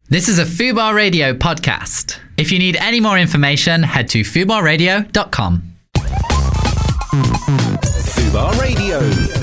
This is a Fubar Radio podcast. If you need any more information, head to fubarradio.com. Fubar Radio.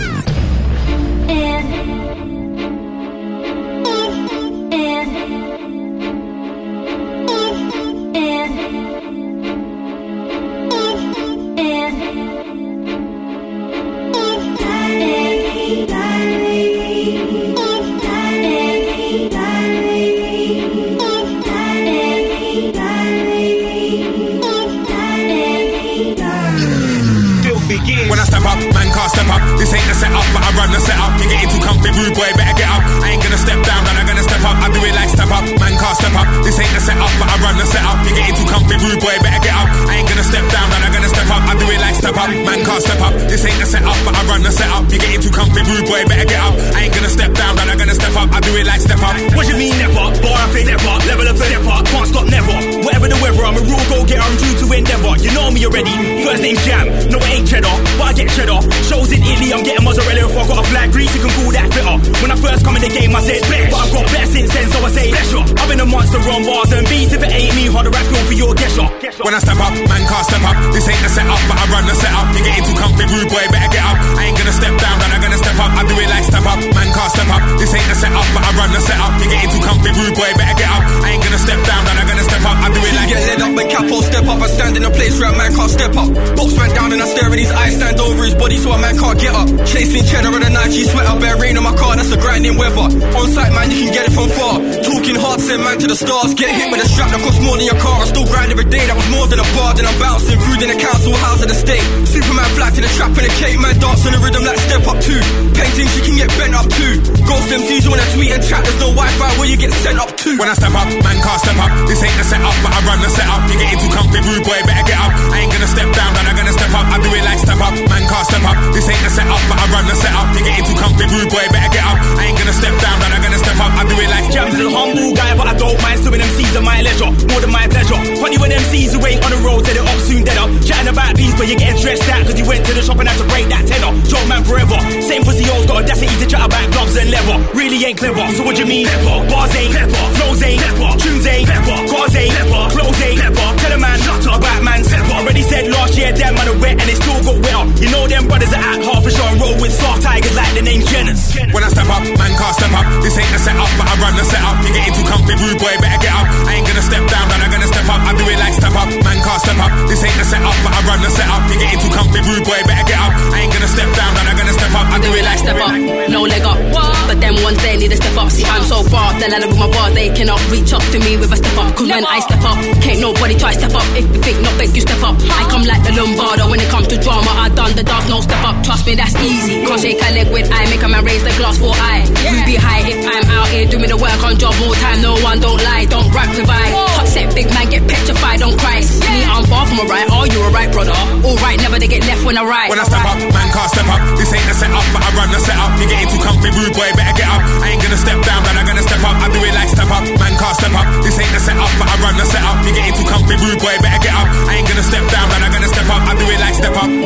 When I step up, man can't step up. This ain't the setup, but I run the setup. You're getting too comfy, rude boy, better get up. I ain't gonna step down, then I'm gonna step up. I do it like step up, man can't step up. This ain't the setup, but I run the setup. You're getting too comfy, rude boy, better get up. I ain't gonna step down, then I'm gonna step up. I do it like step up, man can't step up. This ain't the setup, but I run the setup. You're getting too comfy, rude boy, better get up. I ain't gonna step down, then I'm gonna step up. I do it like step up. What you mean never? Bar I say never. Level of step up, can't stop never. Whatever the weather, I'm a real go-getter, I'm true to endeavour. You know me already. First name's Jam, no it ain't cheddar, but I get cheddar. Shows in Italy, I'm getting mozzarella. If I got a flag grease, you can call that fitter. When I first come in the game, I said splash, but I've got better since then, so I say splash up. I've been a monster on bars and beats. If it ain't me, harder I feel for your guess up. When I step up, man can't step up. This ain't the setup, but I run the setup. You're getting too comfy, rude boy, better get up. I ain't gonna step down, then I'm gonna step up. I do it like step up, man can't step up. This ain't the setup, but I run the setup. You're getting too comfy, rude boy, better get up. I ain't gonna step down, then I'm gonna step up. I do it like get led up when Capo step up. I stand in a place where a man can't step up. Box man down and I stare at his eyes, stand over his body so a man can't get up. Chasing cheddar and a Nike sweater, bare rain on my car, that's a grinding weather. On site man, you can get it from far. Talking hard, send man to the stars. Get hit with a strap that costs more than your car. I still grind every day, that was more than a bar. Then I'm bouncing through in the council house of the state. Superman fly to the trap in a cake, man dance on the rhythm like step up too. Painting she can get bent up too. Ghost MCs you wanna tweet and chat, there's no Wi-Fi where you get sent up to. When I step up, man can't step up. This ain't the setup, but I run the setup. You're getting too comfy, rude boy, better get up. I ain't gonna step down, then I'm gonna step up. I do it like step up, man can't step up. This ain't the setup, but I run the setup. You're getting too comfy, rude boy, better get up. I ain't gonna step down, then I'm gonna step up. I do it like Jam's a humble guy, but I don't mind suing MCs at my leisure, more than my pleasure. Funny when MCs who ain't on the road, they're up soon dead up. Chatting about peace, but you're getting stressed out cause you went to the shop and had to break that tenner. Joke man forever. Same pussy hoes got audacity to chat about gloves and leather. Really ain't clever. So what do you mean? Pepper. Bars ain't pepper. Flows ain't pepper. Tunes ain't pepper. Cars ain't pepper. Clothes ain't pepper. Tell a man shut up about man's pepper. Already said last year them man are wet and it still got wetter. You know them brothers are at half a show and roll with soft tigers like the name's Jenners. When I step up, man can't step up. This ain't the setup, but I run the setup. You're getting too comfy, rude boy, better get up. I ain't gonna step down, then I'm gonna step up. I do it like step up, man can't step up. This ain't the setup, but I run the setup. You're getting too comfy, rude boy, better get up. I ain't gonna step down, then I'm gonna step up. I do it like step up, no leg up. But them ones they need to step up. See I'm so far, then I with my bars they cannot reach up to me with a step up. Cause when I step up, can't nobody try step up. If you think not big, you step up. I come like the Lombardo when it comes to drama. I done the dance, no step up. Trust me, that's easy. Can't shake a leg with eye, make a man raise the glass for eye. You be high if I'm out here doing the work on job all time. No one don't lie, don't rap provide. Top set, big man get petrified, don't cry. Me, I'm far from alright. Are you alright, brother? Alright, never they get left when I ride. When I step up, man can't step up. This ain't the setup, but I run the setup. You're getting too comfy, rude boy, better get up. I ain't gonna step down, then I'm gonna step up. I do it like step up, man can't step up. This ain't the setup, but I run the setup. You're getting too comfy, rude boy, better get up. I ain't gonna step down, then I'm gonna step up. I do it like step up.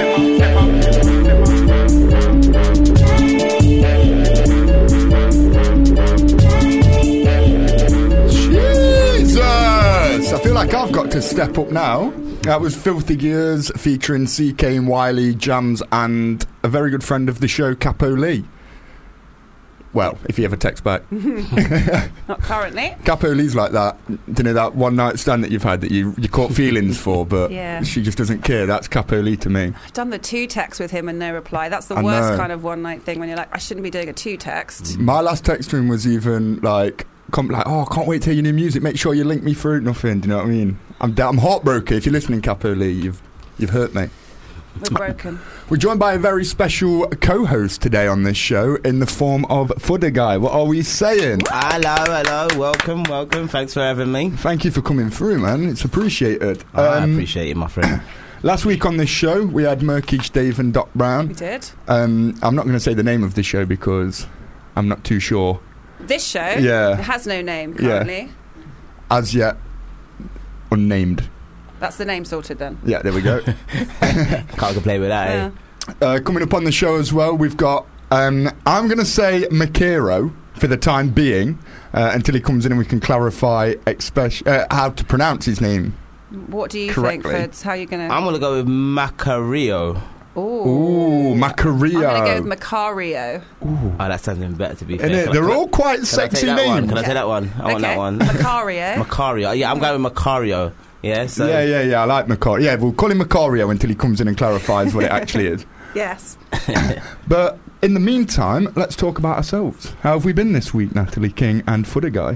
Jesus! I feel like I've got to step up now. That was Filthy Gears featuring CK and Wiley, Jams, and a very good friend of the show, Capo Lee. Well, if he ever texts back. Not currently. Capo Lee's like that. You know, that one night stand that you've had that you caught feelings for, but yeah. She just doesn't care. That's Capo Lee to me. I've done the 2 texts with him and no reply. That's the worst kind of one night thing when you're like, I shouldn't be doing a 2 text. My last text to him was even like, oh, I can't wait to hear your new music. Make sure you link me through. Nothing. Do you know what I mean? I'm heartbroken. If you're listening, Capo Lee, you've hurt me. We're broken. We're joined by a very special co-host today on this show in the form of Fudder Guy. What are we saying? Hello. Welcome. Thanks for having me. Thank you for coming through, man. It's appreciated. I appreciate it, my friend. Last week on this show, we had Murkage Dave and Doc Brown. We did. I'm not going to say the name of the show because I'm not too sure. This show? Yeah. It has no name currently. Yeah. As yet, unnamed. That's the name sorted then. Yeah, there we go. Can't complain with that, Coming up on the show as well, we've got, I'm going to say Makiro. for the time being, until he comes in and we can clarify how to pronounce his name. What do you correctly. think, Fids? How are you going to... I'm going to go with Macario. Ooh, Macario. I'm going to go with Macario. Oh, that sounds even better, to be fair. They're all quite sexy names. Can I take that one? I want that one. Macario. Macario. Yeah, I'm going with Macario. Yeah, so. Yeah, I like Macario. Yeah, we'll call him Macario until he comes in and clarifies what it actually is. Yes. But in the meantime, let's talk about ourselves. How have we been this week, Natalie King and Footer Guy?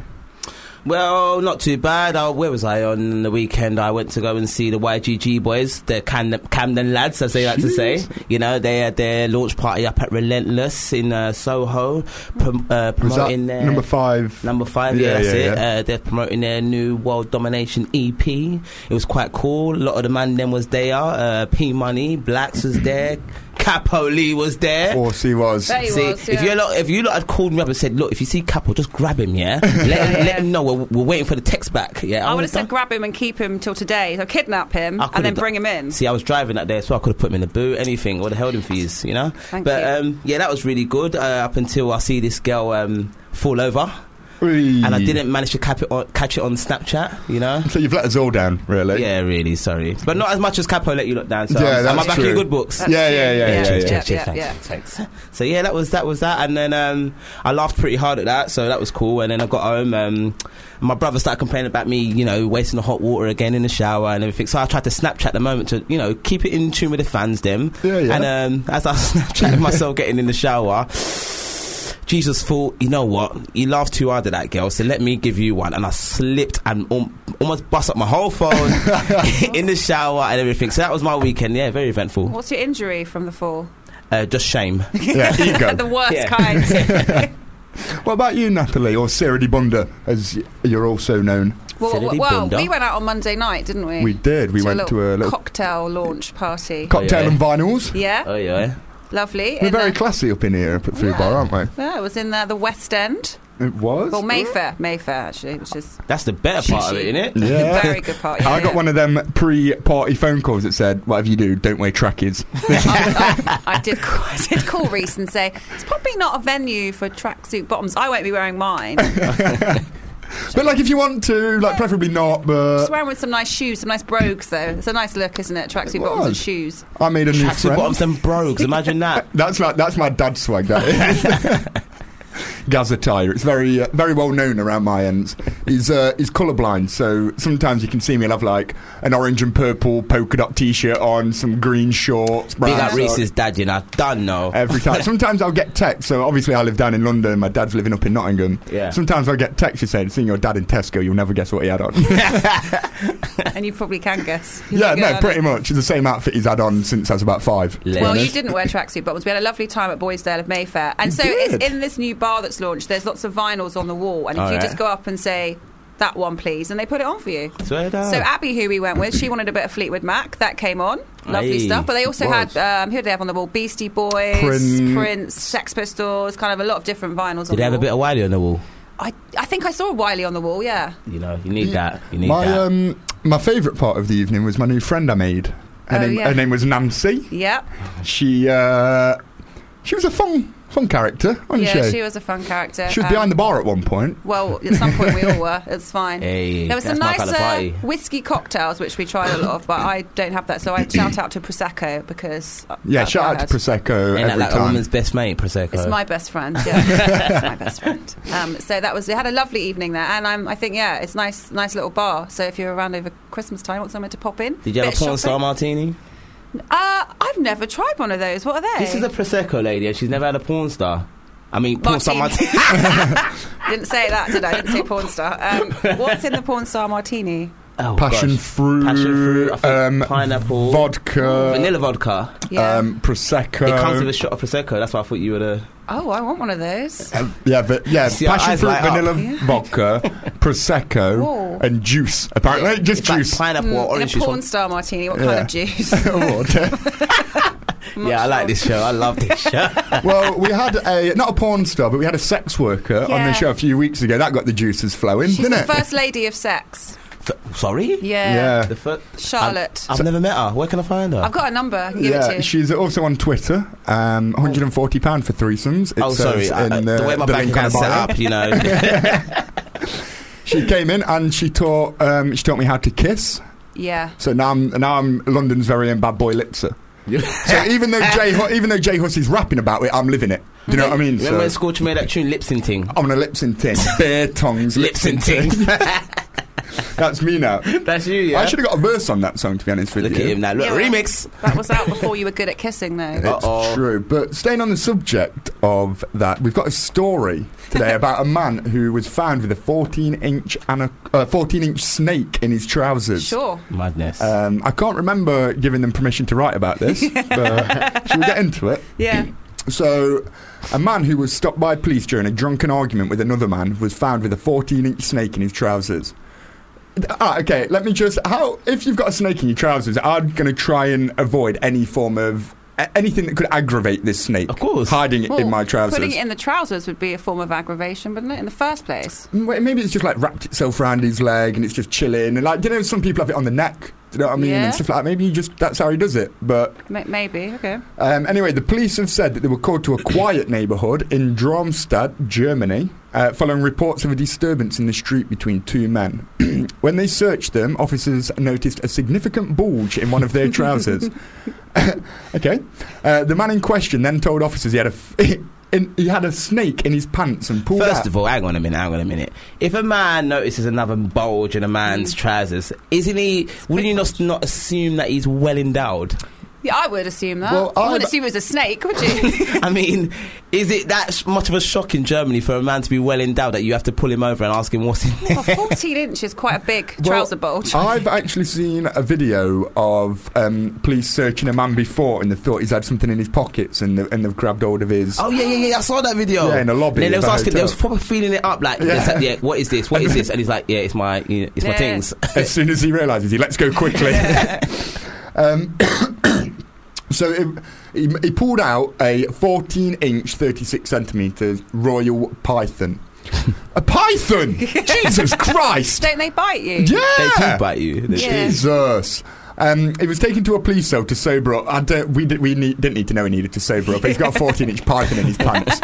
Well, not too bad. Where was I on the weekend? I went to go and see the YGG boys, the Camden lads, as they like to say. You know, they had their launch party up at Relentless in Soho, promoting their... Number 5? Number 5, yeah, that's it. They're promoting their new World Domination EP. It was quite cool. A lot of the man then was there. P Money, Blacks was there. Capo Lee was there. Of course he was. If you lot had called me up and said, look, if you see Capo, just grab him, yeah? Let him know we're waiting for the text back, yeah? I would have said grab him and keep him till today. So kidnap him and then bring him in. See, I was driving that day, so I could have put him in the boot, anything. I would have held him for you, you know? Yeah, that was really good up until I see this girl fall over. And I didn't manage to catch it on Snapchat, you know. So you've let us all down, really. Yeah, really, sorry. But not as much as Capo let you lot down. So I'm back in good books. Yeah. Thanks. So yeah, that was that. And then I laughed pretty hard at that, so that was cool. And then I got home. My brother started complaining about me, you know, wasting the hot water again in the shower and everything. So I tried to Snapchat the moment to, you know, keep it in tune with the fans, them. Yeah. And as I Snapchatted myself getting in the shower, Jesus thought, you know what, you laughed too hard at that girl, so let me give you one. And I slipped and almost bust up my whole phone in the shower and everything. So that was my weekend, yeah, very eventful. What's your injury from the fall? Just shame. Yeah, ego. The worst kind. What about you, Natalie, or Sarah Di Bunda, as you're also known? Well, we went out on Monday night, didn't we? We did. We went to a little cocktail launch party. Cocktail and vinyls. Yeah. Oh, yeah. Lovely. We're very classy up in here, up at Food Bar, aren't we? Yeah, it was in the West End. It was? Well, Mayfair actually, which is... That's the better part of it, isn't it? Yeah. Very good part, I got one of them pre-party phone calls that said, whatever you do, don't wear trackies. I did call Reese and say, it's probably not a venue for tracksuit bottoms. I won't be wearing mine. But like if you want to, like preferably not, but... Just wearing with some nice shoes, some nice brogues though. It's a nice look, isn't it? Tracksuit bottoms and shoes. I made a new friend. Tracksuit bottoms and brogues, imagine that. That's my dad's swag, that is. Gaz attire. It's very very well known around my ends. He's colourblind, so sometimes you can see me. I'll have like an orange and purple polka dot t-shirt on, some green shorts. Big up Reese's dad, you know. I don't know. Every time. Sometimes I'll get texts. So obviously I live down in London. My dad's living up in Nottingham. Yeah. Sometimes I'll get texts saying, "Seeing your dad in Tesco, you'll never guess what he had on." And you probably can guess. Pretty much. It's the same outfit he's had on since I was about 5. Well, you didn't wear tracksuit bottoms. We had a lovely time at Boysdale of Mayfair. And so it's in this new bar that's launched, there's lots of vinyls on the wall. And if you just go up and say, that one please, and they put it on for you. So Abby, who we went with, she wanted a bit of Fleetwood Mac. That came on. Lovely stuff. But they also had, who did they have on the wall? Beastie Boys, Prince, Sex Pistols, kind of a lot of different vinyls on the wall. Did they have a bit of Wiley on the wall? I think I saw a Wiley on the wall, yeah. You know, you need that. You need that. My favourite part of the evening was my new friend I made. Her name was Nancy. Yeah. She was a fun character, wasn't she? Yeah, she was a fun character. She was behind the bar at one point. Well, at some point we all were. It's fine. Hey, there was some nice whiskey cocktails, which we tried a lot of, but I don't have that. So I shout out to Prosecco because... shout out to Prosecco every time. Like a woman's best mate, Prosecco? It's my best friend, yeah. It's my best friend. So we had a lovely evening there, and I think, it's nice little bar. So if you're around over Christmas time, want somewhere to pop in. Did you have a porn star martini? I've never tried one of those. What are they? This is a Prosecco lady, and she's never had a porn star. I mean, porn star martini. Didn't say that, did I? Didn't say porn star. What's in the porn star martini? Oh, passion fruit, pineapple, vodka, vanilla vodka, Prosecco. It comes with a shot of Prosecco. That's why I thought you would have. Oh, I want one of those. See, passion fruit, vanilla vodka, Prosecco, and juice. Apparently, just juice. Like pineapple or orange juice. A porn star martini. What kind of juice? I like this show. I love this show. Well, we had not a porn star, but we had a sex worker on the show a few weeks ago. That got the juices flowing, She's didn't it? the first lady of sex. Sorry? Yeah. Charlotte. I've never met her. Where can I find her? I've got a number. I can give it to you. She's also on Twitter. £140 for threesomes. The way my bank account's set up, you know. She came in and she taught me how to kiss. Yeah. So now I'm London's very own bad boy Lipser. So even though Jay Hussey's rapping about it, I'm living it. Do you know what I mean? Remember when Scorch made that tune, Lip Sync? I'm gonna lip sync ting. Bare tongues, lip sync ting. That's me now. That's you, yeah? I should have got a verse on that song, to be honest with you. Look at him now. Look, remix. That was out before you were good at kissing, though. It's true. But staying on the subject of that, we've got a story today about a man who was found with a 14-inch snake in his trousers. Sure. Madness. I can't remember giving them permission to write about this, but should we get into it? Yeah. So, a man who was stopped by police during a drunken argument with another man was found with a 14-inch snake in his trousers. Okay, let me just... if you've got a snake in your trousers, I'm going to try and avoid any form of... anything that could aggravate this snake. Of course. Hiding it in my trousers. Putting it in the trousers would be a form of aggravation, wouldn't it, in the first place? Maybe it's just, like, wrapped itself around his leg and it's just chilling. And, like, you know, some people have it on the neck. Do you know what I mean? Yeah. And stuff like that. Maybe that's how he does it. But maybe, okay. Anyway, the police have said that they were called to a quiet neighbourhood in Darmstadt, Germany, following reports of a disturbance in the street between two men. When they searched them, officers noticed a significant bulge in one of their trousers. Okay. The man in question then told officers he had a snake in his pants and pulled out. First of all, hang on a minute. If a man notices another bulge in a man's trousers, wouldn't he not assume that he's well endowed? Yeah, I would assume that. Well, I wouldn't assume it was a snake, would you? I mean, is it that much of a shock in Germany for a man to be well endowed that you have to pull him over and ask him what's in there? Well, 14 inches is quite a big trouser bulge. I've actually seen a video of police searching a man before and they thought he's had something in his pockets and they've grabbed hold of his... Oh, yeah, I saw that video. Yeah, in a lobby. And they was asking, they was probably feeling it up, like, yeah, what is this? What is this? And he's like, yeah, it's my things. As soon as he realises, let's go quickly. So he pulled out a 14-inch, 36 centimetres Royal Python. A python! Jesus Christ! Don't they bite you? Yeah! They do bite you. Jesus. He was taken to a police cell to sober up. We didn't need to know he needed to sober up. He's got a 14-inch python in his pants.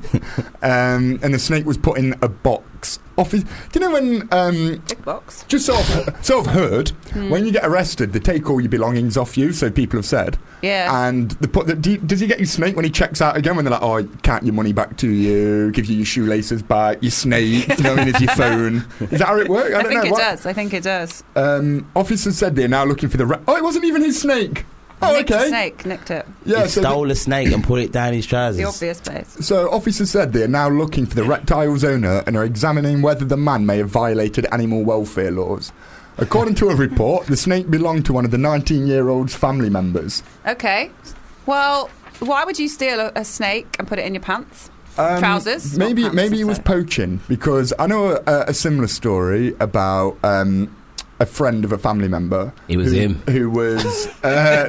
And the snake was put in a box. Do you know when... Big box. Just sort of heard, when you get arrested, they take all your belongings off you, so people have said. Yeah. And does he get your snake when he checks out again? When they're like, oh, count your money back to you, give you your shoelaces back, your snake, you know what I mean, is your phone. Is that how it works? I think it does. Officers said they're now looking for the... it wasn't even his snake. Oh, nicked okay. The snake, nicked it. Yeah, he stole a snake and put it down his trousers. The obvious place. So officers said they are now looking for the reptile's owner and are examining whether the man may have violated animal welfare laws. According to a report, the snake belonged to one of the 19-year-old's family members. Okay. Well, why would you steal a snake and put it in your pants? Trousers? Maybe he was poaching, because I know a similar story about... a friend of a family member. It was him. Who was... no,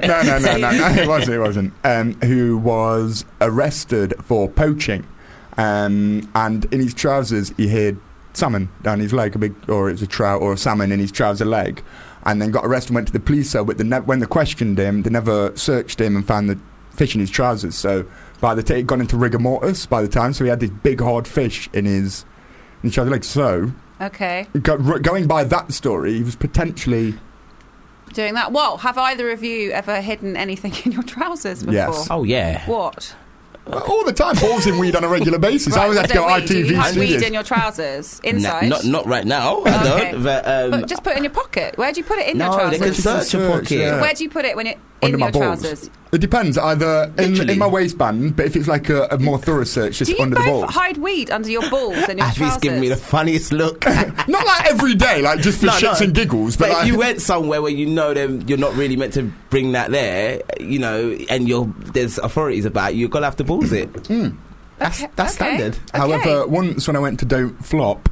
it wasn't. Who was arrested for poaching. And in his trousers, he hid salmon down his leg, or it was a trout or a salmon in his trouser leg, and then got arrested and went to the police cell, but when they questioned him, they never searched him and found the fish in his trousers. So by the time he'd gone into rigor mortis by the time, so he had this big hard fish in his trouser leg. So... Okay. Going by that story, he was potentially... doing that. Well, have either of you ever hidden anything in your trousers before? Yes. Oh, yeah. What? All the time. Balls in weed on a regular basis. Right, I always have to go ITV do you have studios. weed in your trousers? Inside? Not right now. Okay. I don't. But just put it in your pocket. Where do you put it in your trousers? No, they can search your pocket. Yeah. Where do you put it when it Under in my your balls. trousers? It depends. Either in my waistband, but if it's like a more thorough search, just under the balls. Do you both hide weed under your balls and your trousers? Ashby's giving me the funniest look. Not like every day, like just for shits and giggles. But if you went somewhere where you know them, you're not really meant to bring that there, you know, and there's authorities about you, you've got to have to balls it. That's standard. However, once when I went to Don't Flop,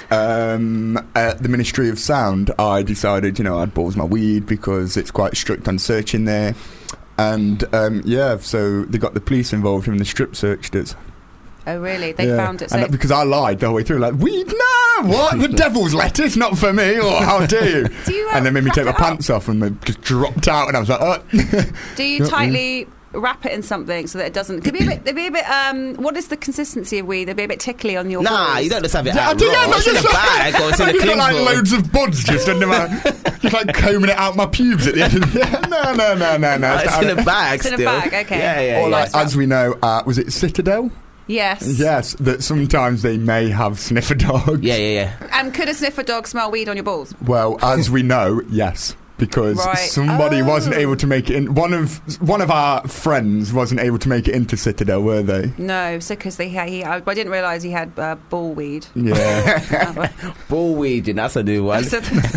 at the Ministry of Sound, I decided, I'd balls my weed because it's quite strict on searching there. And, so they got the police involved and the strip searched us. Oh, really? They found it. And because I lied the whole way through, like, weed? No! What? The devil's lettuce? Not for me? Or how dare you? And they made me take my pants off and they just dropped out and I was like, oh. Do you tightly wrap it in something so that it doesn't... It'd be a bit what is the consistency of weed? It'd be a bit tickly on your balls. You don't just have it out raw. It's in a bag or it's in a cling like loads of buds just under my... just like combing it out my pubes at the end of the day. No. It's in a bag still. It's in a bag, okay. Yeah. Or like, as we know, was it Citadel? Yes. Yes, that sometimes they may have sniffer dogs. Yeah. And could a sniffer dog smell weed on your balls? Well, as we know, yes. Because somebody wasn't able to make it in. One of our friends wasn't able to make it into Citadel, were they? No, so because I didn't realise he had ball weed. Yeah. Ball weed, that's a new one.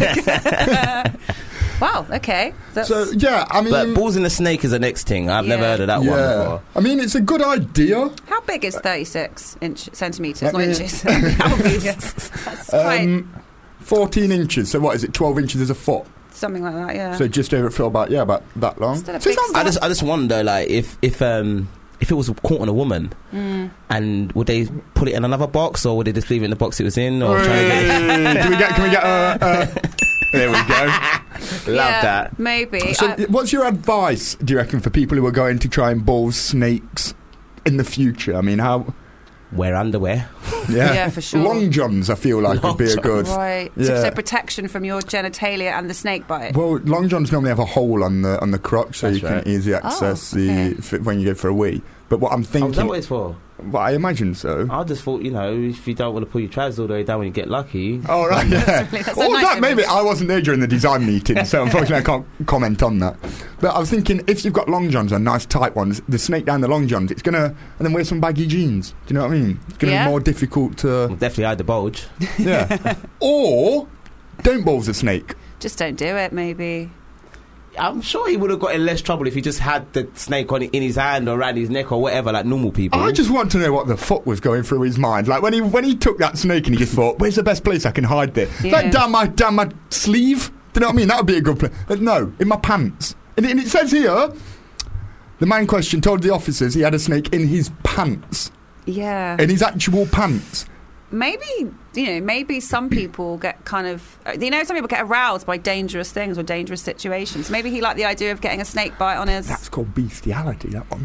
Wow, okay. So, yeah, I mean... But balls in the snake is the next thing. I've never heard of that one before. I mean, it's a good idea. How big is 36 centimetres, not inches? How big? That's quite... 14 inches, so what is it, 12 inches is a foot? Something like that, yeah. So just over, about that long. I just wonder, like, if it was caught on a woman, and would they put it in another box, or would they just leave it in the box it was in? Or can we get there we go. Love that. Maybe. So what's your advice, do you reckon, for people who are going to try and ball snakes in the future? I mean, how... Wear underwear. Yeah, for sure. Long johns, I feel like, would be a good... Right. Yeah. So protection from your genitalia and the snake bite. Well, long johns normally have a hole on the crotch, so you can easily access when you go for a wee. But what I'm thinking... is that what it's for? Well, I imagine so. I just thought, if you don't want to pull your trousers all the way down when you get lucky. Oh, right, yeah. Maybe I wasn't there during the design meeting, so unfortunately I can't comment on that. But I was thinking, if you've got long johns and nice tight ones, the snake down the long johns, it's going to... And then wear some baggy jeans. Do you know what I mean? It's going to be more difficult to... Well, definitely hide the bulge. Yeah. Or, don't balls a snake. Just don't do it, maybe. I'm sure he would have got in less trouble if he just had the snake in his hand or around his neck or whatever, like normal people. I just want to know what the fuck was going through his mind. Like when he took that snake and he just thought, "Where's the best place I can hide this?" Yeah. Like down my sleeve. Do you know what I mean? That would be a good place. No, in my pants. And it says here, the man question told the officers he had a snake in his pants. Yeah. In his actual pants. Maybe some people get kind of... some people get aroused by dangerous things or dangerous situations. Maybe he liked the idea of getting a snake bite on his... That's called bestiality, that one.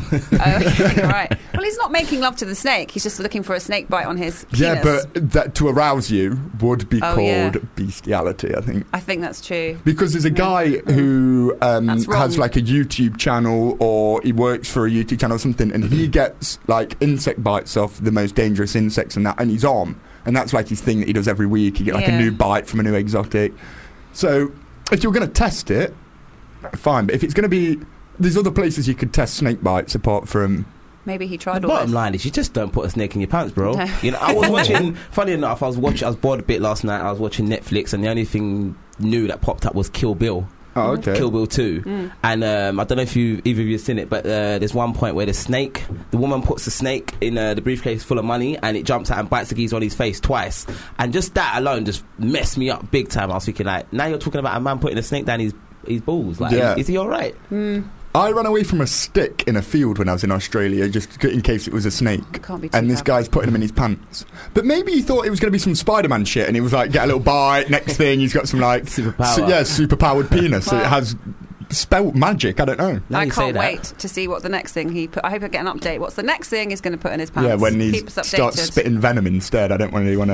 Right. Well, he's not making love to the snake. He's just looking for a snake bite on his penis. Yeah, but that to arouse you would be called bestiality, I think. I think that's true. Because there's a guy who has like a YouTube channel, or he works for a YouTube channel or something, and he gets like insect bites off the most dangerous insects and that, and he's on. And that's like his thing that he does every week. You get like a new bite from a new exotic. So if you're going to test it, fine. But if it's going to be... There's other places you could test snake bites apart from... Maybe he tried all this. Bottom line is you just don't put a snake in your pants, bro. No. I was watching... Funny enough, I was bored a bit last night. I was watching Netflix, and the only thing new that popped up was Kill Bill. Oh, okay. Kill Bill 2. And I don't know if either of you have seen it, but there's one point where the woman puts the snake in the briefcase full of money, and it jumps out and bites the geezer on his face twice. And just that alone just messed me up big time. I was thinking, like, now you're talking about a man putting a snake down his balls. Like, is he all right? I ran away from a stick in a field when I was in Australia, just in case it was a snake. Can't be too and this guy's putting him in his pants. But maybe he thought it was going to be some Spider-Man shit, and he was like, get a little bite, next thing he's got some like... Superpower. Superpowered penis. So it has... spelt magic, I don't know. I can't wait to see what the next thing he put. I hope I get an update. What's the next thing he's going to put in his pants? Yeah, when he starts spitting venom instead. I don't really want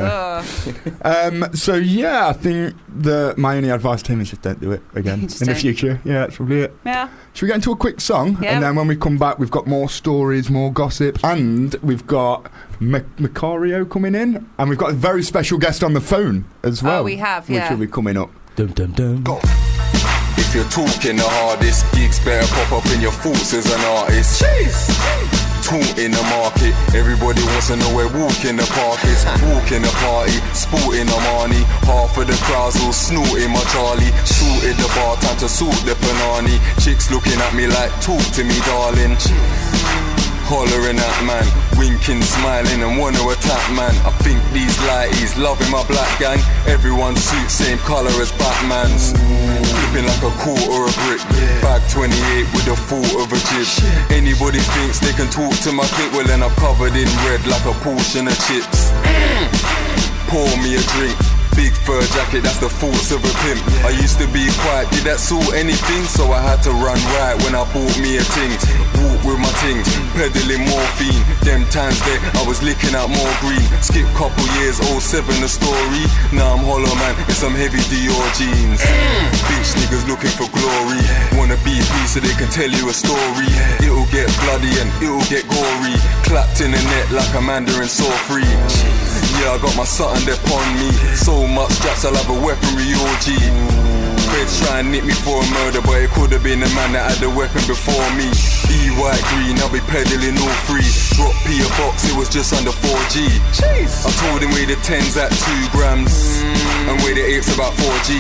to. So yeah, I think my only advice to him is just don't do it again in the future. Yeah, that's probably it. Yeah. Should we get into a quick song? Yeah. And then when we come back, we've got more stories, more gossip, and we've got Macario coming in, and we've got a very special guest on the phone as well. Oh, we have, which will be coming up. Dum dum dum. Go. If you're talking the hardest, gigs better pop up in your thoughts as an artist. Jeez. Taunt in the market, everybody wants to know where Walk in the Park is. Walk in the party, sporting Armani. Half of the crowds all snorting my Charlie. Shooted the bar, time to sort the panani. Chicks looking at me like, talk to me darling. hollering at man, winking, smiling and wanna attack man. I think these lighties loving my black gang. Everyone suits same colour as Batman's. Flipping like a quarter or a brick. Bag 28 with the thought of a jib. Anybody thinks they can talk to my clip, well then I'm covered in red like a portion of chips. Pour me a drink. Big fur jacket, that's the force of a pimp. I used to be quiet, did that sort anything? So I had to run right when I bought me a ting. Walk with my ting, peddling morphine. Them times there, I was licking out more green. Skip couple years, 07 the story. Now I'm hollow man, in some heavy Dior jeans. Bitch niggas looking for glory. Wanna be peace so they can tell you a story. It'll get bloody and it'll get gory. Clapped in the net like a mandarin saw free. Yeah, I got my something there upon me. So much straps, I'll have a weaponry orgy. Feds try and nick me for a murder, but it could have been the man that had the weapon before me. E white green, I'll be peddling all free. Drop P a box, it was just under 4G. I told him weigh the 10s at 2 grams and weigh the 8s about 4G.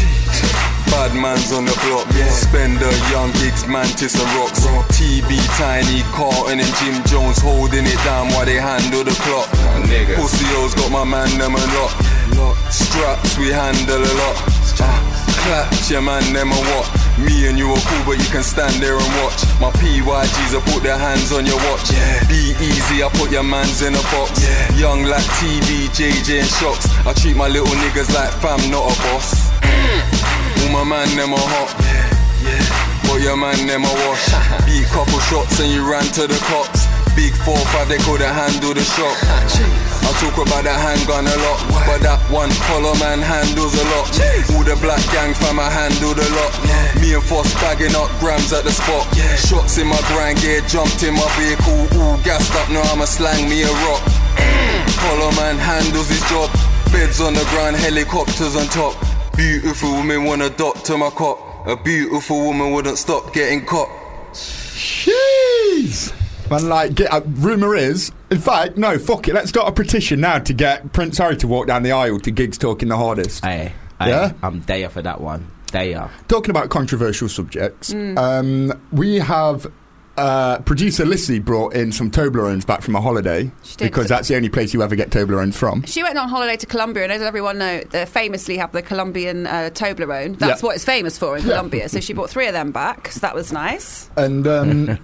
Bad man's on the block, Spender, Young Gigs, Mantis and Rocks. TB, Tiny, Carlton and Jim Jones holding it down while they handle the clock. Pussy O's got my man them a lot. Straps we handle a lot. Claps your man them a what? Me and you are cool but you can stand there and watch. My PYGs I put their hands on your watch. Be easy, I put your mans in a box. Young like TV, JJ and Shocks. I treat my little niggas like fam, not a boss. All my man them are hot, but your man them a wash. Beat couple shots and you ran to the cops. Big 4-5 they couldn't handle the shock. I talk about that handgun a lot, but that one collar man handles a lot. All the black gang fam I handled a lot. Me and Foss bagging up grams at the spot. Shots in my grind gear, jumped in my vehicle, all gassed up, now I'ma slang me a rock. Collar man handles his job. Beds on the ground, helicopters on top. Beautiful women wanna dock to my cop. A beautiful woman wouldn't stop getting caught. Jeez. Man, like, rumour is, in fact, no, fuck it, let's start a petition now to get Prince Harry to walk down the aisle to Gigs Talking the Hardest. Hey, yeah? I'm there for that one. There. Talking about controversial subjects, we have producer Lissy brought in some Toblerones back from a holiday because that's the only place you ever get Toblerones from. She went on holiday to Colombia, and as everyone know, they famously have the Colombian Toblerone. That's what it's famous for in Colombia. So she brought 3 of them back, so that was nice. And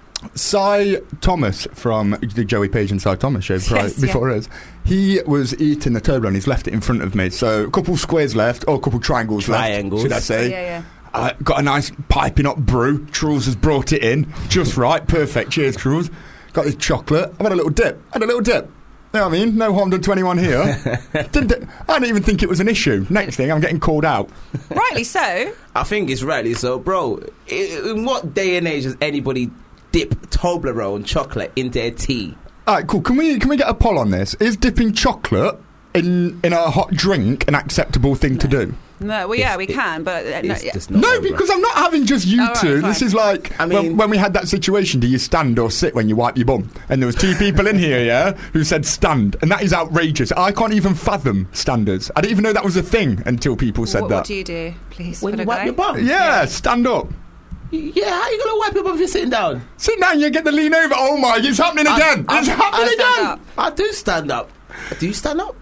Cy Thomas from the Joey Page and Cy Thomas show before us, he was eating the Toblerone. He's left it in front of me, so a couple squares left, or a couple triangles left, should I say. Got a nice piping up brew. Truls has brought it in just right. Perfect. Cheers, Truls. Got this chocolate. I've had a little dip. You know what I mean? No harm done to anyone here. I didn't even think it was an issue. Next thing, I'm getting called out. Rightly so. I think it's rightly so. Bro, in what day and age does anybody dip Toblerone chocolate in their tea? Alright, cool. Can we get a poll on this? Is dipping chocolate in a hot drink an acceptable thing to do? No, well, yeah, we can, but no, because I'm not having just you two. Right, this is like when we had that situation. Do you stand or sit when you wipe your bum? And there was 2 people in here, who said stand, and that is outrageous. I can't even fathom standards. I didn't even know that was a thing until people said that. What do you do, please? When you wipe your bum? Yeah, stand up. Yeah, how are you going to wipe your bum if you're sitting down? Sit down, you get the lean over. Oh my, it's happening again. It's happening again. I do stand up. Do you stand up?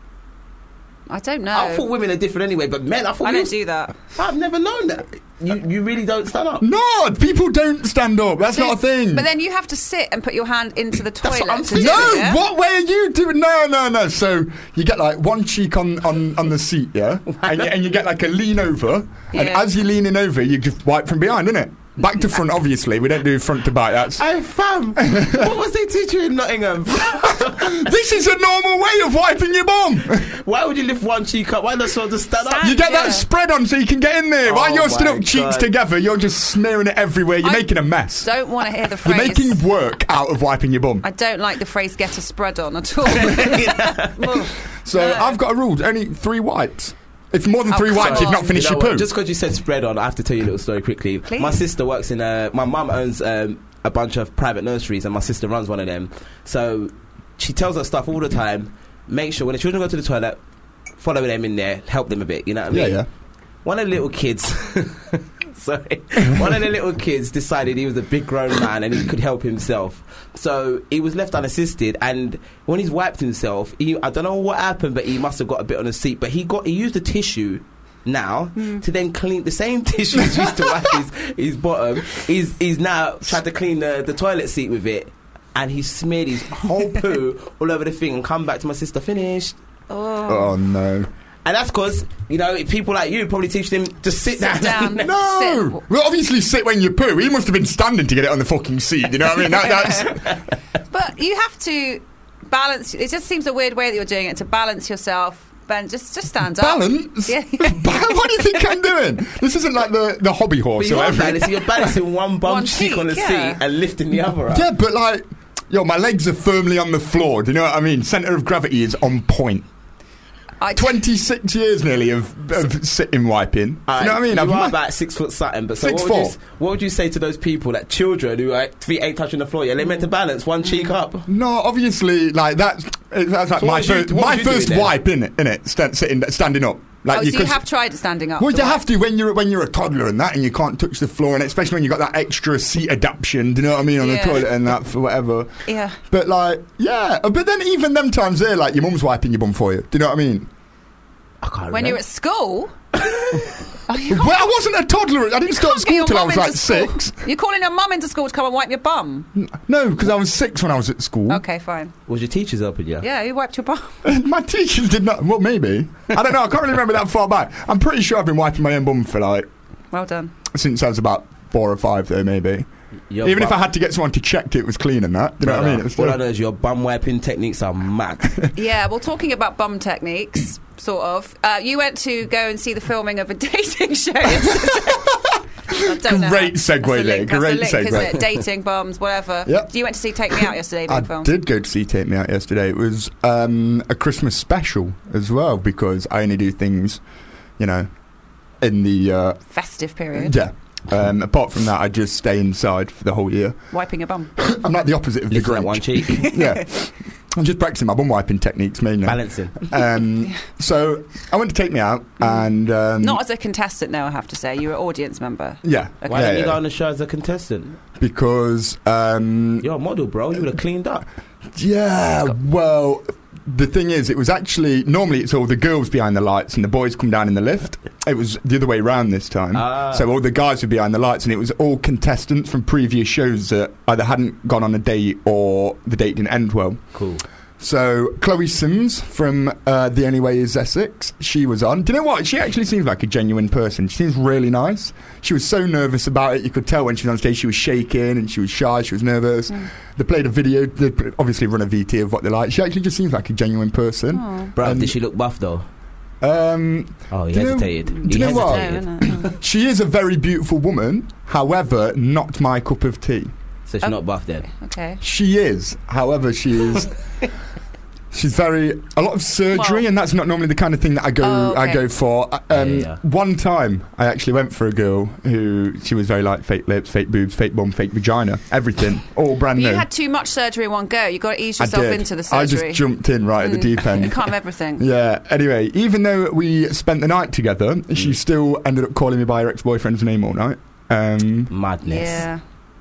I don't know. I thought women are different anyway, but men, I don't do that. I've never known that. You really don't stand up? No, people don't stand up. That's not a thing. But then you have to sit and put your hand into the toilet. That's what I'm saying. No, what way are you doing? No. So you get like one cheek on the seat, yeah? and you get like a lean over. And as you're leaning over, you just wipe from behind, innit? Back to front, obviously. We don't do front to back. That's. Hey, fam. What was they teaching you in Nottingham? This is a normal way of wiping your bum. Why would you lift one cheek up? Why not sort of stand up? You get that spread on so you can get in there. While you're stood up cheeks together, you're just smearing it everywhere. You're making a mess. Don't want to hear the phrase. You're making work out of wiping your bum. I don't like the phrase "get a spread on" at all. I've got a rule: only 3 wipes. It's more than 3 wipes. You've not finished your poo. Just because you said spread on, I have to tell you a little story quickly. Please. My sister works in my mum owns a bunch of private nurseries, and my sister runs one of them. So she tells us stuff all the time. Make sure when the children go to the toilet, follow them in there, help them a bit. You know what I mean? Yeah. One of the little kids So one of the little kids decided he was a big grown man and he could help himself. So he was left unassisted, and when he's wiped himself, I don't know what happened, but he must have got a bit on the seat. But he used a tissue now to then clean the same tissue he used to wipe his bottom. He's now tried to clean the toilet seat with it, and he smeared his whole poo all over the thing and come back to my sister, finished. Oh no. And that's because, people like you probably teach them to sit down. No! Well, obviously sit when you poo. He must have been standing to get it on the fucking seat, you know what I mean? That's... But you have to balance... It just seems a weird way that you're doing it, to balance yourself. Ben, just stand up. Balance? Yeah. What do you think I'm doing? This isn't like the hobby horse or whatever. You're balancing one bum cheek on the seat and lifting the other up. Yeah, but my legs are firmly on the floor. Do you know what I mean? Centre of gravity is on point. 26 years nearly of sitting wiping. You know what I mean? You are about 6 foot something, but so what would you say to those people, that children who feet ain't touching the floor? Yeah, they meant to balance one cheek up. No, obviously, that's like so my first wipe, innit? Standing up. So you have tried standing up? Well, you have to when you're a toddler and that, and you can't touch the floor, and especially when you got that extra seat adaptation. Do you know what I mean, on the toilet and that for whatever. Yeah. But but then even them times there, your mum's wiping your bum for you. Do you know what I mean? I can't when you're at school. Well, I wasn't a toddler. I didn't start school till I was 6. You're calling your mum into school to come and wipe your bum? No, because I was 6 when I was at school. Okay, fine. Was your teachers helping you? Yeah, who wiped your bum? My teachers did not. Well, maybe. I don't know. I can't really remember that far back. I'm pretty sure I've been wiping my own bum for well done. Since I was about 4 or 5, though, maybe. Even if I had to get someone to check it was clean and that. Do you know what I mean? All I know is your bum wiping techniques are mad. Yeah, well, talking about bum techniques, sort of, you went to go and see the filming of a dating show. Great segue there. Great segue. Isn't it? Dating, bums, whatever. Yep. You went to see Take Me Out yesterday. I did go to see Take Me Out yesterday. It was a Christmas special as well, because I only do things, in the... festive period. Yeah. Apart from that, I just stay inside for the whole year. Wiping a bum. I'm like the opposite of the Grinch. One cheek. Yeah. I'm just practicing my bum wiping techniques mainly. Balancing. So I went to Take Me Out and... not as a contestant, though, I have to say. You were an audience member. Yeah. Okay. Why didn't you go on the show as a contestant? Because... you're a model, bro. You would have cleaned up. Yeah, well... The thing is, it was actually... Normally, it's all the girls behind the lights and the boys come down in the lift. It was the other way around this time. So all the guys were behind the lights, and it was all contestants from previous shows that either hadn't gone on a date or the date didn't end well. Cool. So Chloe Sims from The Only Way Is Essex, she was on. Do you know what? She actually seems like a genuine person. She seems really nice. She was so nervous about it. You could tell when she was on stage she was shaking and she was shy, she was nervous. They played a video, they obviously run a VT of what they like. She actually just seems like a genuine person. Bro, did she look buff though? He hesitated. Do you know what? She is a very beautiful woman, however, not my cup of tea. So she's not buff then? Okay. She is, however, she is... She's a lot of surgery, and that's not normally the kind of thing that I go for. One time, I actually went for a girl who, she was very fake lips, fake boobs, fake bum, fake vagina, everything, all brand new. You had too much surgery in one go. You got to ease yourself into the surgery. I just jumped in right at the deep end. You can't have everything. Yeah. Anyway, even though we spent the night together, she still ended up calling me by her ex-boyfriend's name all night. Madness. Yeah.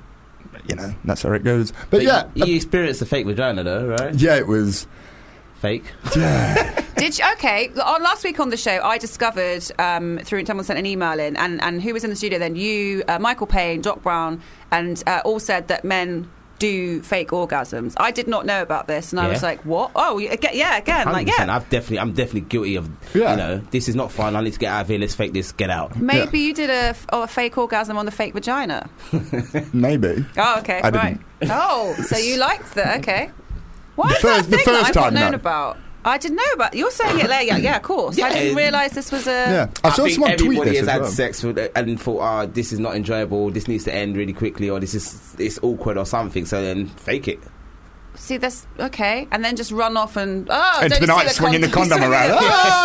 That's how it goes. But yeah, you experienced a fake vagina though, right? Yeah, it was fake. Yeah. Did you? Okay. Last week on the show, I discovered through someone sent an email in, and who was in the studio then? You, Michael Payne, Doc Brown, and all said that men do fake orgasms. I did not know about this, and I was like, "What? Oh, yeah, again, 100%. I'm definitely guilty of. This is not fun. I need to get out of here. Let's fake this. Get out. Maybe you did a fake orgasm on the fake vagina. Maybe. Oh, okay, I right. Didn't. Oh, so you liked that? Okay. Why is that a thing that I've not known about? I didn't know about. You're saying it later. Yeah, of course. I didn't realise this was a... Yeah. I saw someone tweet this has had sex and thought, this is not enjoyable, this needs to end really quickly, or it's awkward or something, so then fake it. See, that's... Okay. And then just run off and... into the night, swinging the condom around.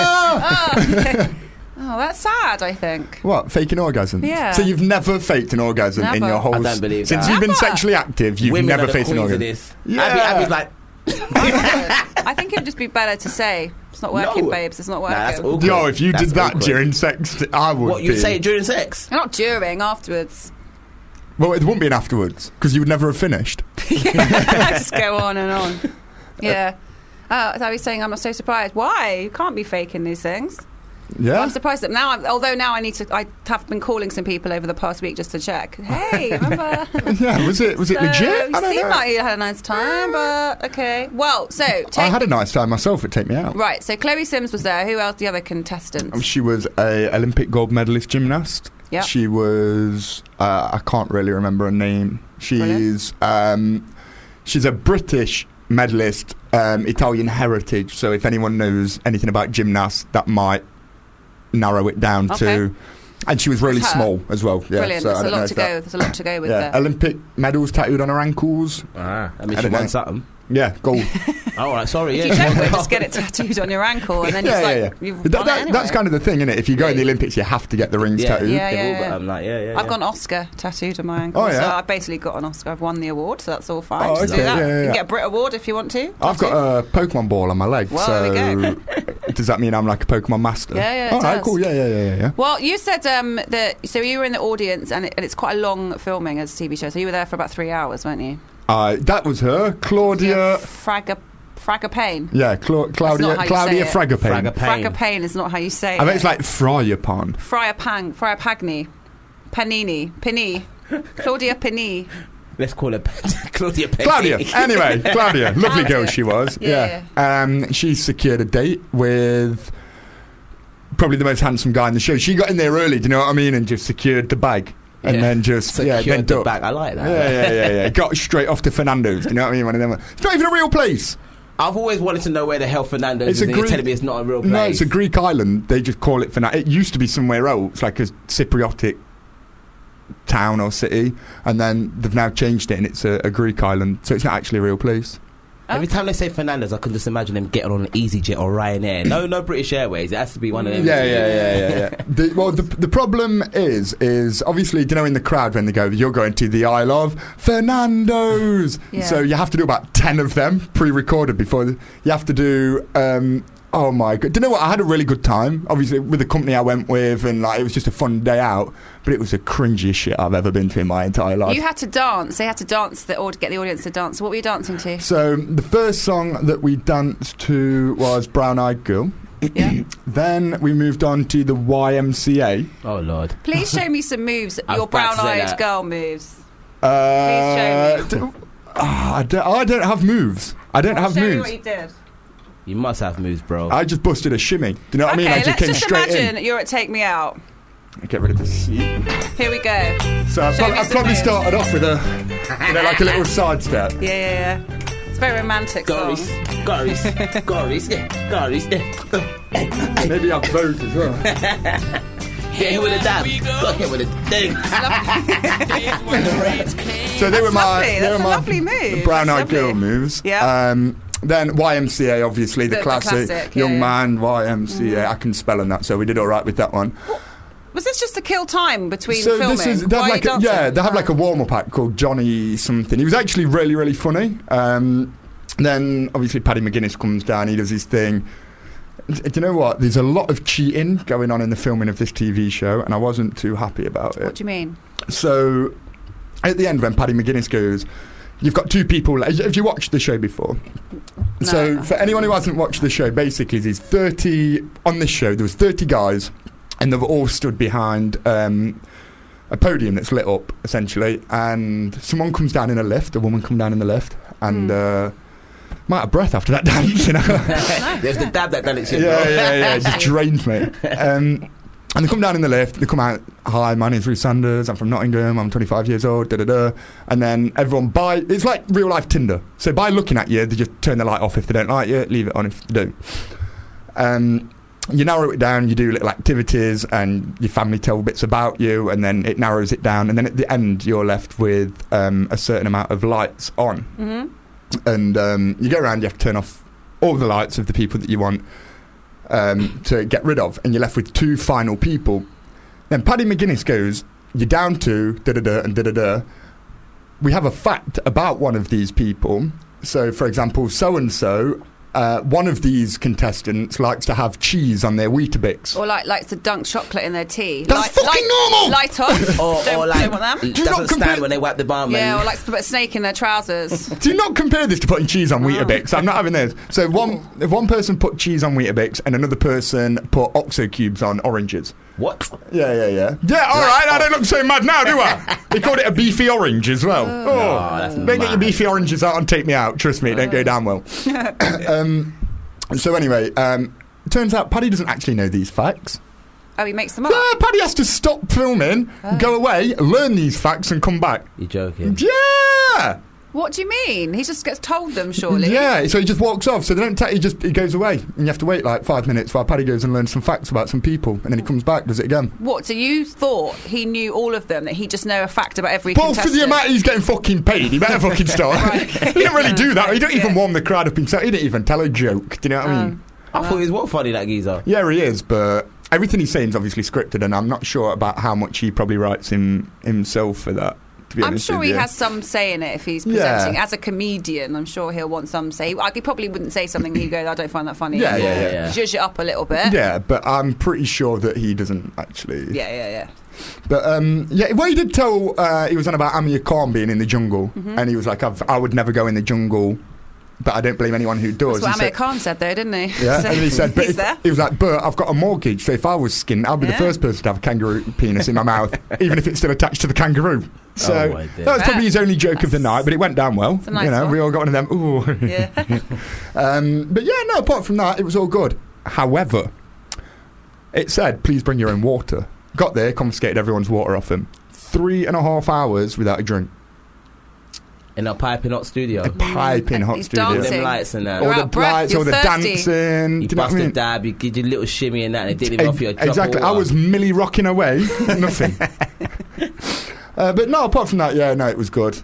Oh, that's sad, I think. What? Faking orgasm? Yeah. So you've never faked an orgasm in your whole... I don't believe Since that. you've been sexually active, you've never faked an orgasm. Yeah. Abby's like... I think it would just be better to say, It's not working, babes. It's not working. Nah, that's awkward. Yo, if you did that awkward. during sex, I would. What, you'd say it during sex? Not during, afterwards. Well, it wouldn't be an afterwards, because you would never have finished. Just go on and on. Yeah. I was saying I'm not so surprised. Why? You can't be faking these things. Yeah. Well, I'm surprised that now, although now I have been calling some people over the past week just to check. Hey, remember? Yeah, was it legit? You seem like you had a nice time, but okay. Well, so... I had a nice time myself at Take Me Out. Right, so Chloe Sims was there. Who else? The other contestants? She was a Olympic gold medalist gymnast. Yep. She was... I can't really remember her name. She's a British medalist, Italian heritage. So if anyone knows anything about gymnasts, that might narrow it down to... And she was really small as well. Yeah, brilliant. so There's a lot to go with there. Olympic medals tattooed on her ankles. I mean, she won something. Yeah, gold. All right, sorry. If you don't, just get it tattooed on your ankle, and then you've done it anyway. That's kind of the thing, isn't it? If you go in the Olympics, you have to get the rings tattooed. I've got an Oscar tattooed on my ankle. Oh, yeah. So I basically got an Oscar. I've won the award, so that's all fine. Oh, Just do that. Yeah. You can get a Brit Award if you want to. I've got a Pokemon ball on my leg. Well, so there we go. Does that mean I'm like a Pokemon master? Yeah, all right, cool. Yeah. Well, you said that. So you were in the audience, and it's quite a long filming as a TV show. So you were there for about 3 hours, weren't you? That was her, Claudia Fragapane. Yeah, Claudia Fragapane. Fragapane is not how you say it. I bet it's like Friarpan. Friarpagni. Panini. Claudia Panini. Let's call her Claudia Penny. Claudia. Anyway, Claudia. Lovely girl she was. Yeah. She secured a date with probably the most handsome guy in the show. She got in there early, do you know what I mean? And just secured the bag. And then just secured the bag. I like that. Yeah. Got straight off to Fernando's. Do you know what I mean? One of them. It's not even a real place. I've always wanted to know where the hell Fernando's is. You're telling me it's not a real place. No, it's a Greek island. They just call it Fernando. It used to be somewhere else, like a Cypriotic town or city, and then they've now changed it, and it's a Greek island. So it's not actually a real place. Every time they say Fernando's, I can just imagine them getting on an EasyJet or Ryanair. No British Airways. It has to be one of them. Yeah. The problem is obviously, do you know, in the crowd when they go, you're going to the Isle of Fernando's. Yeah. So you have to do about 10 of them pre-recorded before you have to do. Oh my god! Do you know what? I had a really good time. Obviously, with the company I went with, and it was just a fun day out. But it was the cringiest shit I've ever been to in my entire life. You had to dance. They had to dance or get the audience to dance. So what were you dancing to? So the first song that we danced to was Brown Eyed Girl. Yeah. Then we moved on to the YMCA. Oh Lord! Please show me some moves. Your Brown Eyed Girl moves. Please show me. I don't have moves. I don't have show moves. Me what you did. You must have moves, bro. I just busted a shimmy. Do you know what I mean? I just came straight in. Let's imagine you're at Take Me Out. Get rid of the seat. Here we go. So I probably started off with like a little sidestep. Yeah. It's very romantic song. Goris. Maybe I've both as well. Get hit with a dab. Got hit with a ding. So they were my lovely move. Brown Eyed Girl moves. Yeah. Then YMCA, obviously, the classic young man, YMCA. I can spell on that, so we did all right with that one. Was this just to kill time between filming? They have like a warm-up act called Johnny something. He was actually really, really funny. Then, obviously, Paddy McGuinness comes down, he does his thing. Do you know what? There's a lot of cheating going on in the filming of this TV show, and I wasn't too happy about it. What do you mean? So, at the end, when Paddy McGuinness goes... You've got two people. Have you watched the show before? No. So, for anyone who hasn't watched the show, basically, there's 30 on this show. There was 30 guys, and they've all stood behind a podium that's lit up, essentially. And someone comes down in a lift. A woman comes down in the lift, and I'm out of breath after that dance. You know, there's the dab that done it. Yeah. It just drained me. And they come down in the lift, they come out, hi, my name's Ruth Sanders, I'm from Nottingham, I'm 25 years old, and then everyone it's like real life Tinder. So by looking at you, they just turn the light off if they don't like you, leave it on if they do. You narrow it down, you do little activities, and your family tell bits about you, and then it narrows it down, and then at the end you're left with a certain amount of lights on. Mm-hmm. And you go around, you have to turn off all the lights of the people that you want to get rid of, and you're left with two final people. Then Paddy McGuinness goes, you're down to da-da-da and da-da-da. We have a fact about one of these people. So, for example, so-and-so one of these contestants likes to have cheese on their Weetabix. Or likes to dunk chocolate in their tea. That's fucking normal! Light off. or like, don't want them. doesn't stand when they wipe the bum. Yeah, or likes to put a snake in their trousers. Do not compare this to putting cheese on Weetabix. I'm not having this. So if one person put cheese on Weetabix and another person put OXO cubes on oranges. What? Yeah. Yeah, all right. I don't look so mad now, do I? They called it a beefy orange as well. That's don't get your beefy oranges out and take me out. Trust me, it don't go down well. So anyway, turns out Paddy doesn't actually know these facts. Oh, he makes them up? Yeah, Paddy has to stop filming, go away, learn these facts and come back. You're joking? Yeah! What do you mean? He just gets told them, surely. Yeah, so he just walks off. So they don't he goes away. And you have to wait like 5 minutes while Paddy goes and learns some facts about some people. And then he comes back, does it again. What, so you thought he knew all of them, that he just know a fact about every But contestant? for the amount he's getting fucking paid, he better fucking start. Right. He didn't really do that. He don't even warm the crowd up himself. He didn't even tell a joke. Do you know what I mean? I thought he was what funny, that geezer. Yeah, he is, but everything he's saying is obviously scripted, and I'm not sure about how much he probably writes himself for that. I'm sure he has some say in it if he's presenting as a comedian. I'm sure he'll want some say. He probably wouldn't say something he'd go, I don't find that funny. Yeah. Zhuzh it up a little bit. Yeah, but I'm pretty sure that he doesn't actually. Yeah. But well, he did tell. He was on about Amir Khan being in the jungle, and he was like, I would never go in the jungle. But I don't blame anyone who does. That's what Amir Khan said, though, didn't he? Yeah, so and he said, he was like, but I've got a mortgage, so if I was skinned, I'd be the first person to have a kangaroo penis in my mouth, even if it's still attached to the kangaroo. So that was probably his only joke of the night, but it went down well. Nice one. We all got one of them. Ooh. Yeah. But yeah, no. Apart from that, it was all good. However, it said, please bring your own water. Got there, confiscated everyone's water off him. 3.5 hours without a drink. In a piping hot studio. A piping hot studio. All them lights and that. All the lights, all the dancing. You busted a dab, you did your little shimmy and that, and it didn't even offer you a drop exactly. of water. I was milli rocking away. Nothing. But no, apart from that, yeah, no, it was good.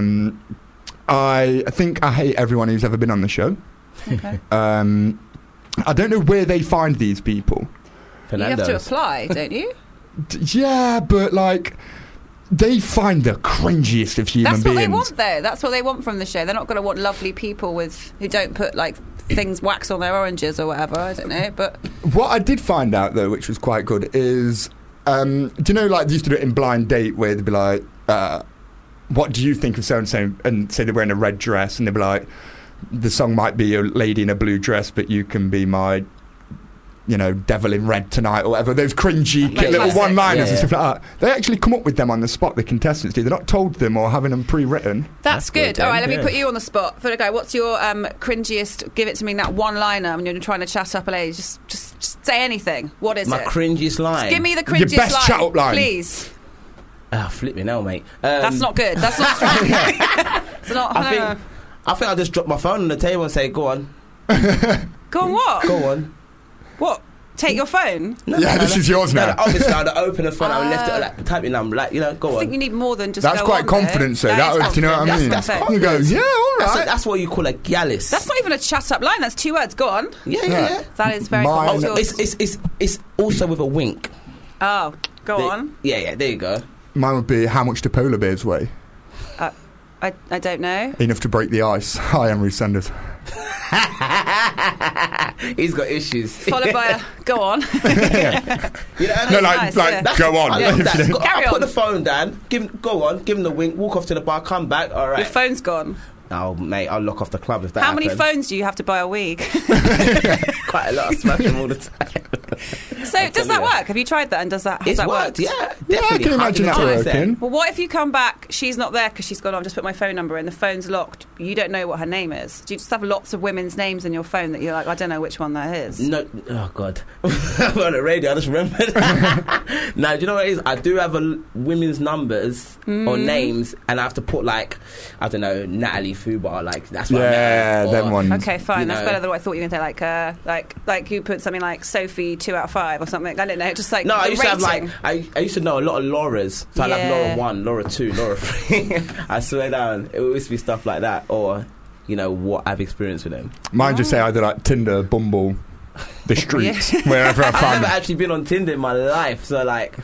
I think I hate everyone who's ever been on the show. Okay. I don't know where they find these people. Fernando's. You have to apply, don't you? Yeah, but like... They find the cringiest of human beings. That's what they want, though. That's what they want from the show. They're not going to want lovely people who don't put like wax on their oranges or whatever. I don't know, but what I did find out though, which was quite good, is do you know like they used to do it in Blind Date where they'd be like, "What do you think of so and so?" and say they're wearing a red dress, and they'd be like, "The song might be a lady in a blue dress, but you can be my." Devil in red tonight or whatever. Those cringy little one-liners and stuff like that. They actually come up with them on the spot, the contestants do. They're not told them or having them pre-written. That's good. All right, let me put you on the spot. For the guy, what's your cringiest, give it to me, that one-liner when you're trying to chat up a lady? Just say anything. What is My cringiest line? Just give me the cringiest your best chat-up line. Please. Flip me now, mate. That's not good. That's not strong. It's not... I think I'll just drop my phone on the table and say, go on. Go on what? Go on. What? Take your phone? No, this is yours now. Obviously, I'd open the phone. I would left it type your number, go on. I think you need more than just. That's go quite on confidence, though. That do you know what I mean? That's you go, yeah, all right. That's what you call a gallus. That's not even a chat up line. That's 2 words. Go on. Yeah. That is very. It's also with a wink. Oh, go on. Yeah. There you go. Mine would be, how much do polar bears weigh? I don't know. Enough to break the ice. Hi, Emery Sanders. He's got issues. Followed by a go on. Go on. I'll put the phone down, go on, give him the wink, walk off to the bar, come back, all right. Your phone's gone. Oh, mate, I'll lock off the club if that How happens. many phones do you have to buy a week? Quite a lot. I smash them all the time. So does that work? Have you tried that? And has that worked? Yeah, definitely. Yeah, I can imagine that working. Well, what if you come back, she's not there because she's gone, I've just put my phone number in, the phone's locked, you don't know what her name is? Do you just have lots of women's names in your phone that you're like, I don't know which one that is? No. Oh, God. I'm on the radio, I just remembered. No, do you know what it is? I do have women's numbers or names, and I have to put, like, I don't know, Natalie Fubar, like, that's what I meant. them ones. Okay, fine, that's better than what I thought you were going to say, like you put something like Sophie 2 out of 5 or something, I don't know, just like no, I used rating. to have I used to know a lot of Lauras, so I'd have Laura 1, Laura 2, Laura 3. I swear down, it used to be stuff like that, or what I've experienced with them. Mine just say either like Tinder, Bumble, the streets, wherever I find. I've never actually been on Tinder in my life, so like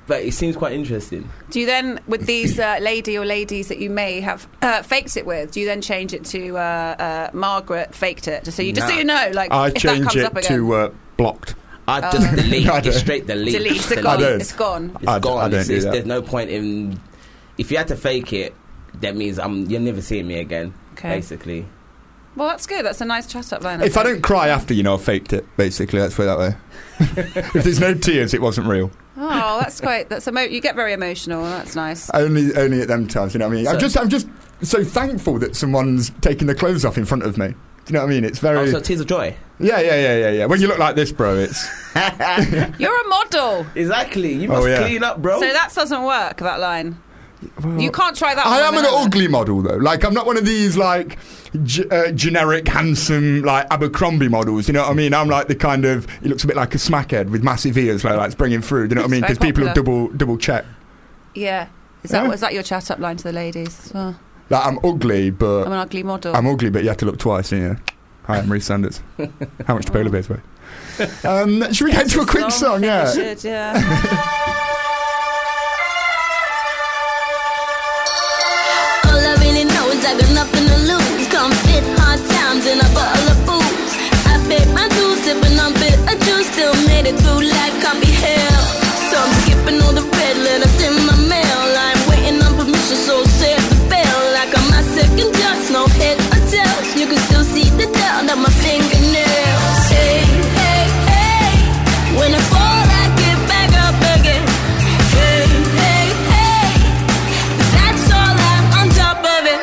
But it seems quite interesting. Do you then, with these lady or ladies that you may have faked it with, do you then change it to Margaret faked it? So you know, like I if change that comes it up again. to blocked. I just delete, straight delete. Delete, it's gone. It's gone. I don't do that. There's no point in... If you had to fake it, that means you're never seeing me again, basically. Well, that's good. That's a nice chat-up line. If I don't cry after, I faked it, basically. Let's put it that way. If there's no tears, it wasn't real. Oh, that's quite... you get very emotional. That's nice. Only at them times, you know what I mean? I'm just so thankful that someone's taking their clothes off in front of me. Do you know what I mean? It's very... Oh, so tears of joy? Yeah. When you look like this, bro, it's... You're a model. Exactly. You must clean up, bro. So that doesn't work, that line. Well, you can't try that one. I am an ugly model, though. Like, I'm not one of these, like, generic, handsome, like, Abercrombie models. You know what I mean? I'm like the kind of... He looks a bit like a smackhead with massive ears, like it's bringing through. Do you know what I mean? Because people double check. Yeah. Is that your chat-up line to the ladies as well? Like, I'm ugly, but... I'm an ugly model. I'm ugly, but you have to look twice, you know. Hi, I'm Reece Sanders. How much do polar bears weigh? Should we get to a quick song? Yeah. Should, yeah. I got nothing to lose. Come fit hard times in a bottle of booze. I paid my dues, sipping on bitter juice. Still made it through life, can't be held. So I'm skipping all the red letters in my mail. I'm waiting on permission, so set the bell. Like I'm my second just no head or tails. You can still see the down of my fingernails. Hey, hey, hey. When I fall, I get back up again. Hey, hey, hey. That's all I'm on top of it.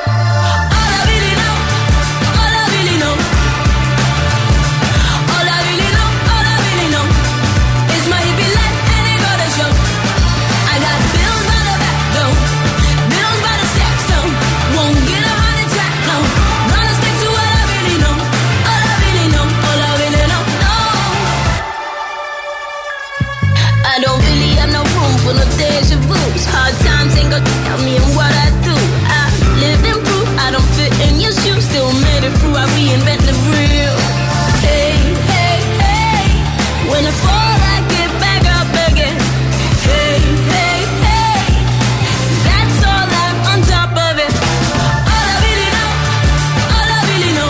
Deja vu's. Hard times ain't gonna tell me in what I do. I live in proof, I don't fit in your shoes. Still made it through, I reinvent the real. Hey, hey, hey. When I fall, I get back up again. Hey, hey, hey. That's all I'm on top of it. All I really know, all I really know.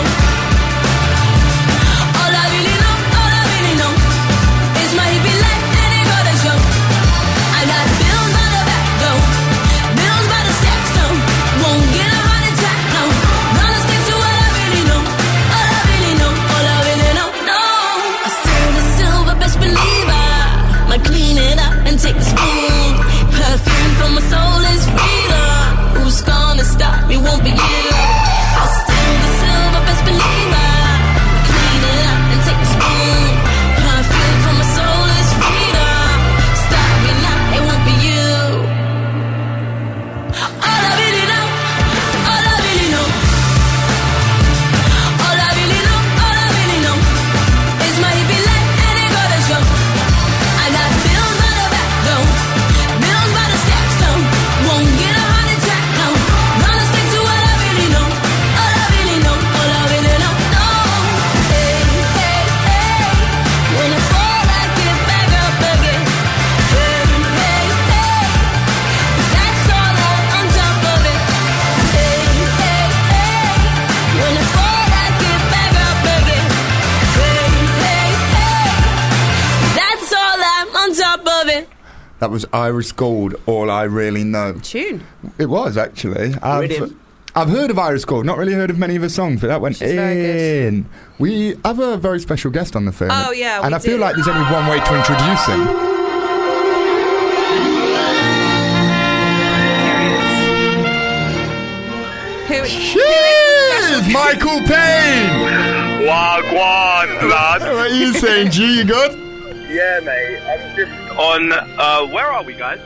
All I really know, all I really know is my hippie life and it got a show. I got bills by the back door, bills by the steps though. Won't get a heart attack, no. Gonna stick to what I really know, all I really know, all I really know. No, I still the silver, best believer. Might clean it up and take the spoon. Perfume from my soul is freedom. Who's gonna stop me? Won't be you. I still the silver, best believer. Clean it up and take the spoon. Perfume from my soul is freedom. Stop me now, it won't be you. All I really know, all I really know. All I really know, all I really know is my hippie life and it got a show. I got bills by the back though, bills by the steps though. Won't get a heart attack, no. Gonna stick to what I really know, all I really know, all I really know. No, hey, hey, hey. When I fall, I get back up again. Hey, hey, hey. That's all I'm on top of it. Hey, hey, hey. When I fall, I get back up again. Hey, hey, hey. That's all I'm on top of it. That was Iris Gold, All I Really Know. Tune. It was, actually. I've heard of Iris Gold, not really heard of many of her songs, but that went She's very in. We have a very special guest on the phone. Oh, yeah, and we I feel do. like there's only one way to introduce him. Who Cheers! Michael Payne! Wagwan, lad. What are you saying, G? You good? Yeah, mate. I'm just on. Where are we, guys?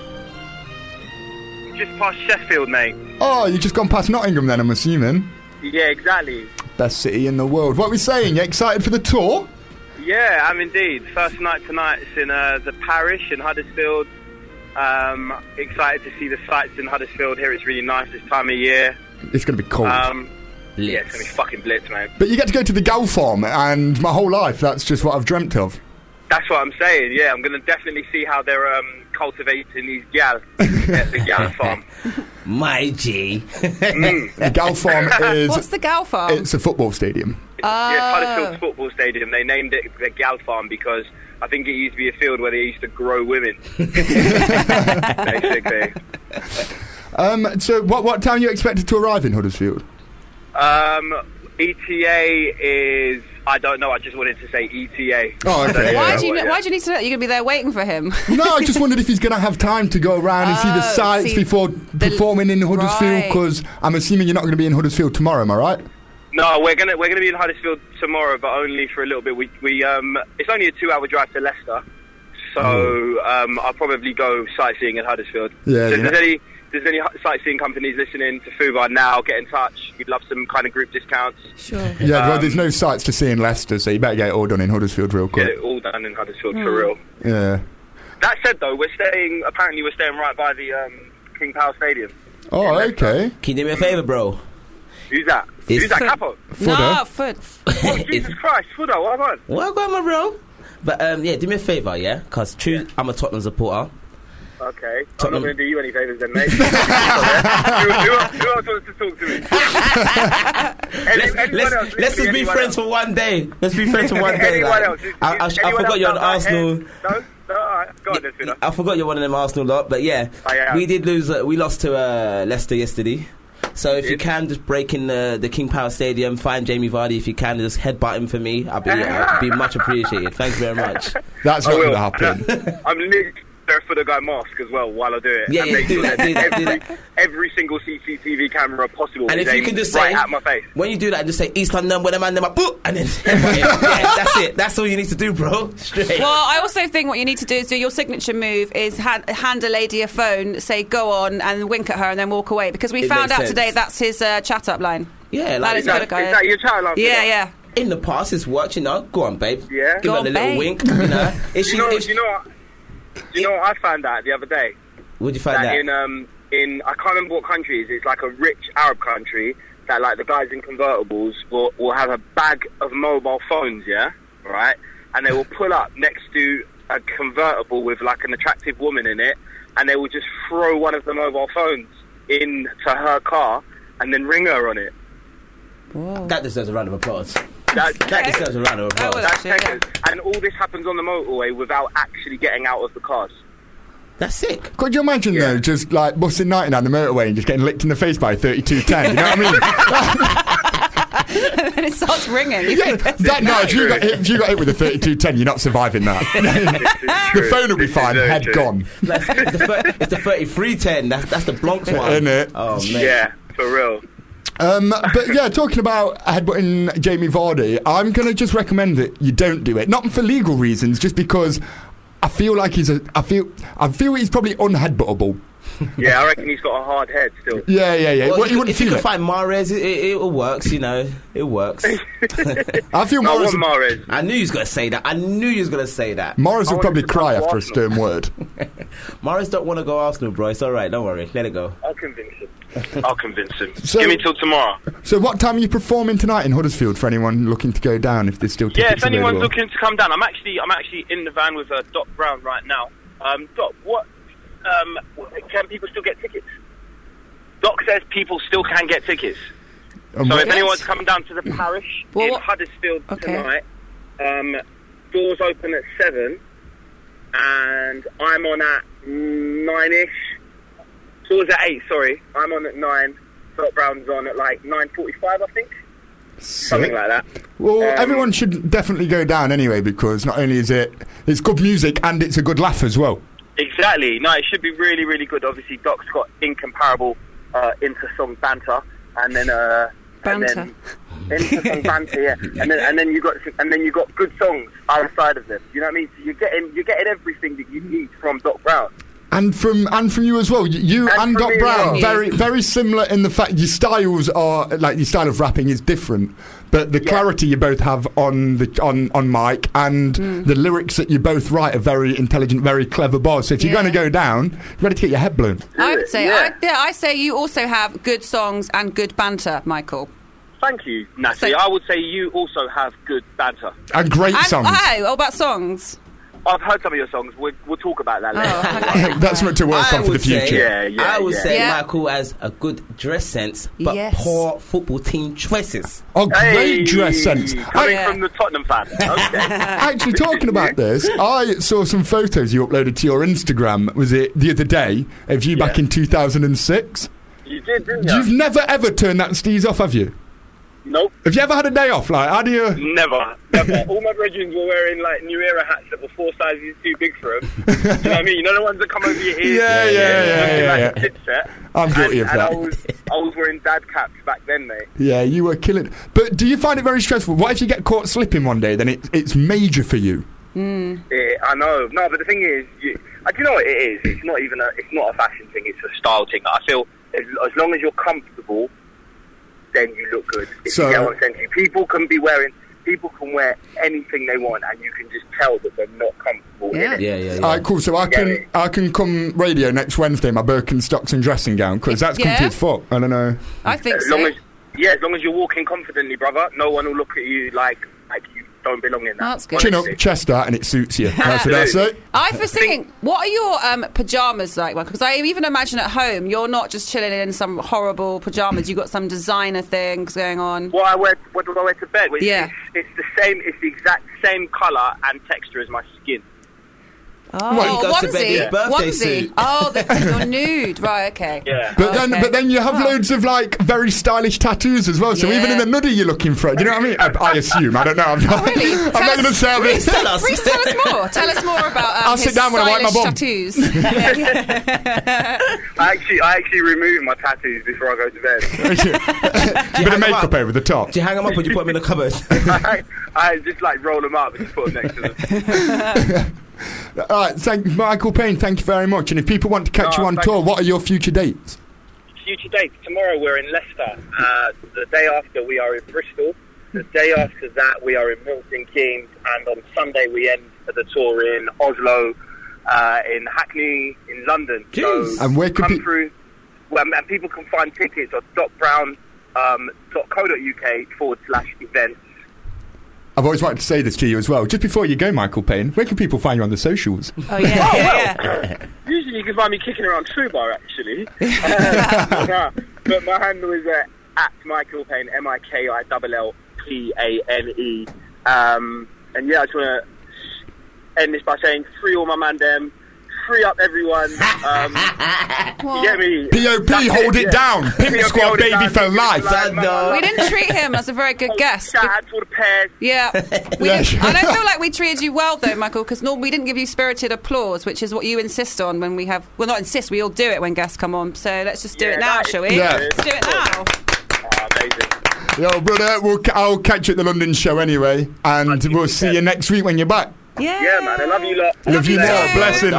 Just past Sheffield, mate. Oh, you just gone past Nottingham then, I'm assuming. Yeah, exactly. Best city in the world. What are we saying? You excited for the tour? Yeah, I'm indeed. First night tonight's in the parish in Huddersfield. Excited to see the sights in Huddersfield here. It's really nice this time of year. It's going to be cold. Yeah, it's going to be fucking blitz, mate. But you get to go to the Gal Farm, and my whole life, that's just what I've dreamt of. That's what I'm saying. Yeah, I'm going to definitely see how they're cultivating these gal at the gal farm. My G. The gal farm is... What's the gal farm? It's a football stadium. Yeah, Huddersfield Football Stadium. They named it the gal farm because I think it used to be a field where they used to grow women. Basically. So what time are you expected to arrive in Huddersfield? ETA is... I don't know. I just wanted to say ETA. Oh, okay. Why do you need to know? You're going to be there waiting for him? No, I just wondered if he's going to have time to go around and see the sights before performing in Huddersfield, because I'm assuming you're not going to be in Huddersfield tomorrow, am I right? No, we're gonna be in Huddersfield tomorrow, but only for a little bit. We it's only a 2-hour drive to Leicester, so I'll probably go sightseeing in Huddersfield. Yeah. So if there's any sightseeing companies listening to Fubar now, get in touch. We'd love some kind of group discounts. Sure. Yeah, well, there's no sights to see in Leicester, so you better get it all done in Huddersfield real quick. Get it all done in Huddersfield for real. Yeah. That said, though, we're staying right by the King Power Stadium. Oh, okay. Can you do me a favour, bro? Who's that? Who's that, Capo? No, Foot. Oh, Jesus Christ, Foodo, what about? Well, go on, my bro. But yeah, do me a favour, yeah? Because I'm a Tottenham supporter. Okay, Tottenham. I'm not going to do you any favours then, mate. who else wants to talk to me? Let's just be friends for one day. Let's be friends for one day. Anyone else? I forgot you're on Arsenal. No, alright, go on, then, I forgot you're one of them Arsenal lot, but yeah, we did lose. We lost to Leicester yesterday. So if you can, just break in the King Power Stadium, find Jamie Vardy if you can, and just headbutt him for me. I'd be much appreciated. Thank you very much. That's not going to happen. I'm literally there for the guy mask as well while I do it. Yeah, and make sure that, that every single CCTV camera possible and is if you can just right say, at my face. When you do that, just say East London, where the man them up, and then yeah, that's it. That's all you need to do, bro. Straight. Well, I also think what you need to do is do your signature move is hand a lady a phone, say go on, and wink at her, and then walk away. Because we found out today that's his chat up line. Yeah, like, is that your chat line? Yeah. In the past, it's worked, you know. Go on, babe. Yeah. Give her a little wink, you know. Do you know what I found out the other day? What did you find out? In I can't remember what country it is. It's like a rich Arab country that like the guys in convertibles will have a bag of mobile phones, yeah, right, and they will pull up next to a convertible with like an attractive woman in it, and they will just throw one of the mobile phones into her car and then ring her on it. Whoa. That deserves a round of applause. That deserves a round of applause. And all this happens on the motorway without actually getting out of the cars. That's sick. Could you imagine though, just like busting 90 down the motorway and just getting licked in the face by a 3210? You know what I mean? And it starts ringing. If you got hit with a 3210, you're not surviving that. The phone will be fine. Head gone. It's the 3310. That's the Bronx one, isn't it? Oh man. Yeah, for real. But yeah, talking about headbutting Jamie Vardy, I'm going to just recommend that you don't do it. Not for legal reasons, just because I feel like I feel he's probably unheadbuttable. Yeah, I reckon he's got a hard head still. Yeah. Well, if you can find Mahrez, it works, you know. It works. I feel Mahrez. I knew he was going to say that. Mahrez will probably cry after a stern word. Mahrez don't want to go Arsenal, bro. It's all right. Don't worry. Let it go. I'll convince him. So, give me till tomorrow. So what time are you performing tonight in Huddersfield for anyone looking to go down, if there's still tickets if anyone's available? looking to come down, I'm actually in the van with Doc Brown right now. Doc, what can people still get tickets? Doc says people still can get tickets. So if anyone's coming down to the parish in Huddersfield tonight, doors open at 7 and I'm on at 9ish. Doors at 8, sorry. I'm on at 9. Doc Brown's on at like 9:45, I think. Something like that. Well, everyone should definitely go down anyway, because not only is it's good music and it's a good laugh as well. Exactly. No, it should be really, really good. Obviously, Doc's got incomparable inter-song banter, and then inter-song banter, yeah. And then you got good songs outside of them. You know what I mean? So you're getting everything that you need from Doc Brown. And from you as well. You and Doc Brown, very, very similar in the fact your styles are like your style of rapping is different, but the clarity you both have on mic and the lyrics that you both write are very intelligent, very clever bars. So if you're going to go down, you're ready to get your head blown. I would say, I say you also have good songs and good banter, Michael. Thank you, Natalie. I would say you also have good banter and great songs. What about songs? I've heard some of your songs. We'll talk about that later. That's what to work on for the future. I would say Michael has a good dress sense, but poor football team choices. Oh, great dress sense. Coming from the Tottenham fan. Okay. Actually, talking about this, I saw some photos you uploaded to your Instagram, was it the other day, of you back in 2006? You did, didn't you? You've never ever turned that steez off, have you? Nope. Have you ever had a day off? Like, how do you... Never. All my brethren were wearing, like, New Era hats that were 4 sizes too big for them. Do you know what I mean? You know the ones that come over your ears? Yeah. I'm guilty of that. I was wearing dad caps back then, mate. Yeah, you were killing it. But do you find it very stressful? What if you get caught slipping one day, then it's major for you? Yeah, I know. No, but the thing is, do you know what it is? It's not a fashion thing, it's a style thing. I feel as long as you're comfortable, then you look good. If you get what I'm saying to you. People can wear anything they want, and you can just tell that they're not comfortable in it. Yeah. All right, cool. So I can come radio next Wednesday in my Birkenstocks and dressing gown, because that's comfy as fuck. I don't know. I think as long as you're walking confidently, brother, no one will look at you like you don't belong in that. That's good. Chin up, chest out, and it suits you. That's what I say. I was thinking, what are your pyjamas like? Because I even imagine at home, you're not just chilling in some horrible pyjamas. You've got some designer things going on. What do I wear to bed? Well, it's the same. It's the exact same colour and texture as my skin. Onesie. Oh, you're nude, right? Okay. Yeah. But then you have loads of like very stylish tattoos as well. So even in the nuddy, you're looking for it. Do you know what I mean? I assume. I don't know. I'm not going to say it. Tell us more. Tell us more about. I'll sit down when I wipe my bum. Tattoos. I actually remove my tattoos before I go to bed. A bit of makeup over the top. Do you hang them up or do you put them in the cupboard? I just like roll them up and just put them next to them. All right, Michael Payne, thank you very much. And if people want to catch you on tour, what are your future dates? Future dates? Tomorrow we're in Leicester. The day after we are in Bristol. The day after that we are in Milton Keynes. And on Sunday we end the tour in Oslo, in Hackney, in London. Jeez. So and where can through, and people can find tickets at docbrown.co.uk/events. I've always wanted to say this to you as well. Just before you go, Michael Payne, where can people find you on the socials? Usually you can find me kicking around Truebar, actually. But my handle is at Michael Payne, MIKILLPANE. And yeah, I just want to end this by saying, free all my man them. Free up everyone. You get me? POP, hold it down. Pimp Squad baby for life. We didn't treat him as a very good guest. Shout out to all the pairs. Yeah. I don't feel like we treated you well, though, Michael, because we didn't give you spirited applause, which is what you insist on when we have... Well, not insist, we all do it when guests come on. So let's just do it now, shall we? Yeah. Let's do it now. Amazing. Yo, brother, I'll catch you at the London show anyway, and we'll see you next week when you're back. Yeah, man, I love you lot. Love you more. Blessings.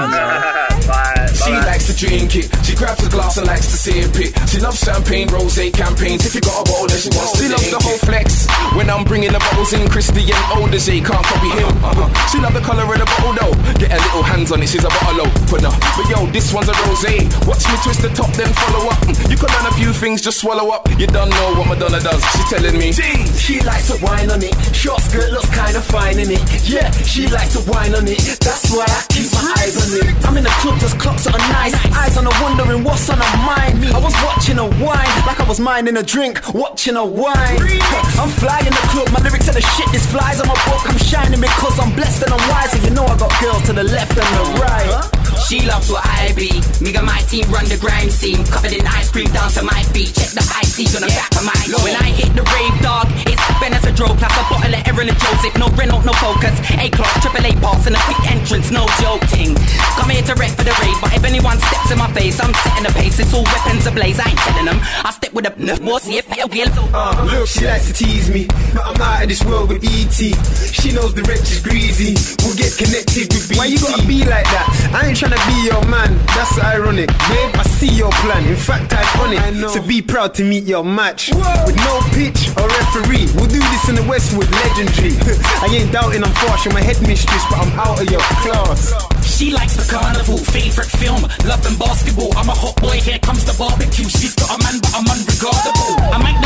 Bye. She likes to drink it. She grabs a glass and likes to sip it. She loves champagne, rosé campaigns. If you got a bottle, then she wants to drink. She loves the whole flex. When I'm bringing the bottles in, Christian older J can't copy him. She love the colour of the bottle though. Get her little hands on it, she's a bottle opener. But yo, this one's a rosé. Watch me twist the top, then follow up. You can learn a few things, just swallow up. You don't know what Madonna does. She's telling me, she likes to wine on it. Short skirt looks kinda fine in it. Yeah, she likes to wine on it. That's why I keep my eyes on it. I'm in the club, just clocks are nice. Eyes on her, wondering what's on her mind. I was watching her wine, like I was minding a drink, watching her wine. I'm flying the club, my lyrics are the shit. This flies on my book, I'm shining because I'm blessed and I'm wise. And you know I got girls to the left and the right. She loves what I be. Me and my team run the grime scene, covered in ice cream down to my feet. Check the high seas on the back of my low. When I hit the rave, dog, it's Ben as a drove. Plus a bottle of Erin and Joseph. No Renault, no focus. A-class, triple A pass and a quick entrance, no joking. Come here to rep for the raid, but if anyone steps in my face, I'm setting the pace. It's all weapons ablaze, I ain't telling them. I step with a more see if they'll get look, she likes to tease me, but I'm out of this world with E.T. She knows the wretch is greasy. We'll get connected with BT. Why you gotta be like that? I ain't tryna be your man, that's ironic. Babe, I see your plan. In fact, I'm on it. So be proud to meet your match. With no pitch or referee, we'll do this in the Westwood, legendary. I ain't doubting I'm far from my head mistress, but I'm out of your class. She likes the carnival, favourite film, love and basketball. I'm a hot boy, here comes the barbecue. She's got a man, but I'm unregardable. I make the park with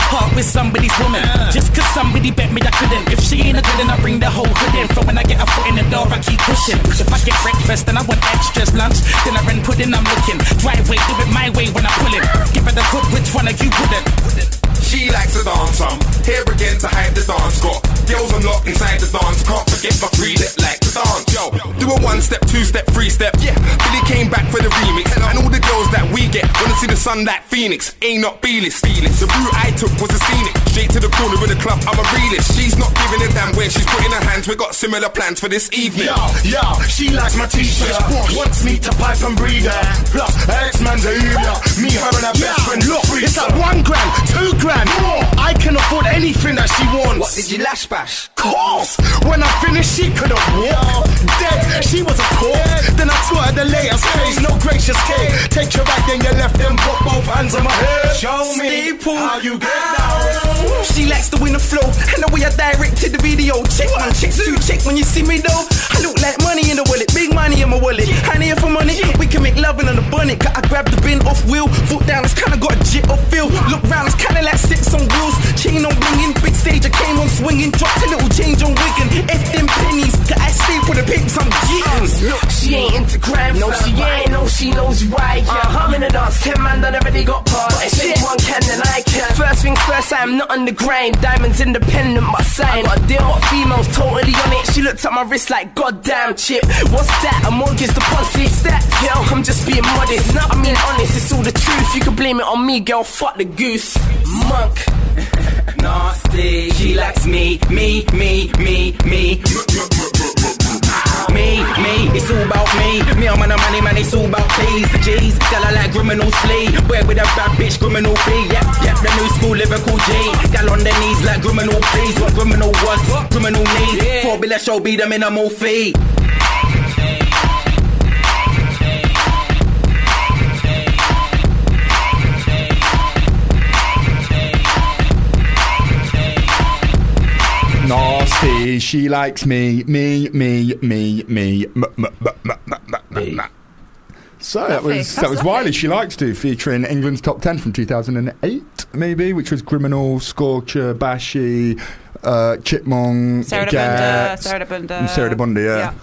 is somebody's woman. Just cause somebody bet me I couldn't. If she ain't a good, then I bring the whole hood in. For when I get a foot in the door, I keep pushing. If I get breakfast, then I want extras. Lunch, then I run pudding, I'm looking. Driveway, do it my way when I pull it. Give her the hood, which one of you wouldn't? She likes to dance, here again to hype the dance. Got girls unlocked inside the dance. Can't forget my free that like to dance. Yo, do a 1 step, 2 step, 3 step. Yeah, Billy came back for the remix. And all the girls that we get wanna see the sun like Phoenix. Ain't not B-list. The route I took was a scenic. Straight to the corner of the club, I'm a realist. She's not giving a damn where she's putting her hands. We got similar plans for this evening. Yo, she likes my t-shirt. Wants me to pipe and breathe her. Plus, her ex-man's a Uber. Me, her and her best friend. Look, it's like $1 grand, $2 grand. I can afford anything that she wants. What, did you lash bash? Course! When I finished, she couldn't walk. Dead, she was a corpse. Then I saw her the latest face, no gracious cake. Take your right, then your left, then put both hands on my head. Show me how you get down. She likes to win the flow, and the way I directed the video. Check one, check two, check when you see me though. I look like money in the wallet, big money in my wallet. Honey here for money, we can make loving on the bonnet. I grab the bin off wheel, foot down, it's kinda got a jit off feel. Look round, it's kinda like 6 on wheels. Chain on ringing, big stage, I came on swinging. Dropped a little change on Wigan. F them pennies, got I stay for the pigs, I'm getting. Look, she ain't into crime. No, she ain't. No, she knows you right. I'm in the dance, 10 man done already got past. If anyone can, then I can. First things first, I'm not on the grind. Diamonds independent, my sign. I got a deal, what females totally on it. She looked at my wrist like, goddamn chip. What's that? A mortgage deposit. That girl, I'm just being modest. I mean honest, it's all the truth. You can blame it on me, girl. Fuck the goose. Monk. Nasty. She likes me. Me. It's all about me. Me, I'm on the money, man. It's all about P's. The G's. Gal, I like criminal sleep. Where with a bad bitch, criminal B. Yep, the new school lyrical G. Gal on their knees like criminal please. What criminal was? Criminal need. 4 billion show be the minimal fee. Nasty, she likes me. So that was Wiley, She Likes To, featuring England's Top 10 from 2008, maybe, which was Criminal, Scorcher, Bashi, Chipmunk, Sarah de Bunda, yeah.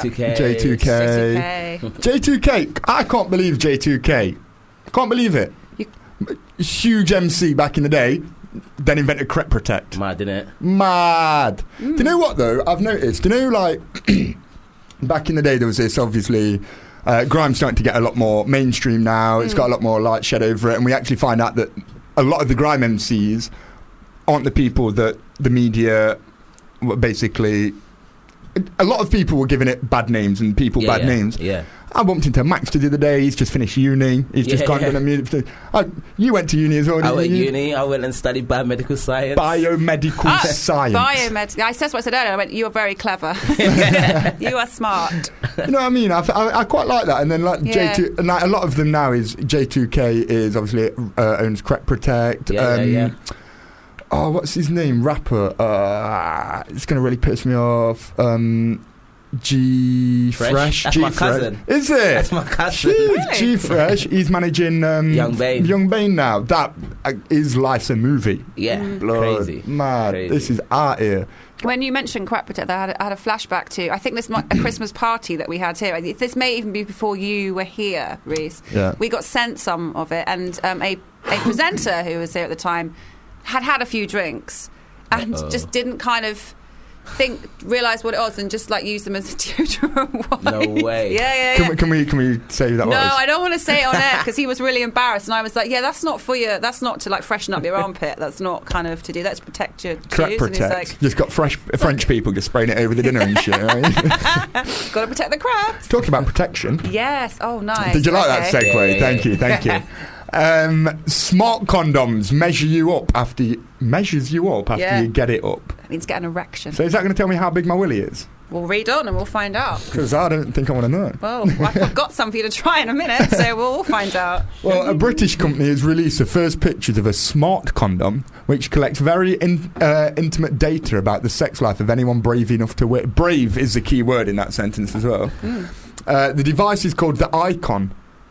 J2K. I can't believe J2K. Can't believe it. Huge MC back in the day. Then invented Crep Protect. Mad, innit? Mad. Do you know what, though? I've noticed. Do you know, like, back in the day, there was this, obviously, grime's starting to get a lot more mainstream now. It's got a lot more light shed over it. And we actually find out that a lot of the grime MCs aren't the people that the media basically... A lot of people were giving it bad names and bad names. Yeah. I bumped into Max the other day. He's just finished uni. He's just gone to the music. You went to uni as well. I went to uni. I went and studied biomedical science. Biomedical science. That's what I said earlier. I went, you are very clever. You are smart. You know what I mean? I quite like that. And then like J2, and like a lot of them now is J2K is obviously owns Crep Protect. Oh, what's his name? Rapper. It's going to really piss me off. G-Fresh. That's my cousin. Is it? That's my cousin. Really? G-Fresh. He's managing Young Bane now. That his life's a movie. Yeah. Blood. Crazy. Mad. Crazy. This is art here. When you mentioned Crep Protect, I had a flashback to, I think this might a Christmas party that we had here. This may even be before you were here, Reese. Yeah. We got sent some of it, and a presenter who was here at the time had a few drinks and just didn't kind of realise what it was and just like use them as a deodorant. No way. Yeah. Can we say that? No, I don't want to say it on air because he was really embarrassed, and I was like, "Yeah, that's not for you. That's not to like freshen up your armpit. That's not kind of to do. That's protect your Crep Protect. Like, just got French people just spraying it over the dinner and shit. Right? Got to protect the crabs. Talking about protection. Yes. Oh, nice. Did you like that segue? Yeah. Thank you. Smart condoms measures you up after you get it up. That means get an erection. So is that going to tell me how big my willy is? We'll read on and we'll find out. Because I don't think I want to know. Well, I've got some for you to try in a minute, so we'll find out. Well, a British company has released the first pictures of a smart condom, which collects very intimate data about the sex life of anyone brave enough to wear. Brave is the key word in that sentence as well. The device is called the Icon.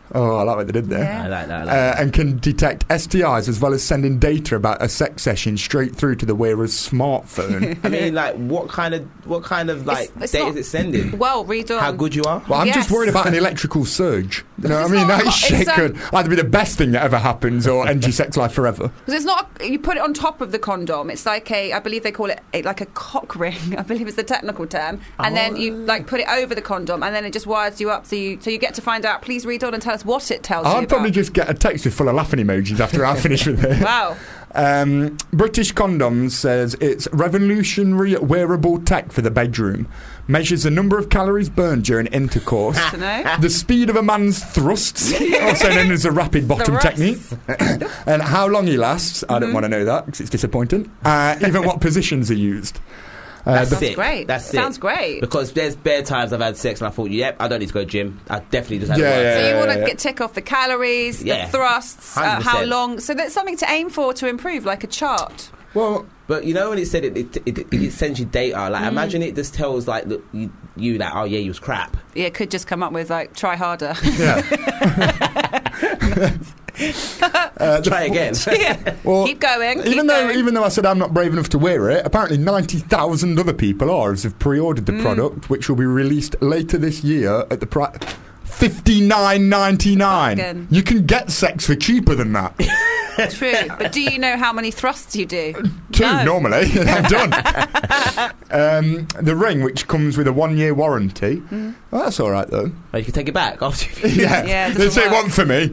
Oh, I like what they did there. I like that. And can detect STIs as well as sending data about a sex session straight through to the wearer's smartphone. I mean, like, what kind of like It's data not- is it sending? Well, read on. How good you are? Well, I'm Yes. just worried about an electrical surge. You know what I mean? not- That shit it's, could either be the best thing that ever happens or end your sex life forever. Because it's not, you put it on top of the condom. It's like I believe they call it like a cock ring. I believe it's the technical term. And then you like put it over the condom, and then it just wires you up. So you get to find out. Please read on and tell us what it tells you I'd probably about. just get a text with full of laughing emojis after I finish with it. Wow. British Condoms says it's revolutionary wearable tech for the bedroom. Measures the number of calories burned during intercourse, To know. the speed of a man's thrusts, also known as a rapid bottom Thrusts. technique, and how long he lasts. I don't want to know that because it's disappointing. Even what positions are used. That's Sounds it. great. That's Sounds it. great. Because there's bare times I've had sex and I thought, yep, I don't need to go gym. I definitely just had Yeah, to work. yeah, So you want to yeah. get tick off the calories, Yeah. the thrusts, 100%. how long. So there's something to aim for to improve, like a chart. Well, But you know when it said it sends you data. Like imagine it just tells like look, you like, oh yeah, you was crap. Yeah, it could just come up with like try harder. Try again. Yeah. Well, Keep going. Even though I said I'm not brave enough to wear it, apparently 90,000 other people are as have pre-ordered the product, which will be released later this year at the price $59.99. Bargain. You can get sex for cheaper than that. True, but do you know how many thrusts you do? Two No. normally. I'm done. The ring, which comes with a 1-year warranty. Well, that's all right though. Oh, you can take it back after. Yeah, it they doesn't say work. one for me.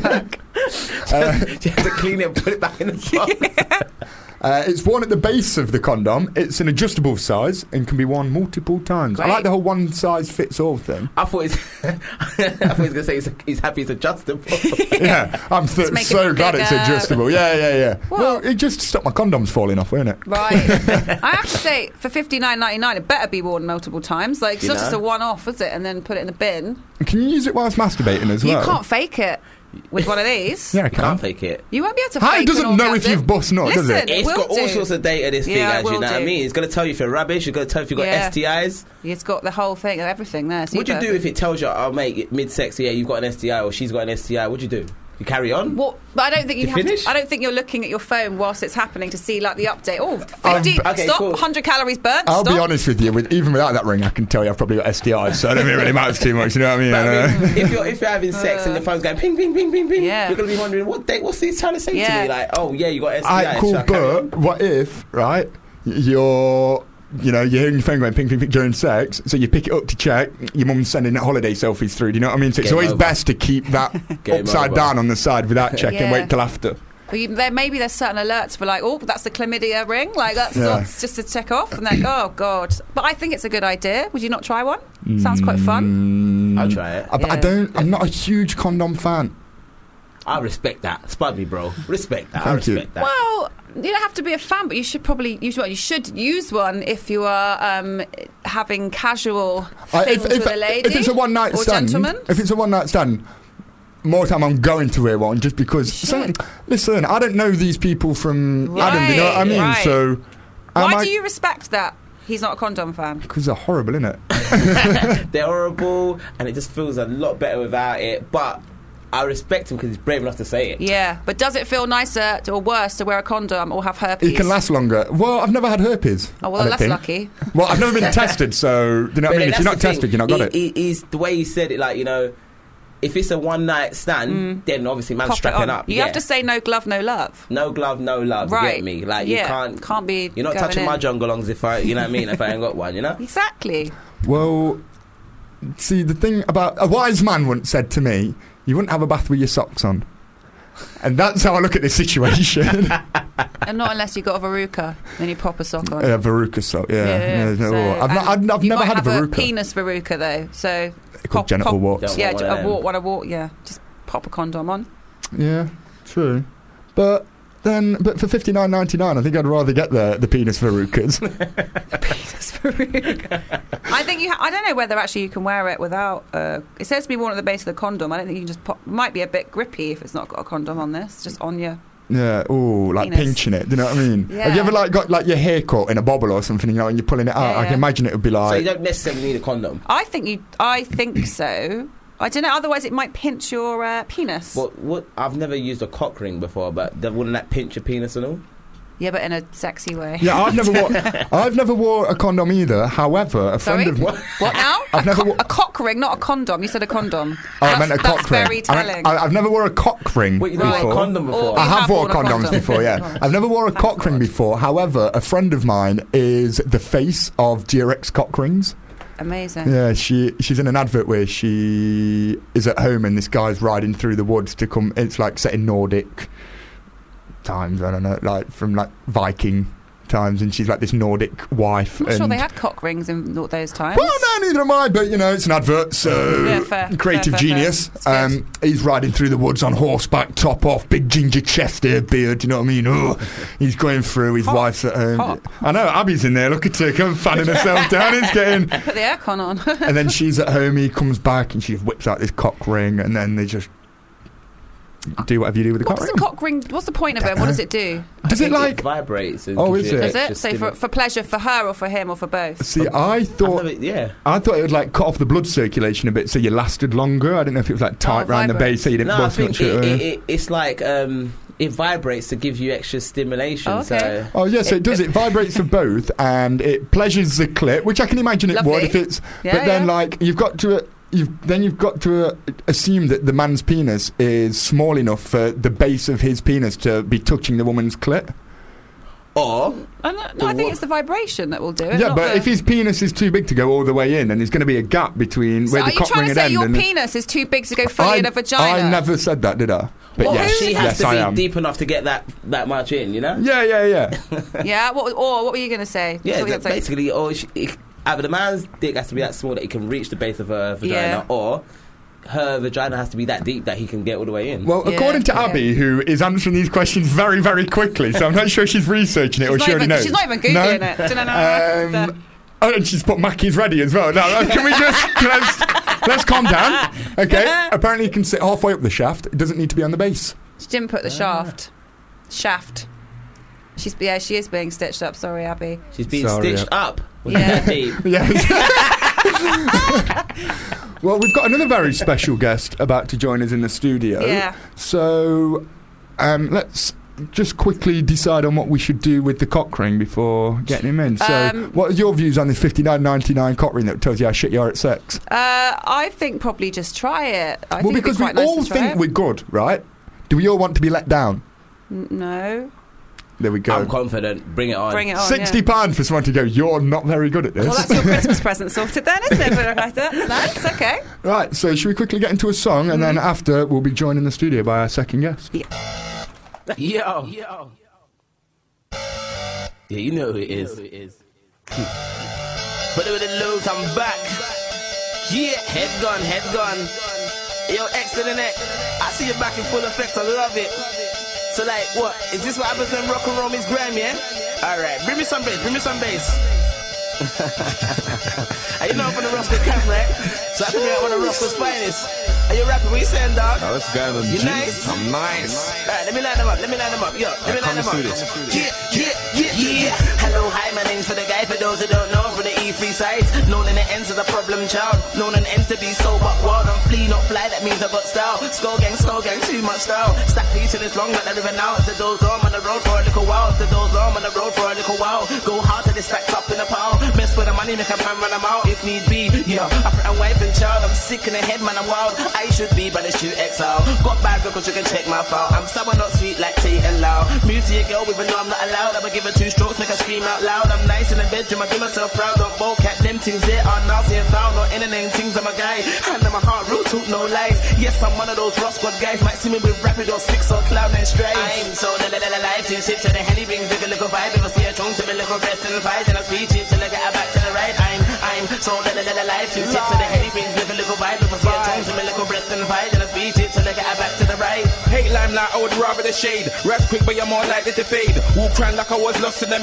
You have to clean it and put it back in the box. It's worn at the base of the condom. It's an adjustable size and can be worn multiple times. I Great. like the whole one size fits all thing. I thought he was going to say he's happy it's adjustable. Yeah, I'm make so it glad it's bigger. adjustable. Yeah. Well- Well, it just stopped my condoms falling off, won't it? Right. I have to say, for $59.99, it better be worn multiple times. Like, it's You not know? just a one-off, is it? And then put it in the bin. Can you use it whilst masturbating as well? You can't fake it with one of these. Yeah, I Can't can. fake it. You won't be able to How fake it doesn't an know if orgasm. you've bust nut, does Listen, it? It's will got all do. sorts of data, this thing, Yeah, as you will know what I do. mean? It's going to tell you if you're rubbish, it's going to tell you if you've got Yeah. STIs. It's got the whole thing, everything there. What'd you do if it tells you, oh mate, mid-sex, yeah, you've got an STI or she's got an STI, what'd you do? You carry on? What? But I don't think you To have finish? to. I don't think you're looking at your phone whilst it's happening to see like the update. Oh, 50, Okay, stop, cool. 100 calories burnt. I'll stop. be honest with you. Even without that ring, I can tell you I've probably got STIs, so I don't think it really matters too much. You know what I mean? But I mean, if you're having sex and the phone's going ping, ping, ping, ping, ping, Yeah. you're going to be wondering, what's he trying to say to Yeah. me? Like, oh yeah, you got STI. Alright, cool, should I carry on? but what if, right, you're hearing your phone going ping, ping, ping during sex, so you pick it up to check, your mum's sending holiday selfies through, do you know what I mean? So it's Game always over. best to keep that Game upside over. down on the side without checking, Yeah. wait till after. But maybe there's certain alerts for like, oh, that's the chlamydia ring. Like that's Yeah. just to check off, and then oh god. But I think it's a good idea. Would you not try one? Sounds quite fun. I'll try it. But I Yeah. don't, I'm not a huge condom fan. I respect that. Spud me, bro. Respect that. I Thank you. respect that. Well, you don't have to be a fan, but you should probably use one. You should use one if you are having casual things with a lady. If it's a one night or stand, gentleman. if it's a one night stand, more time I'm going to wear one just because. Listen, I don't know these people from Adam. You know what I mean? Right. So, Why do you respect that? He's not a condom fan. Because they're horrible, innit? They're horrible, and it just feels a lot better without it. But I respect him because he's brave enough to say it. Yeah, but does it feel nicer or worse to wear a condom or have herpes? It can last longer. Well, I've never had herpes. Oh, well, I don't that's think. lucky. Well, I've never been tested, so you know what I mean. If you're not tested, you're not got it. He's the way he said it, like, you know, if it's a one night stand, then obviously man's Pop it strapping on. up. You have to say no glove, no love. No glove, no love. You Right. get me? Like Yeah. you Can't be You're not going touching in. my jungle longs if I, you know what I mean? If I ain't got one, you know. Exactly. Well, see, the thing about a wise man once said to me, "You wouldn't have a bath with your socks on," and that's how I look at this situation. And not unless you got a verruca, then you pop a sock on. Verruca sock, yeah. No, So, I've you never might had a have a verruca. penis verruca though, so called genital warts. Yeah, Don't want one of a wart. Yeah, just pop a condom on. Yeah, true. But for $59.99, I think I'd rather get the penis verrucas. I think I don't know whether actually you can wear it without. It says to be worn at the base of the condom. I don't think you can just pop. It might be a bit grippy if it's not got a condom on this. Just on your. Yeah, ooh, like Penis. pinching it. Do you know what I mean? Yeah. Have you ever got your hair caught in a bobble or something, and you're pulling it out? Yeah, I can imagine it would be So like. you don't necessarily need a condom. I think so. I don't know. Otherwise, it might pinch your penis. What? I've never used a cock ring before, but wouldn't that pinch your penis and all? Yeah, but in a sexy way. Yeah, I've never wore a condom either. However, a friend of mine. What now? A cock ring, not a condom. You said a condom. Oh, I meant a cock ring. That's very telling. I've never wore a cock ring before. You never wore a condom before? I have worn condoms before, yeah. I've never wore a cock ring before. However, a friend of mine is the face of GRX cock rings. Amazing. Yeah, she's in an advert where she is at home and this guy's riding through the woods to come. It's like set in Nordic times, I don't know, like from like Viking times, and she's like this Nordic wife. I'm not sure they had cock rings in those times. Well, no, neither am I, but you know, it's an advert, so yeah, fair, creative genius. He's riding through the woods on horseback, top off, big ginger chest hair, beard, you know what I mean? Oh, he's going through, his wife's at home. I know, Abby's in there, look at her, come fanning herself down, he's getting... Put the aircon on. And then she's at home, he comes back, and she whips out this cock ring, and then they just... do whatever you do with the cock ring. What's the cock ring? What's the point of it? What does it do? Does it like... It vibrates. And is it? Does it? So for pleasure for her or for him or for both? See, I thought it would like cut off the blood circulation a bit so you lasted longer. I don't know if it was like tight round the base so you didn't bust much. It's like... it vibrates to give you extra stimulation. Oh, okay. So it does. It vibrates for both, and it pleasures the clit, which I can imagine it would if it's... but then, like, you've got to assume that the man's penis is small enough for the base of his penis to be touching the woman's clit. Or... I think it's the vibration that will do it. Yeah, but if his penis is too big to go all the way in, then there's going to be a gap between where the cock ring would end. Are you trying to say your penis is too big to go fully in a vagina? I never said that, did I? But yes, she has to I be deep enough to get that much in, you know? Yeah. Yeah, what were you going to say? Yeah, basically, either the man's dick has to be that small that he can reach the base of her vagina, or her vagina has to be that deep that he can get all the way in. Well, according to Abby, who is answering these questions very, very quickly, so I'm not sure she's researching it or she already knows. She's not even Googling it. And she's put Mackie's ready as well. Now, can we just... let's calm down. Okay, apparently you can sit halfway up the shaft. It doesn't need to be on the base. She didn't put the shaft. She is being stitched up. Sorry, Abby. She's being stitched up. Yeah. Well, we've got another very special guest about to join us in the studio. Yeah. So, let's just quickly decide on what we should do with the cock ring before getting him in. So, what are your views on this $59.99 cock ring that tells you how shit you are at sex? I think probably just try it. Because we all think we're good, right? Do we all want to be let down? No. There we go. I'm confident. Bring it on. £60 for someone to go, you're not very good at this. Well, that's your Christmas present sorted then, isn't it? That's nice, okay. Right, so should we quickly get into a song, and then after we'll be joined in the studio by our second guest? Yo. Yeah, you know who it is. But with the lows, I'm back. Yeah, head gone. Yo, excellent, innit? I see you back in full effect, I love it. So like, what? Is this what happens when rock and roll is grime, yeah? Alright, bring me some bass. Are you know from the Roscoe camp, right? So I can be one of Roscoe's finest. Are you rapping? What you saying, dog? Oh, this guy was You nice? I'm nice. Alright, let me line them up. Yo, let me line them up. Yeah. Hello, hi, my name's for the guy. For those who don't know, from the E3 side. Known in the ends as a problem child. Known in ends to be so but wild. I'm flee, not fly, that means I got style. Skull gang, too much style. Stack piece in this long, like the river now. The doors on the road for a little while. Go hard till it's stacked up in a pile. Mess with the money, make a man run them out if need be. Yeah, I put a wife and child. I'm sick in the head, man, I'm wild. I should be, but it's too XL. Got bad records, you can check my file. I'm sour, not sweet, like Tate and Loud. Move to your girl, even though I'm not allowed. I'ma give her 2 strokes, make her scream out loud. I'm nice in the bedroom, I give myself proud. Don't bowl cat, them things there are nasty and foul. Not in the name, things I'm a guy. Hand in my heart, real talk, no lies. Yes, I'm one of those rock squad guys. Might see me with rapid or sticks or cloud and strides. I'm so life, 2 sips of the Henny brings a little vibe. If I see a chunk to me, little breast and fight. And I speech it till I get her back to the right. I'm so life, 2 sips of the Henny brings a little vibe. If I see a chunk to me, little breast and fight. And I speech it till I get her back to the right. Hate limelight, I would rather the shade. Rest quick, but you're more likely to fade. Walk around like I was lost in the maze.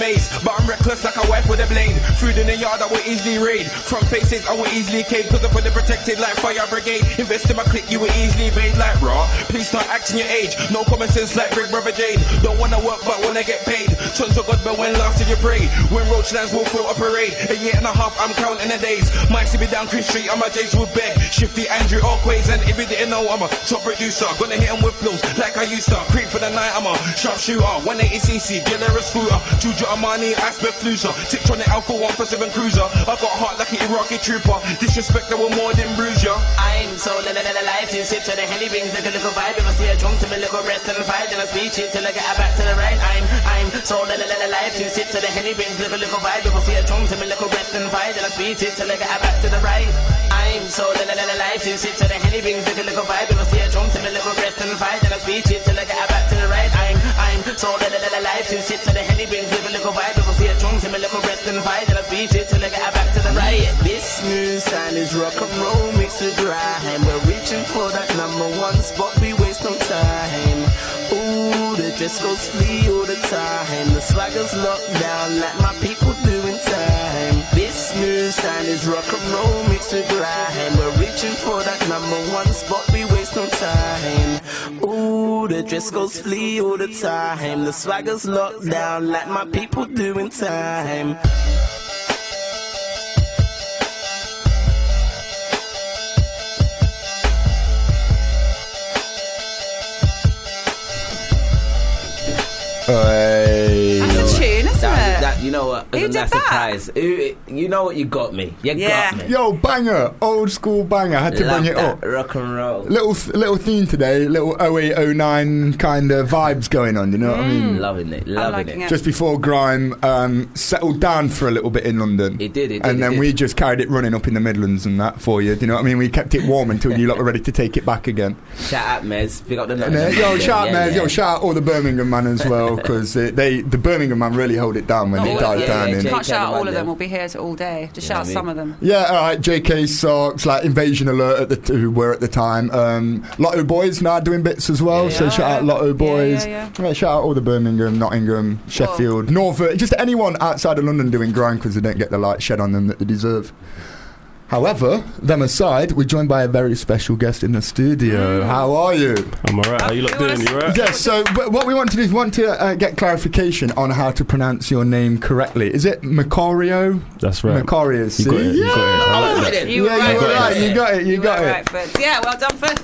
but I'm reckless like a wife with a blade. Food in the yard I will easily raid. Front faces I will easily cave, cause I'm fully protected like fire brigade. Invest in my clique, you will easily evade like raw. Please start acting your age. No common sense like Big Brother Jade. Don't wanna work but wanna get paid. Turn to God but when last did you pray? When Roachlands will throw a parade. A year and a half I'm counting the days. Might see me down Chris Street on my days with Beg. Shifty Andrew Alquays, and if you didn't know I'm a top producer. Gonna hit him with flows like I used to. Creep for the night, I'm a sharpshooter. 180cc, Gilera scooter. Juju Armani, Asper Fluser. Tiptronic Alpha 147 Cruiser. I got heart like an Iraqi trooper. Disrespect I will more than bruise ya. I'm so life to sip to the henny rings like a little vibe. If I see a drunk to me, little rest and fight. Then I speech it till I get back to the right. I'm so life to sip to the henny rings like a little vibe. If I see a drunk to me, little rest and fight. Then I speech it till I get back to the right. I'm so life to sip to the henny rings like a little vibe. If I see a drunk to me, little rest and fight. Then I speech it till I get back to the right. I'm so life to sip to the henny rings like a little vibe. If I see a drunk to me, little rest and fight. Then I speech it till I get back to the right. This smooth sound is rock and roll mixed with grime. We're reaching for that #1 spot, we waste no time. Ooh, the dress goes free all the time. The swagger's locked down like my people doing time. This smooth sound is rock and roll mixed with grime. We're reaching for that #1 spot, we waste no time. Ooh, the dress goes free all the time. The swagger's locked down like my people doing time. That's a tune, isn't it? You know what? Who did that's that? a prize. You know what? You got me. You got me. Yo, banger, old school banger. Had to bring it up. Rock and roll. Little theme today. Little 08, 09 kind of vibes going on. You know what I mean? Loving it. Just before grime settled down for a little bit in London. It did. And then we just carried it running up in the Midlands and that for you. Do you know what I mean? We kept it warm until you lot were ready to take it back again. Shout out Mez. Big up the Yo, shout out Mez. Yo, shout out all the Birmingham man as well, because the Birmingham man really held it down when they died down in. You can't shout out all of them. We'll be here all day. Just shout out some of them. Yeah, all right. JK Socks, like Invasion Alert who were at the time. Lotto Boys now doing bits as well. So shout out Lotto Boys. Yeah, shout out all the Birmingham, Nottingham, Sheffield, Norfolk, just anyone outside of London doing grime because they don't get the light shed on them that they deserve. However, them aside, we're joined by a very special guest in the studio. How are you? I'm alright. How you lot doing? You alright? Yes, so what we want to do is we want to get clarification on how to pronounce your name correctly. Is it Macario? That's right. Macario. You got it. You got it. I like that. You were right. You got it. You got it. Right, but yeah, well done, first.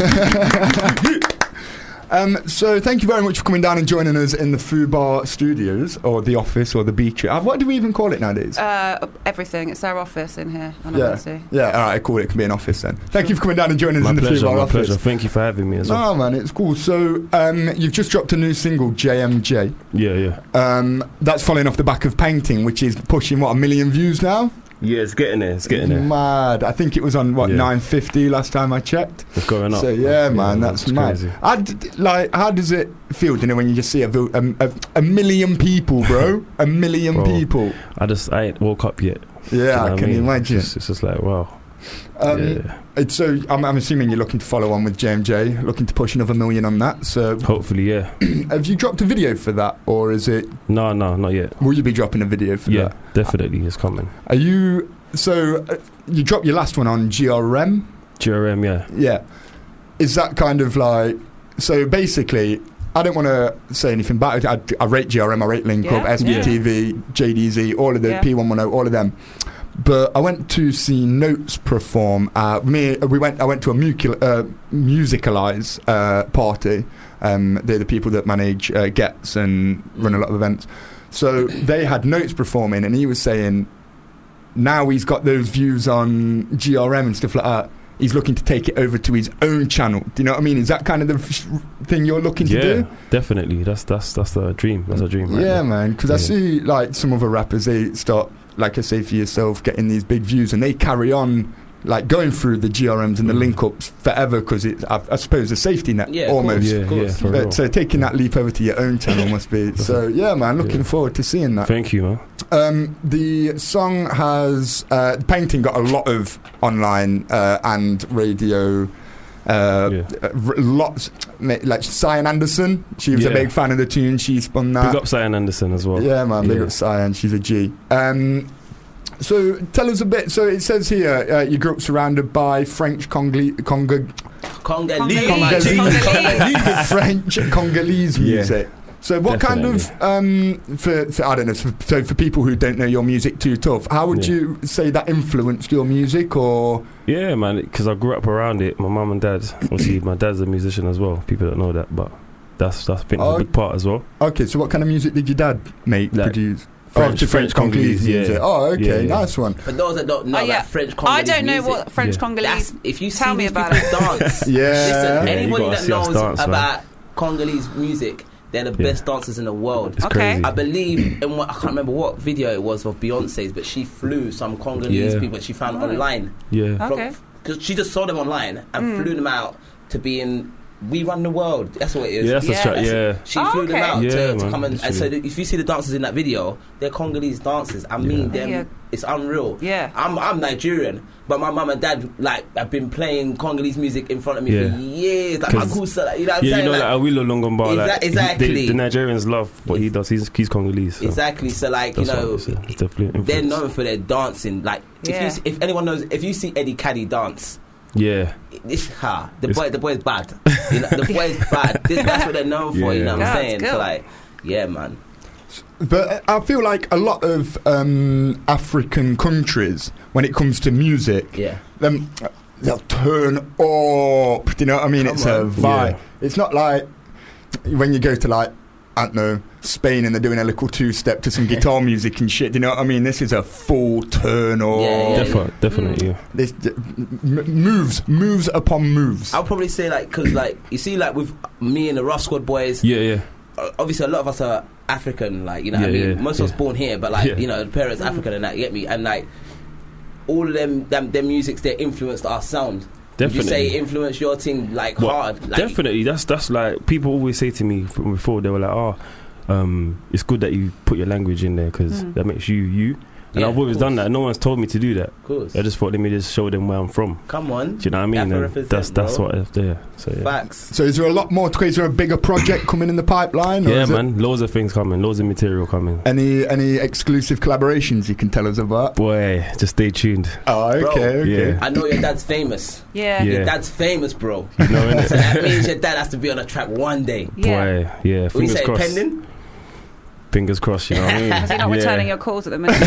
So thank you very much for coming down and joining us in the Fubar Studios, or the office, or the beach. What do we even call it nowadays? Everything. It's our office in here. Yeah, all right, cool. It can be an office then. Thank you for coming down and joining us in the Fubar office. My pleasure. Thank you for having me as well. Oh man, it's cool. So you've just dropped a new single, JMJ. Yeah. That's following off the back of Painting, which is pushing 1 million views now. Yeah, it's getting there. Mad. I think it was on 950 last time I checked. It's going up. So man, that's mad. Crazy. How does it feel? You know, when you just see a million people, bro, a million people. I ain't woke up yet. Yeah, I can imagine. It's just like wow. So I'm assuming you're looking to follow on with JMJ, looking to push another 1 million on that. So hopefully, yeah. Have you dropped a video for that, or is it? No, not yet. Will you be dropping a video for that? Yeah, definitely, it's coming. Are you? So you dropped your last one on GRM. GRM, yeah. Yeah. Is that kind of like? So basically, I don't want to say anything bad. I rate GRM, I rate Link Up, SBTV, JDZ, all of the P110, all of them. But I went to see Notes perform. I went to a Musicalize party. They're the people that manage Gets and run a lot of events. So they had Notes performing, and he was saying now he's got those views on GRM and stuff like that. He's looking to take it over to his own channel. Do you know what I mean? Is that kind of the thing you're looking to do? Yeah, definitely. That's the dream. That's a dream. Right yeah, man. Because I see like some other rappers, they start, like I say for yourself, getting these big views, and they carry on like going through the GRMs and the link ups forever because it's, I suppose, a safety net almost. Of course. So taking that leap over to your own channel must be. So yeah, man, looking forward to seeing that. Thank you, man. The song has Painting got a lot of online and radio Lots, like Cyan Anderson. She was a big fan of the tune. She spun that. Big up Cyan Anderson as well. Yeah, man. Big up Cyan. She's a G. So tell us a bit. So it says here you grew up surrounded by French Congolese music. So what kind of for I don't know, so for people who don't know your music too tough, how would you say that influenced your music? Or yeah, man, because I grew up around it. My mum and dad, obviously my dad's a musician as well. People don't know that, but that's I think a big part as well. Okay, so what kind of music did your dad produce? French Congolese music. Oh, okay, nice one. For those that don't know, like French Congolese I don't know music, what French Congolese. If you tell me about it, dance. Listen, anybody that knows about Congolese music, they're the best dancers in the world. It's crazy. I believe in I can't remember what video it was of Beyonce's, but she flew some Congolese people that she found online. Yeah. Okay. Because she just saw them online and flew them out to be in We Run the World. That's what it is. Yeah, that's right. Yeah. She flew them out to man, come and so if you see the dancers in that video, they're Congolese dancers. I mean, it's unreal. Yeah. I'm Nigerian, but my mum and dad have been playing Congolese music in front of me for years. Like Makusa, you know what I'm saying? You know, like Awilo Longomba. Exactly. The Nigerians love what he does. He's Congolese. So. Exactly. So like it's definitely they're known for their dancing. Like if anyone knows, if you see Eddie Caddy dance. Yeah, the boy's bad. You know, the boy's bad. That's what they're known for. You know what I'm saying? So like, yeah, man. But I feel like a lot of African countries, when it comes to music, they'll turn up. Do you know what I mean? It's a vibe. Yeah. It's not like when you go to like, I don't know, Spain and they're doing a little two-step to some guitar music and shit. Do you know what I mean? This is a full turn up. Definitely. This moves upon moves. I'll probably say like, because like you see like with me and the Rough Squad boys. Yeah. Obviously, a lot of us are African, like, you know what I mean? Most of us born here, but like, you know, the parents African and that, you get me? And like, all of them musics, they influenced our sound. Definitely. Would you say influence your thing like hard? Like, definitely. That's like, people always say to me from before, they were like, it's good that you put your language in there because that makes you. And I've always done that. No one's told me to do that. Of course. I just thought, let me just show them where I'm from. Come on. Do you know what I mean? That's what it's there. So, yeah. Facts. So is there a lot more? Is there a bigger project coming in the pipeline? Yeah, man. Loads of things coming. Loads of material coming. Any exclusive collaborations you can tell us about? Boy, just stay tuned. Oh, okay. Yeah. I know your dad's famous. Yeah. Your dad's famous, bro. You know, innit? So that means your dad has to be on a track one day. Boy, yeah. Fingers crossed. Pending? Fingers crossed, you know what I mean? Is he not returning your calls at the minute?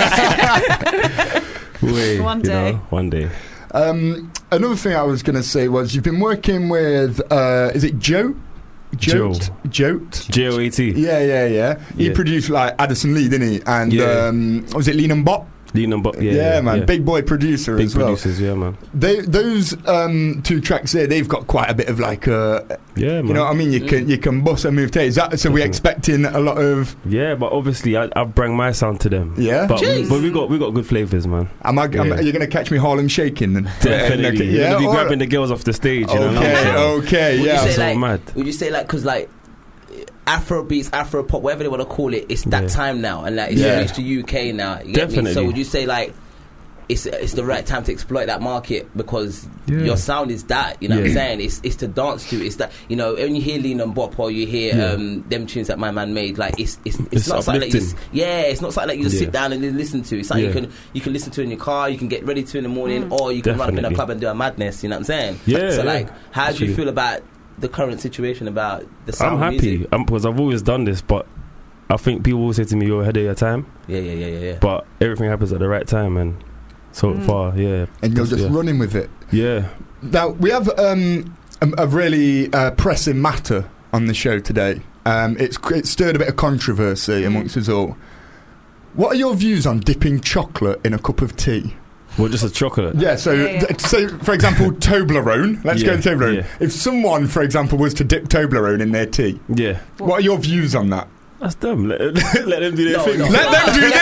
One day. Another thing I was going to say was you've been working with, is it Joe? Jote? J-O-A-T. Yeah. He produced like Addison Lee, didn't he? And was it Lean and Bop? Yeah, man. Yeah. Big boy producer Big as well. producers, yeah, man. Those two tracks there, they've got quite a bit of like man. You know what I mean? You can bust and move to. Is that so? We're expecting a lot of. Yeah, but obviously I bring my sound to them. Yeah, but we got good flavors, man. Are you gonna catch me Harlem shaking? And definitely. You're gonna be grabbing the girls off the stage. Okay. Would you say like because like Afro beats, Afro pop, whatever they want to call it, it's that time now, and like it's reached the UK now. You get me? So would you say like it's the right time to exploit that market because your sound is that, you know what I'm saying? It's to dance to. It's that, you know, when you hear Lean and Bop or you hear them tunes that my man made, like it's not something like it's not something like you just sit down and listen to. It's something you can listen to in your car, you can get ready to in the morning, or you can run up in a club and do a madness. You know what I'm saying? So like, how do you feel about the current situation about the sound? I'm happy because I've always done this, but I think people will say to me, you're ahead of your time. Yeah. But everything happens at the right time, and so far, and you're just running with it. Yeah. Now we have a really pressing matter on the show today. It's stirred a bit of controversy amongst us all. What are your views on dipping chocolate in a cup of tea? Well, just a chocolate. Yeah, so for example, Toblerone. Let's go to Toblerone. Yeah. If someone, for example, was to dip Toblerone in their tea, what are your views on that? That's dumb. Let them do their thing. Let them do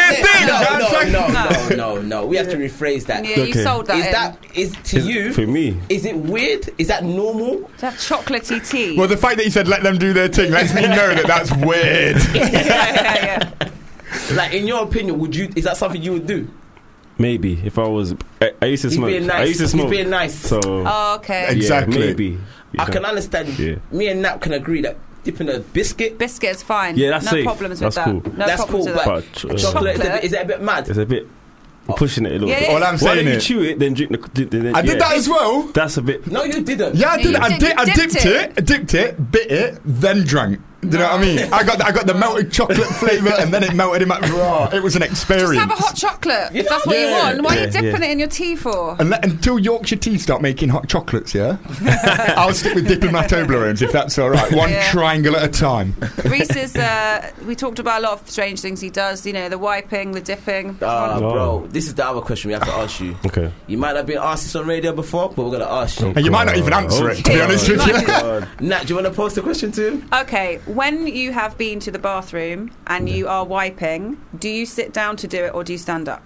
their thing. No. We have to rephrase that. Yeah, you sold that. Is you for me? Is it weird? Is that normal to have chocolatey tea? Well, the fact that you said let them do their thing lets me know that that's weird. Yeah. Like, in your opinion, is that something you would do? Maybe if I was, I used to He's smoke. being nice. I used to He's smoke. being nice. So Oh, okay. Exactly. Yeah, maybe. I can understand. Yeah. Me and Nap can agree that dipping a biscuit. Biscuit is fine. Yeah, that's no safe. problems That's with cool. that. No That's problems cool, with but that. chocolate is it a bit mad? It's a bit. Pushing it a little Yeah, bit. yeah. All I'm Why saying don't you is, chew it, then drink the. Then, I did that as well. That's a bit. No, you didn't. Yeah, I did. you I dipped dipped it, bit it, then drank. Do you know what I mean? I got the melted chocolate flavour, and then it melted in my. Oh, it was an experience. Just have a hot chocolate if that's what you Yeah. want. Why are you Yeah, dipping yeah. it in your tea for? Until Yorkshire Tea start making hot chocolates, yeah? I'll stick with dipping my Toblerones if that's all right. One Yeah. triangle at a time. Reese's, we talked about a lot of strange things he does, you know, the wiping, the dipping. Bro, this is the other question we have to ask you. Okay. You might have been asked this on radio before, but we're going to ask you. And you might not even answer it, to be honest with you. Nat, do you want to pose the question to him? Okay, when you have been to the bathroom and you are wiping, do you sit down to do it or do you stand up?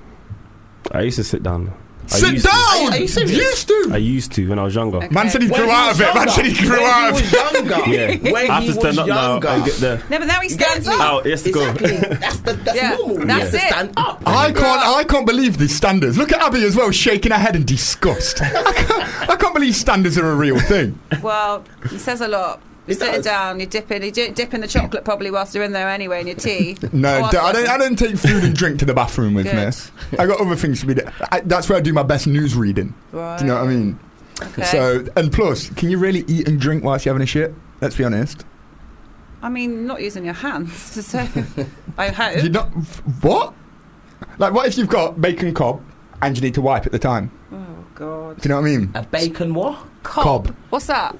I used to sit down. Sit down! Are you serious? Used to? I used to when I was younger. Okay. Man said he When grew he out was of it. Man younger. said he grew When out he of was it. younger. Yeah. When I have he to stand was up younger. now and get the. No, but now he stands up. Out, yes, to go. Exactly. That's Yeah, normal. that's You have to it. stand up. I can't believe these standards. Look at Abby as well, shaking her head in disgust. I can't believe standards are a real thing. Well, he says a lot. You're It sitting does. down, you're dipping the chocolate probably whilst you're in there anyway in your tea. No, Oh, I don't take food and drink to the bathroom with Good. me. I got other things to be doing. That's where I do my best news reading. Right. Do you know what I mean? Okay. So, and plus, can you really eat and drink whilst you're having a shit? Let's be honest. I mean, not using your hands, so I hope. You're not. What? Like, what if you've got bacon cob and you need to wipe at the time? Oh, God. Do you know what I mean? A bacon what? Cob. What's that?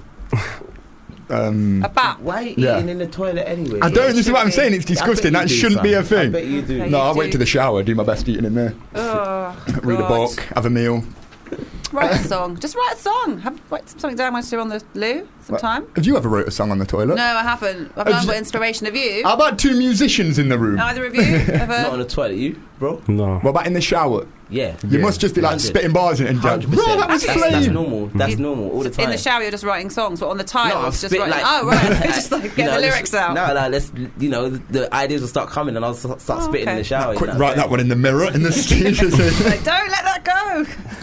A bat. Why are you Yeah. eating in the toilet anyway? I don't. This is what I'm saying. It's disgusting. I bet That you do, shouldn't be a son. I thing. bet you do. Okay. No, you I'll do. wait to the shower. Do my best eating in there. Oh, Read a God. book. Have a meal. Write a song. Just write a song. Write something down once you're on the loo sometime. Have you ever wrote a song on the toilet? No, I haven't. I've Have got you- inspiration of you. How about two musicians in the room? Either of you ever? Not on the toilet, you, bro? No. What about in the shower? Yeah. You must just be like 100. spitting bars and just, 100%. bro, that was That's flame. normal. That's normal all the time. In the shower, you're just writing songs, but on the No, tiles, I've just spit writing. like, Oh, right. Just like get the lyrics out. No, let's, the ideas will start coming and I'll start spitting in okay. the shower. Quick, you know write that one in the mirror in the studio. Like, don't let that go.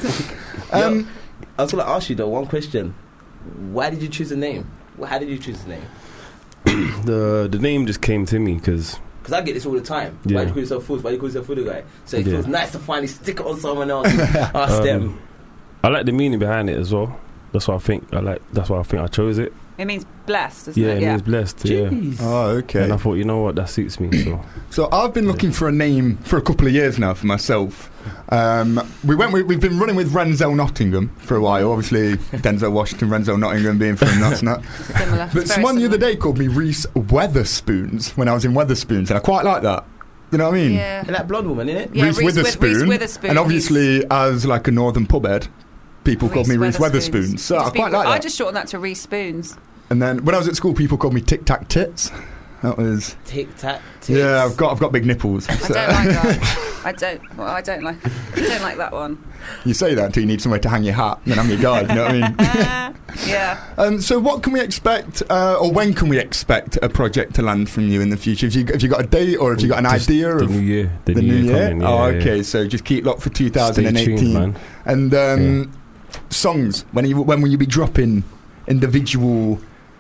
I was going to ask you though one question. Why did you choose the name? How did you choose the name? The name just came to me because Because I get this all the time. Yeah. Why do you call yourself Foods? Why do you call yourself Food Guy? So it Yeah. feels nice to finally stick it on someone else. Ask them. I like the meaning behind it as well. That's what I think. That's why I think I chose it. It means blessed, doesn't Yeah, it? it means blessed. Yeah. Oh, okay. And I thought, you know what, that suits me. So So I've been looking for a name for a couple of years now for myself. We've been running with Renzel Nottingham for a while. Obviously, Denzel Washington, Renzel Nottingham being from that's not. Similar. But someone the other day called me Reese Weatherspoons when I was in Weatherspoons, and I quite like that. You know what I mean? Yeah. And that blonde woman, innit? Yeah, Reese Reese Witherspoon. Witherspoon. And obviously, as like a northern pub head, people called me Reese Weatherspoons. So I quite like I that. just shortened that to Reese Spoons. And then when I was at school, people called me Tic Tac Tits. That was Tic Tac. yeah. I've got big nipples. I so- don't like that. I don't like that one. You say that until you need somewhere to hang your hat, then I'm your guy. You know what I mean? Yeah. So what can we expect, or when can we expect a project to land from you in the future? Have you got a date, or have you got an Just idea the of new year? The the new year year? coming, yeah, oh, yeah. okay. So just keep locked for 2018. Stay tuned, man. And songs. When will you be dropping individual?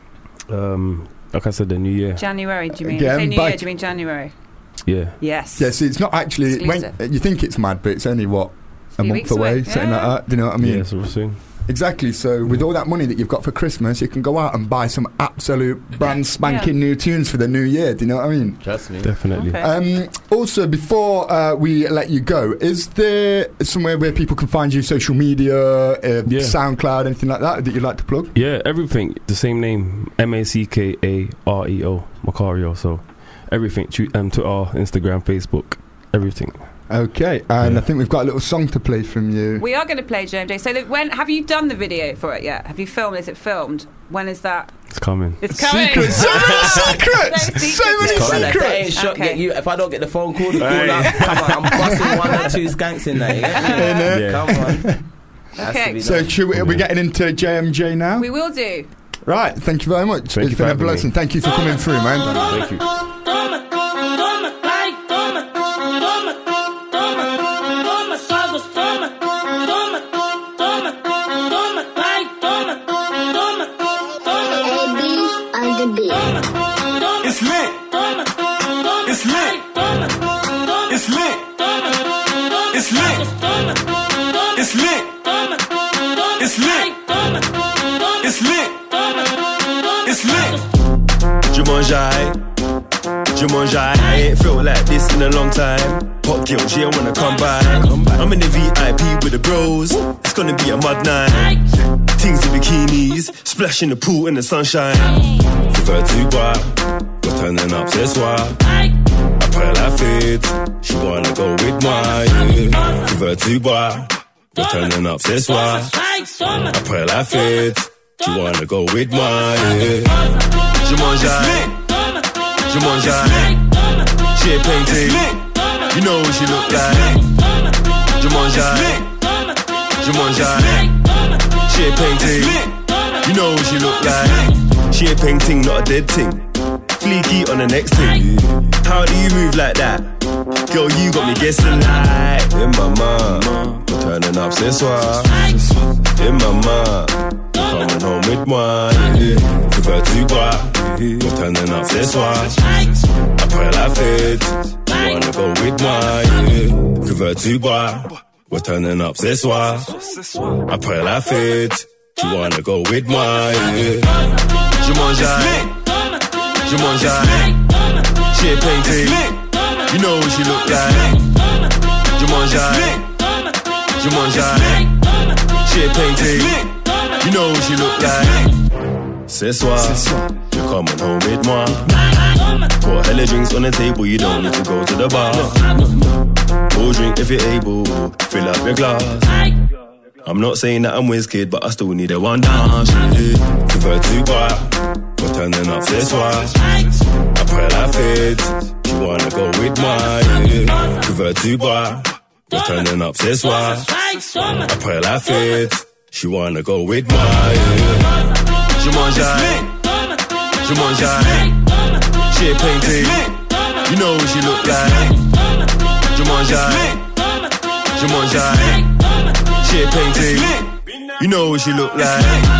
Like I said, the new year. January, do you mean? Again, Say New by- Year, do you mean January? Yeah. Yes. Yeah. See, it's not actually. Exclusive. When you think it's mad, but it's only what a few month weeks away, away, something yeah. like that. Do you know what I mean? Yeah, so we'll see. Exactly. So with all that money that you've got for Christmas, you can go out and buy some absolute brand spanking new tunes for the new year. Do you know what I mean? Trust me. Definitely. Okay. Also, before we let you go, is there somewhere where people can find you? Social media, SoundCloud, anything like that you'd like to plug? Yeah, everything. The same name. MACKAREO. Macario. So everything. Twitter, Instagram, Facebook. Everything. Okay, and I think we've got a little song to play from you. We are going to play JMJ. So when have you done the video for it yet? Have you filmed? Is it filmed? When is that? It's coming. It's coming. Secrets! So many secrets! So many If that ain't secrets! shot, Okay. if I don't get the phone call, the call up, come on, I'm busting one or two skanks in there. Yeah? Come on. Okay. So are we getting into JMJ now? We will do. Right, thank you very much. Thank you It's for been a having me. blessing. Thank you for coming through, man. Thank you. It's lit. Jumanji, I ain't felt like this in a long time. Hot girl, she don't wanna come by. I'm in the VIP with the bros. It's gonna be a mud night. Things in bikinis, splash in the pool in the sunshine. Give her two bar, we're turning up, c'est soir. Après la fête, she wanna go with moi. Yeah. Give her two bar, we're turning up, c'est soir. Après la fête, she wanna go with moi. Yeah. Jumanji, she a painting. You know what she look like. Jumanji, she a painting. You know what she look like. She a painting, not a dead thing. Fleeky on the next thing. How do you move like that? Girl, you got me guessing like. In my mind, we're turning up ce soir. In my mind, you're coming home with moi. Give her two bar, we're turning up ce soir. Après la fête, you wanna go with moi. Give her two bar, we're turning up ce soir. Après la fête, you wanna go with moi. Jumanji, she a painting. You know what she look like. Jumanji, she a painting. You know what she look like. Ce soir, you're coming home with moi. Got hella drinks on the table, you don't need to go to the bar. Go drink if you're able, fill up your glass. I'm not saying that I'm whiz kid, but I still need a one dance. Give her two bar, we're turning up ce soir. Après la fête, she wanna go with moi. Give her two bar, we're turning up ce soir. Après la fête, she wanna go with moi. Jumanji, she a painting. You know what she look like. Jumanji, she a painting. You know what she look like.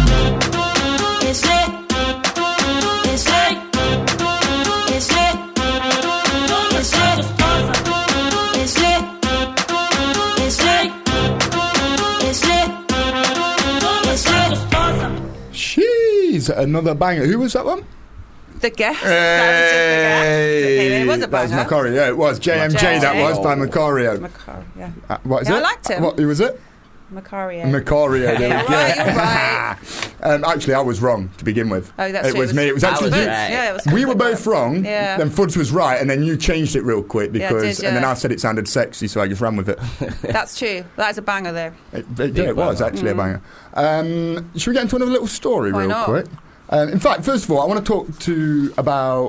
It's lit. It's lit. It's lit. It's lit. It's lit. It's lit. It's lit. It's lit. She's another banger. Who was that one? The Guest. That was just The Guest. Okay, it was a banger. That was Macario. Yeah, it was JMJ. That was by Macario. Macario. Yeah. What is Yeah, it? I liked him. Who was it? Macario. Macario. There we go. You're right. Actually, I was wrong to begin with. Oh, that's it true. was me. It was actually you. right. Yeah, it was We were both wrong. Yeah. Then Fuds was right, and then you changed it real quick Yeah, I because, did, and then yeah. I said it sounded sexy, so I just ran with it. That's true. That is a banger, though. It was actually a banger. Should we get into another little story Why real not? quick? In fact, first of all, I want to talk about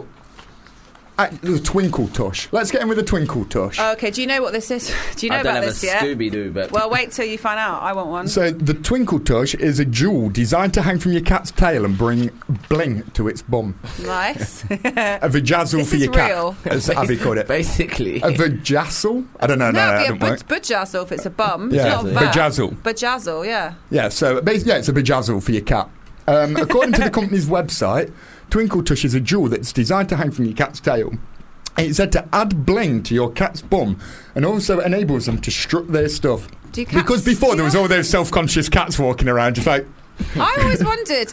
the Twinkle Tush. Let's get in with the Twinkle Tush. Okay, do you know what this is? Do you know I don't about have this a yet? Scooby-Doo, but Well, wait till you find out. I want one. So the Twinkle Tush is a jewel designed to hang from your cat's tail and bring bling to its bum. Nice. A vajazzle This for is your cat, real. as Abby called it. Basically. A vajazzle? I don't know. No, it'd that be don't a work. bajazzle if it's a bum. Yeah, It's not a vat. bajazzle. Bajazzle, yeah. Yeah, so basically, it's a bajazzle for your cat. According to the company's website, Twinkle Tush is a jewel that's designed to hang from your cat's tail. It's said to add bling to your cat's bum and also enables them to strut their stuff. Do cats Because before do there was that? all those self-conscious cats walking around just like... I always wondered,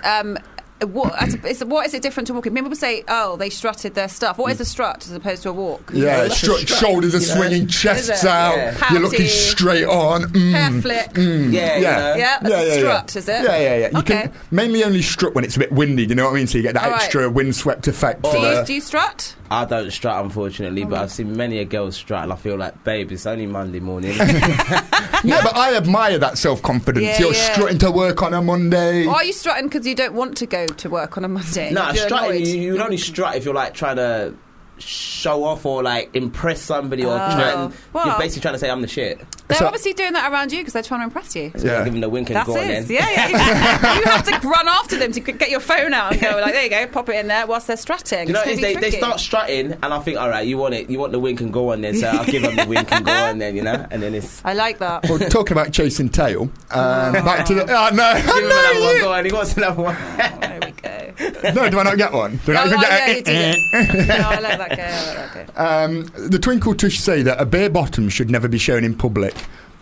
what is it different to walking? People say, oh, they strutted their stuff. What is a strut as opposed to a walk? Yeah, shoulders are swinging, chests out, Yeah. you're looking Pouty. straight on. Hair flick. Yeah, that's a strut, is it? Yeah. You Okay. can mainly only strut when it's a bit windy, you know what I mean? So you get that All right. extra windswept effect. Do for you, the- do you strut? I don't strut, unfortunately, but I've seen many a girl strut, and I feel like, babe, it's only Monday morning. Yeah, but I admire that self-confidence. Yeah, You're yeah. strutting to work on a Monday. Or are you strutting because you don't want to go to work on a Monday? No, You're strutting, annoyed? you would only strut if you're like trying to show off or like impress somebody or try, well. you're basically trying to say I'm the shit. They're obviously doing that around you because they're trying to impress you. So give them the wink and That's go on it. then. Yeah. You have to run after them to get your phone out and go like, there you go, pop it in there whilst they're strutting. You know, It's gonna be they tricky. start strutting, and I think, all right, you want the wink and go on then, so I'll give them the wink and go on then, you know, and then it's. I like that. Well, talking about chasing tail, back to the... Oh, no. Give him another one, go on, he wants another one. There we go. No, do I not get one? Do I Oh, not even yeah, get you did. No, I like that guy. The Twinkle Tush say that a bare bottom should never be shown in public.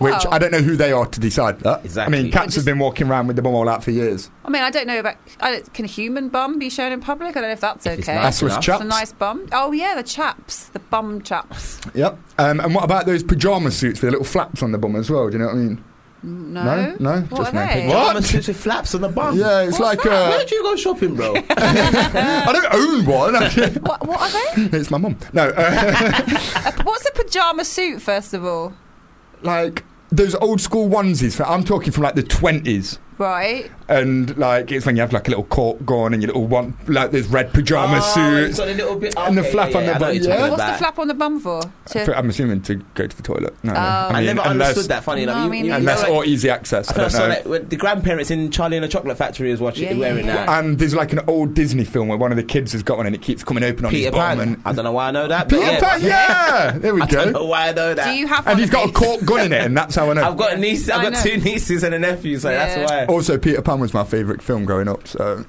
Which Well- I don't know who they are to decide that. Exactly. I mean, cats have been walking around with the bum all out for years. I mean, I don't know about. Can a human bum be shown in public? I don't know if that's If it's okay. nice That's enough. chaps. It's a nice bum. Oh yeah, the chaps, the bum chaps. Yep. And what about those pyjama suits with little flaps on the bum as well? Do you know what I mean? No. No? What Just are no. they? What? Pyjama suits with flaps on the bum. Yeah, it's like Where do you go shopping, bro? I don't own one. What are they? It's my mum. No, What's a pajama suit? First of all, like those old school onesies. I'm talking from like the 20s. right? And like it's when you have like a little cork going and your little one, like there's red pajama suits It's got a little bit, and the flap on the I know bum. what you're talking Yeah, What's the about. flap on the bum for? I'm assuming to go to the toilet. No, I mean, never unless, understood that. Funny enough, No, I mean, unless like, or easy access. I I don't saw know. that when the grandparents in Charlie and the Chocolate Factory was watching, Yeah, wearing yeah, that. And there's like an old Disney film where one of the kids has got one and it keeps coming open on Peter his bum. Pan. And I don't know why I know that. But Peter Pan, yeah. There we I don't know go. why I know that. Do you have? And one he's of got a these? cork gun in it, and that's how I know. I've got a niece. I I've got know. 2 nieces and a nephew, so Yeah. that's why. Also, Peter Pan was my favourite film growing up. So,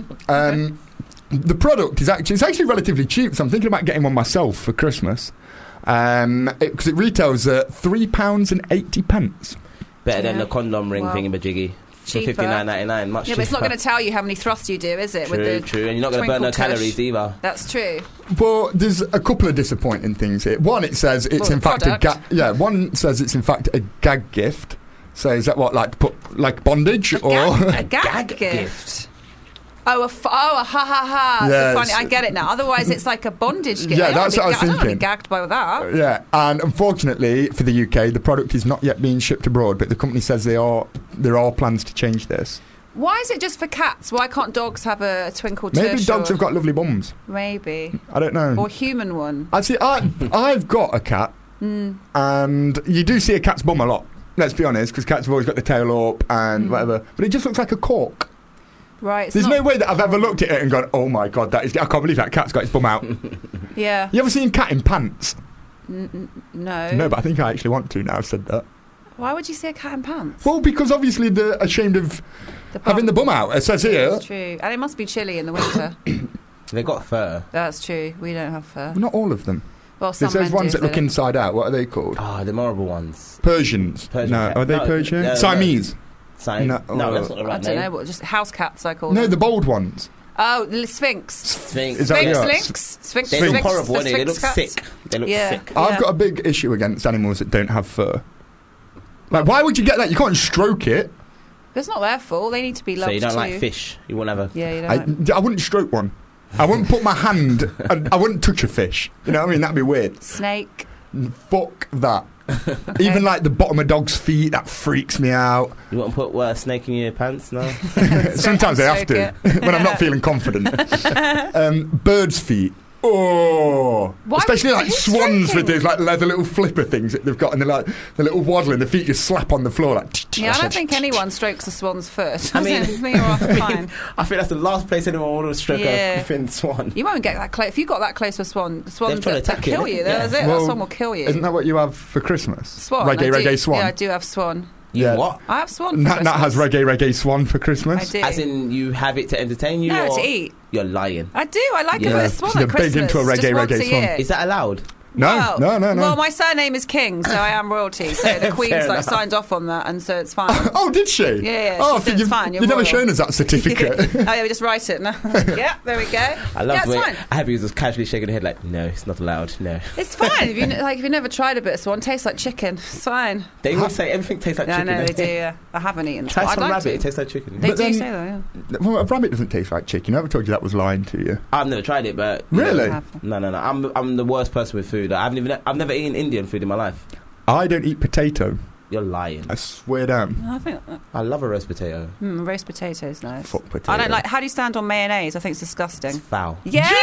the product is actually relatively cheap. So I'm thinking about getting one myself for Christmas, because it retails at £3.80. Better than Yeah. the condom ring Well, thingy-majiggy. For cheaper. $59.99, much Yeah, but it's not cheaper. going to tell you how many thrusts you do, is it? True, with the true, and you're not going to burn no twinkle tush? calories either. That's true. But there's a couple of disappointing things here. One, it says it's Well, in the fact a product. one says it's in fact a gag gift. So is that what, like put like bondage or A gag gift. Oh, ha ha ha! Yeah, So funny. it's- I get it now. Otherwise, it's like a bondage gift. Yeah, I don't that's wanna what I was be I don't want to be thinking. gagged by that. Yeah, and unfortunately for the UK, the product is not yet being shipped abroad. But the company says there are plans to change this. Why is it just for cats? Why can't dogs have a twinkle Maybe tush? dogs or- have got lovely bums. Maybe. I don't know. Or human one. Actually, I've got a cat, and you do see a cat's bum a lot. Let's be honest, because cats have always got the tail up and whatever. But it just looks like a cork. Right. it's There's not- no way that I've ever looked at it and gone, "Oh my god, I can't believe that cat's got its bum out." Yeah. You ever seen cat in pants? No. No, but I think I actually want to now I've said that. Why would you see a cat in pants? Well, because obviously they're ashamed of having the bum out. It says here. That's true. And it must be chilly in the winter. They got fur. That's true. We don't have fur. Not all of them. Well, some There's those men ones do, that look they don't. inside out. What are they called? Ah, the horrible ones. Persians. Persian No, cat. are they No, Persian? no, no. Siamese. No, No, that's not the I right don't name. know. What? Just house cats, I call No, them. the bold ones. Oh, the Sphinx. Sphinx. Is that Sphinx, what you are? Lynx? Sphinx. They look Sphinx, horrible, the don't they? They look Sphinx cats. sick. They look Yeah. sick. I've got a big issue against animals that don't have fur. Like, why would you get that? You can't stroke it. It's not their fault. They need to be loved So you don't too. like fish? You won't have a... Yeah, you don't. I wouldn't stroke one. I wouldn't put my hand. I wouldn't touch a fish. You know what I mean? That'd be weird. Snake. Fuck that. Even like the bottom of dogs' feet, that freaks me out. You won't put a snake in your pants? No? Sometimes I have to Stroke when I'm not feeling confident. Birds' feet. Oh, Why especially would- like who's swans stroking? with those like leather little flipper things that they've got, and they're like the little waddle, and the feet just slap on the floor like. Yeah, I don't think anyone strokes a swan's foot. I mean- you're fine. I think that's the last place anyone would stroke Yeah. a thin swan. You won't get that close. If you got that close to a swan, the swans They're trying to that attack kill you. you. Yeah. That's it. Well, that swan will kill you. Isn't that what you have for Christmas? Swan. Reggae swan. Yeah, I do have swan. Yeah. What? I have swan. For Nat has Christmas. reggae swan for Christmas. I do. As in, you have it to entertain you? No, or to eat. You're lying. I do. I like Yeah. a bit of swan She's at a big Christmas. into a just reggae once a swan. year. Is that allowed? No, no. Well, my surname is King, so I am royalty. So the Queen's Fair like enough. signed off on that, and so it's fine. Oh, did she? Yeah, Oh, she I said think it's fine. You're never royal. shown us that certificate. Oh yeah, we just write it. No. Yeah, there we go. I love yeah, the it's way fine. Abby was just casually shaking her head like, no, it's not allowed, no. It's fine. If you never tried a bit of swan, it tastes like chicken. It's fine. They always say everything tastes like Yeah, I chicken. know they don't do. Yeah. I haven't eaten. Try swan. some I'd like rabbit, to. it tastes like chicken. They But do then- say that. Yeah. Well, a rabbit doesn't taste like chicken. I never told you that was lying to you. I've never tried it, but Really? No. I'm the worst person with food. I've never eaten Indian food in my life. I don't eat potato. You're lying. I swear down. I think I love a roast potato. roast potatoes nice. Fuck potato. I don't like. How do you stand on mayonnaise? I think it's disgusting. It's foul.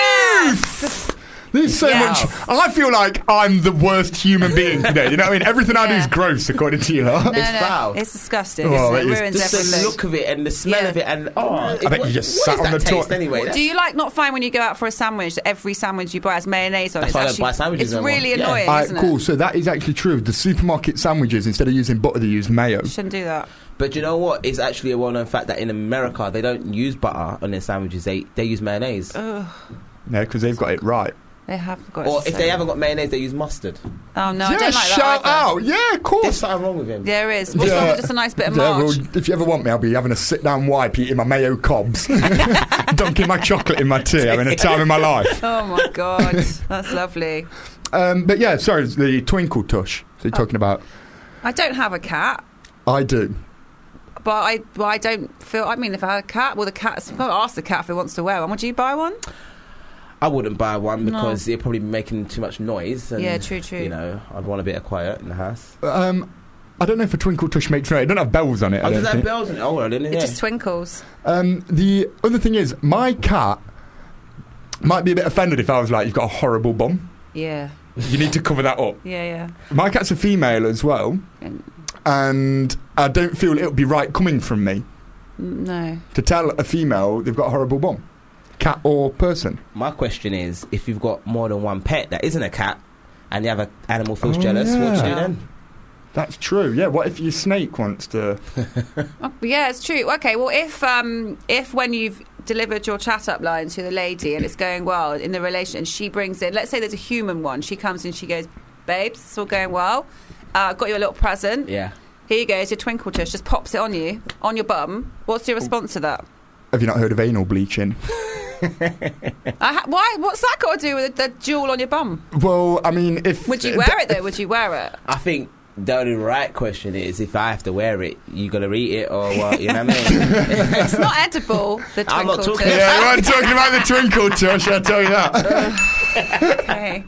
Yes. There's so Yes. much. I feel like I'm the worst human being today. You know what I mean? Everything I do is gross, according to you. Lot. No, It's no, foul. it's disgusting. Oh, it it is. ruins Just everything. the look of it and the smell Yeah. of it and I bet you just sat what on is the that taste top. anyway? Do you not find when you go out for a sandwich that every sandwich you buy has mayonnaise on That's it? why I It's don't buy actually- sandwiches It's anymore. really Yeah. annoying, isn't Cool. it? So that is actually true. The supermarket sandwiches, instead of using butter, they use mayo. Shouldn't do that. But you know what? It's actually a well-known fact that in America they don't use butter on their sandwiches. They use mayonnaise. Ugh. Yeah, because they've got it right. They have got. Or if they haven't got mayonnaise, they use mustard. Oh no, Yeah, I don't like that. shout either. out. Yeah, of course. There's something wrong with him. There is. What's wrong with just a nice bit of Yeah, march? well, if you ever want me, I'll be having a sit-down wipe, eating my mayo cobs, dunking my chocolate in my tea, having a time of my life. Oh my god, that's lovely. But yeah, sorry, the twinkle tush. So you're talking about? I don't have a cat, I do. but I don't feel. I mean, if I had a cat, well, the cat's. I've got to ask the cat if it wants to wear one. Would you buy one? I wouldn't buy one because it'd probably be making too much noise. And, Yeah, true. You know, I'd want a bit of quiet in the house. I don't know if a twinkle tush makes noise. It don't have bells on it. Oh, I does don't that have think. bells on it? Oh, I didn't. It just twinkles. The other thing is, my cat might be a bit offended if I was like, "You've got a horrible bum. Yeah. You need to cover that up." Yeah. My cat's a female as well, and I don't feel it would be right coming from me No. to tell a female they've got a horrible bum, cat or person. My question is, if you've got more than one pet that isn't a cat, and the other animal feels jealous, what do you do then? That's true. Yeah. What if your snake wants to? Yeah, it's true. Okay, well, if when you've delivered your chat up line to the lady and it's going well in the relation, and she brings in, let's say there's a human one, she comes in, she goes, "Babes, it's all going well. Got you a little present. Yeah. Here you go, it's your twinkle tush." Just pops it on you, on your bum. What's your response to that? Have you not heard of anal bleaching? Why? What's that got to do with the jewel on your bum? Well, I mean, if Would you wear it though? Would you wear it? I think the only right question is, if I have to wear it, you gonna eat it or what? You know what I mean? It's not edible. The twinkle I'm not talking. tush. Yeah, we're not talking about the twinkle tush. I'll tell you that. Okay.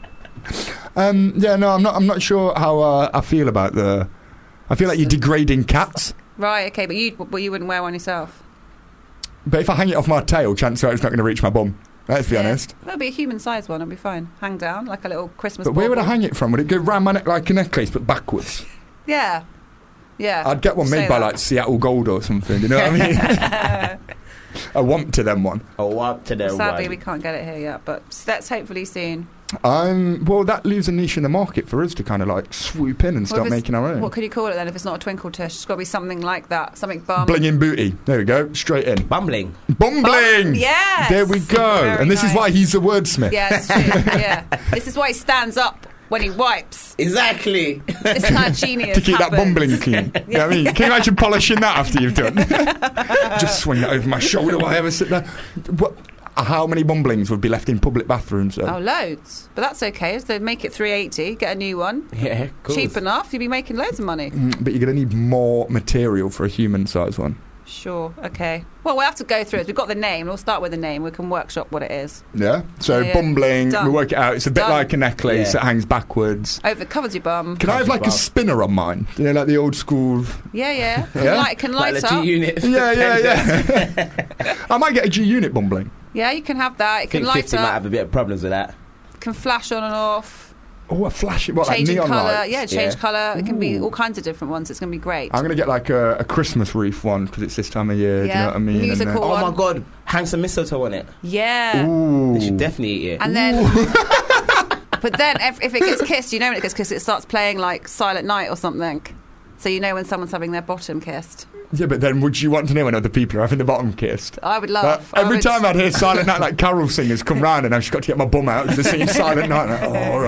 Yeah, no, I'm not sure how I feel about the. I feel like you're degrading cats. Right. Okay, but you wouldn't wear one yourself. But if I hang it off my tail, chances are it's not going to reach my bum. Let's be honest. That'll be a human-sized one. It'll be fine. Hang down like a little Christmas. But where would I bauble. hang it from? Would it go round my neck like a necklace, but backwards? Yeah. I'd get one made by like Seattle Gold or something. You know what I mean? A womp to them one. A womp to them Sadly, one. we can't get it here yet, but that's hopefully soon. Well, that leaves a niche in the market for us to kind of like swoop in and start making our own. What could you call it then if it's not a twinkle tush? It's got to be something like that. Something bum. Blinging booty. There we go. Straight in. Bumbling. Bumbling! Yes! There we go. Very And this is nice. why he's a wordsmith. Yeah, it's true. Yeah. This is why he stands up when he wipes. Exactly. This kind of genius To keep that happens. bumbling clean. You know what I mean? Can you imagine polishing that after you've done? Just swing it over my shoulder while I ever sit there. What? How many bumblings would be left in public bathrooms? Oh, loads. But that's okay. So make it 380, get a new one. Yeah, cool. Cheap enough, you'd be making loads of money. But you're going to need more material for a human-sized one. Sure, okay. Well, we'll have to go through it. We've got the name. We'll start with the name. We can workshop what it is. Yeah? So Yeah. bumbling, Done. we work it out. It's a bit Done. like a necklace Yeah. that hangs backwards. Oh, if it covers your bum. Can I have like a spinner on mine? You know, like the old school... Yeah. Yeah? Can light up. G-unit. Yeah. I might get a G-unit bumbling. Yeah, you can have that. It I can think light 50 up. might have a bit of problems with that. Can flash on and off. Oh, a flash! What, like Changing neon colour. lights? Yeah, change Yeah. colour. It can be all kinds of different ones. It's going to be great. I'm going to get like a Christmas wreath one because it's this time of year. Do you Yeah. know what I mean? Musical Oh one. my god, hang some mistletoe on it. Yeah. Ooh. They should definitely eat it. And then... But then if it gets kissed, you know when it gets kissed, it starts playing like Silent Night or something. So you know when someone's having their bottom kissed. Yeah, but then would you want to know when other people are having the bottom kissed? I would love. Every time I'd hear Silent Night, like carol singers come round and I've just got to get my bum out because they're singing Silent Night. Like, oh, all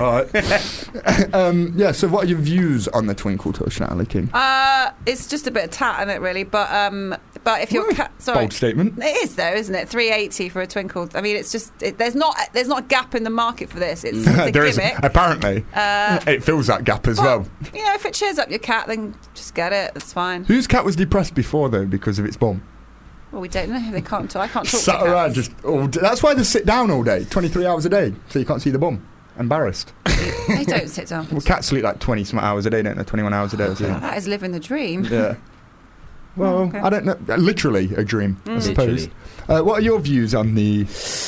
right. Yeah, so what are your views on the Twinkle Tush, Natalie King? It's just a bit of tat in it, really. But if your cat, sorry, Bold statement. it is though, isn't it? 380 for a twinkle. I mean, it's just there's not a gap in the market for this. It's a There is, gimmick. apparently. It fills that gap as well. You know, if it cheers up your cat, then just get it. That's fine. Whose cat was depressed before, though, because of its bum? Well, we don't know. They can't. I can't talk Sat to around cats. just... that's why they sit down all day, 23 hours a day, so you can't see the bum. Embarrassed. They don't sit down. Well, cats sleep like 20-some hours a day, don't they? 21 hours a day. So. That is living the dream. Yeah. Well, Okay. I don't know. Literally a dream, I suppose. Literally. What are your views on the...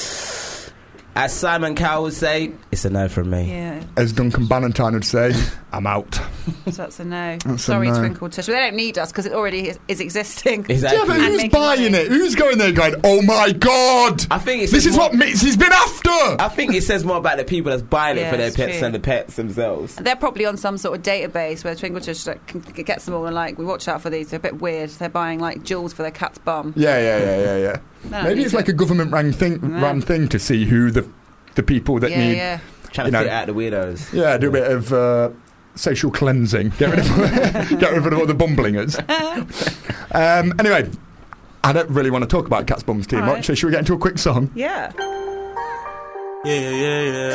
As Simon Cowell would say, it's a no from me. Yeah. As Duncan Bannatyne would say, I'm out. So that's a no. That's a Sorry, no. Twinkle Tush. They don't need us because it already is existing. Exactly. Yeah, but And who's making buying money. it? Who's going there going, oh my God! I think it This says is more- what Mitzi's been after! I think it says more about the people that's buying it Yeah, for their it's pets true. than the pets themselves. They're probably on some sort of database where Twinkle Tush gets them all and like, we watch out for these. They're a bit weird. They're buying like jewels for their cat's bum. Yeah. No, Maybe it's like a government ran thing to see who the people that need... Yeah. Trying to fit out the weirdos. Yeah, do a bit of social cleansing. Get rid of all the bumblingers. Anyway, I don't really want to talk about Cat's Bums too much, so should we get into a quick song? Yeah. Yeah.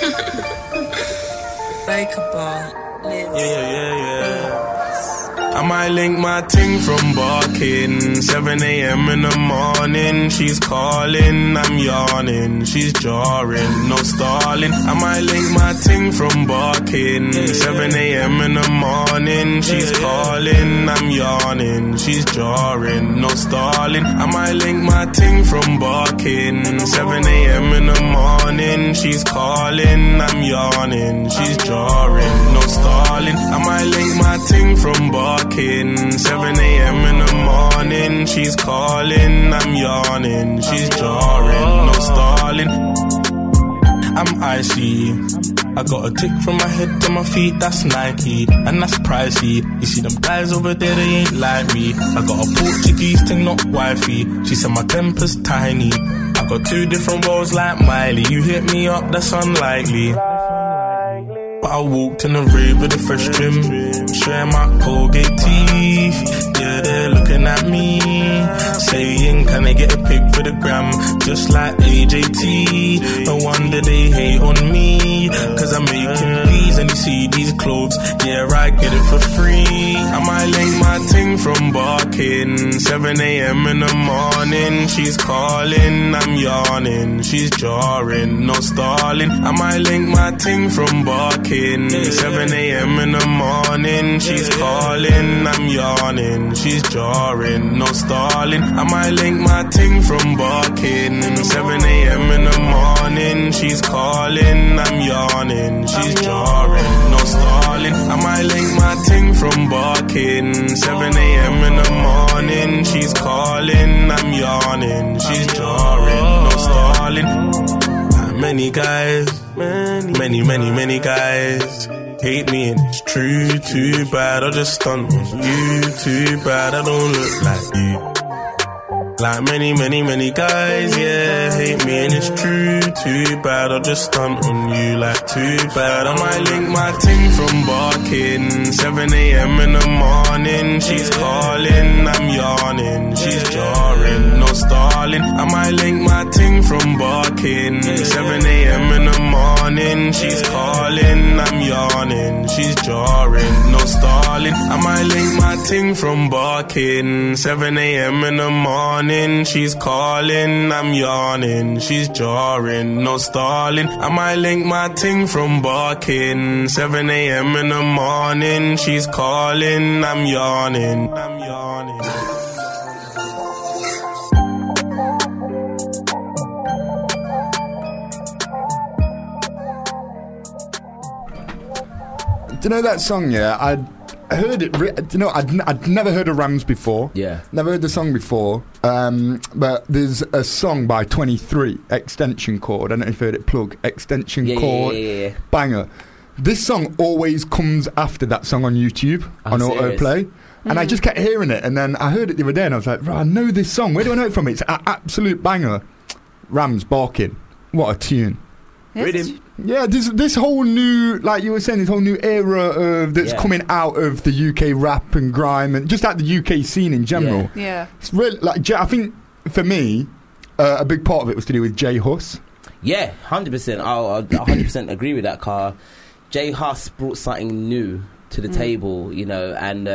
Break a ball. Yeah. I might link my ting from barking. 7 a.m. in the morning. She's calling, I'm yawning. She's jarring, no stalling. I might link my ting from barking. 7 a.m. in the morning. She's calling, I'm yawning. She's jarring, no stalling. I might link my ting from barking. 7 a.m. in the morning. She's calling, I'm yawning. She's jarring, no stalling. I might link my ting from barking. 7 a.m. in the morning. She's calling, I'm yawning. She's jarring, no stalling. I'm icy. I got a tick from my head to my feet, that's Nike, and that's pricey. You see them guys over there, they ain't like me. I got a Portuguese thing, not wifey. She said my temper's tiny. I got 2 different roles like Miley. You hit me up, that's unlikely. But I walked in the rave with a fresh trim, showing my Colgate teeth. Yeah, they're looking at me, saying, can I get a pic for the gram? Just like AJT. No wonder they hate on me, cause I'm making these and you see these clothes. Yeah, I get it for free. I might link my ting from barking. 7 a.m. in the morning. She's calling, I'm yawning. She's jarring, no stalling. I might link my ting from barking. 7 a.m. in the morning. She's calling, I'm yawning. She's jarring, no stalling. I might link my ting from barking. 7 a.m. in the morning. She's calling, I'm yawning. She's jarring, no stalling. I might link my ting from barking. 7 a.m. in the morning. She's calling, I'm yawning. She's jarring, no stalling. Many guys, many guys hate me and it's true, too bad I just stunt on you, too bad I don't look like you. Like many guys, yeah, hate me and it's true, too bad I just stunt on you, like too bad. I might link my ting from barking. 7 a.m. in the morning. She's calling, I'm yawning. She's jarring, no stalling. I might link my ting from barking. 7 a.m. in the morning. She's calling, I'm yawning. She's jarring, no stalling. I might link my ting from barking. 7 a.m. in the morning. She's calling, I'm yawning. She's jarring, no stalling. I might link my ting from barking. 7 a.m. in the morning. She's calling, I'm yawning. I'm yawning. Do you know that song? Yeah, I heard it. I'd never heard of Rams before. Yeah, never heard the song before. But there's a song by 23, Extension Cord. I don't know if you've heard it. Plug Extension Cord. Yeah. Banger. This song always comes after that song on YouTube on autoplay. And I just kept hearing it, and then I heard it the other day, and I was like, right, I know this song. Where do I know it from? It's an absolute banger. Rams barking. What a tune. Rhythm. Yeah, this whole new, like you were saying, this whole new era that's coming out of the UK rap and grime and just out the UK scene in general. Yeah. It's really, like, I think for me, a big part of it was to do with J Hus. Yeah, 100%. I 100% agree with that, Carl. J Hus brought something new to the table, you know, and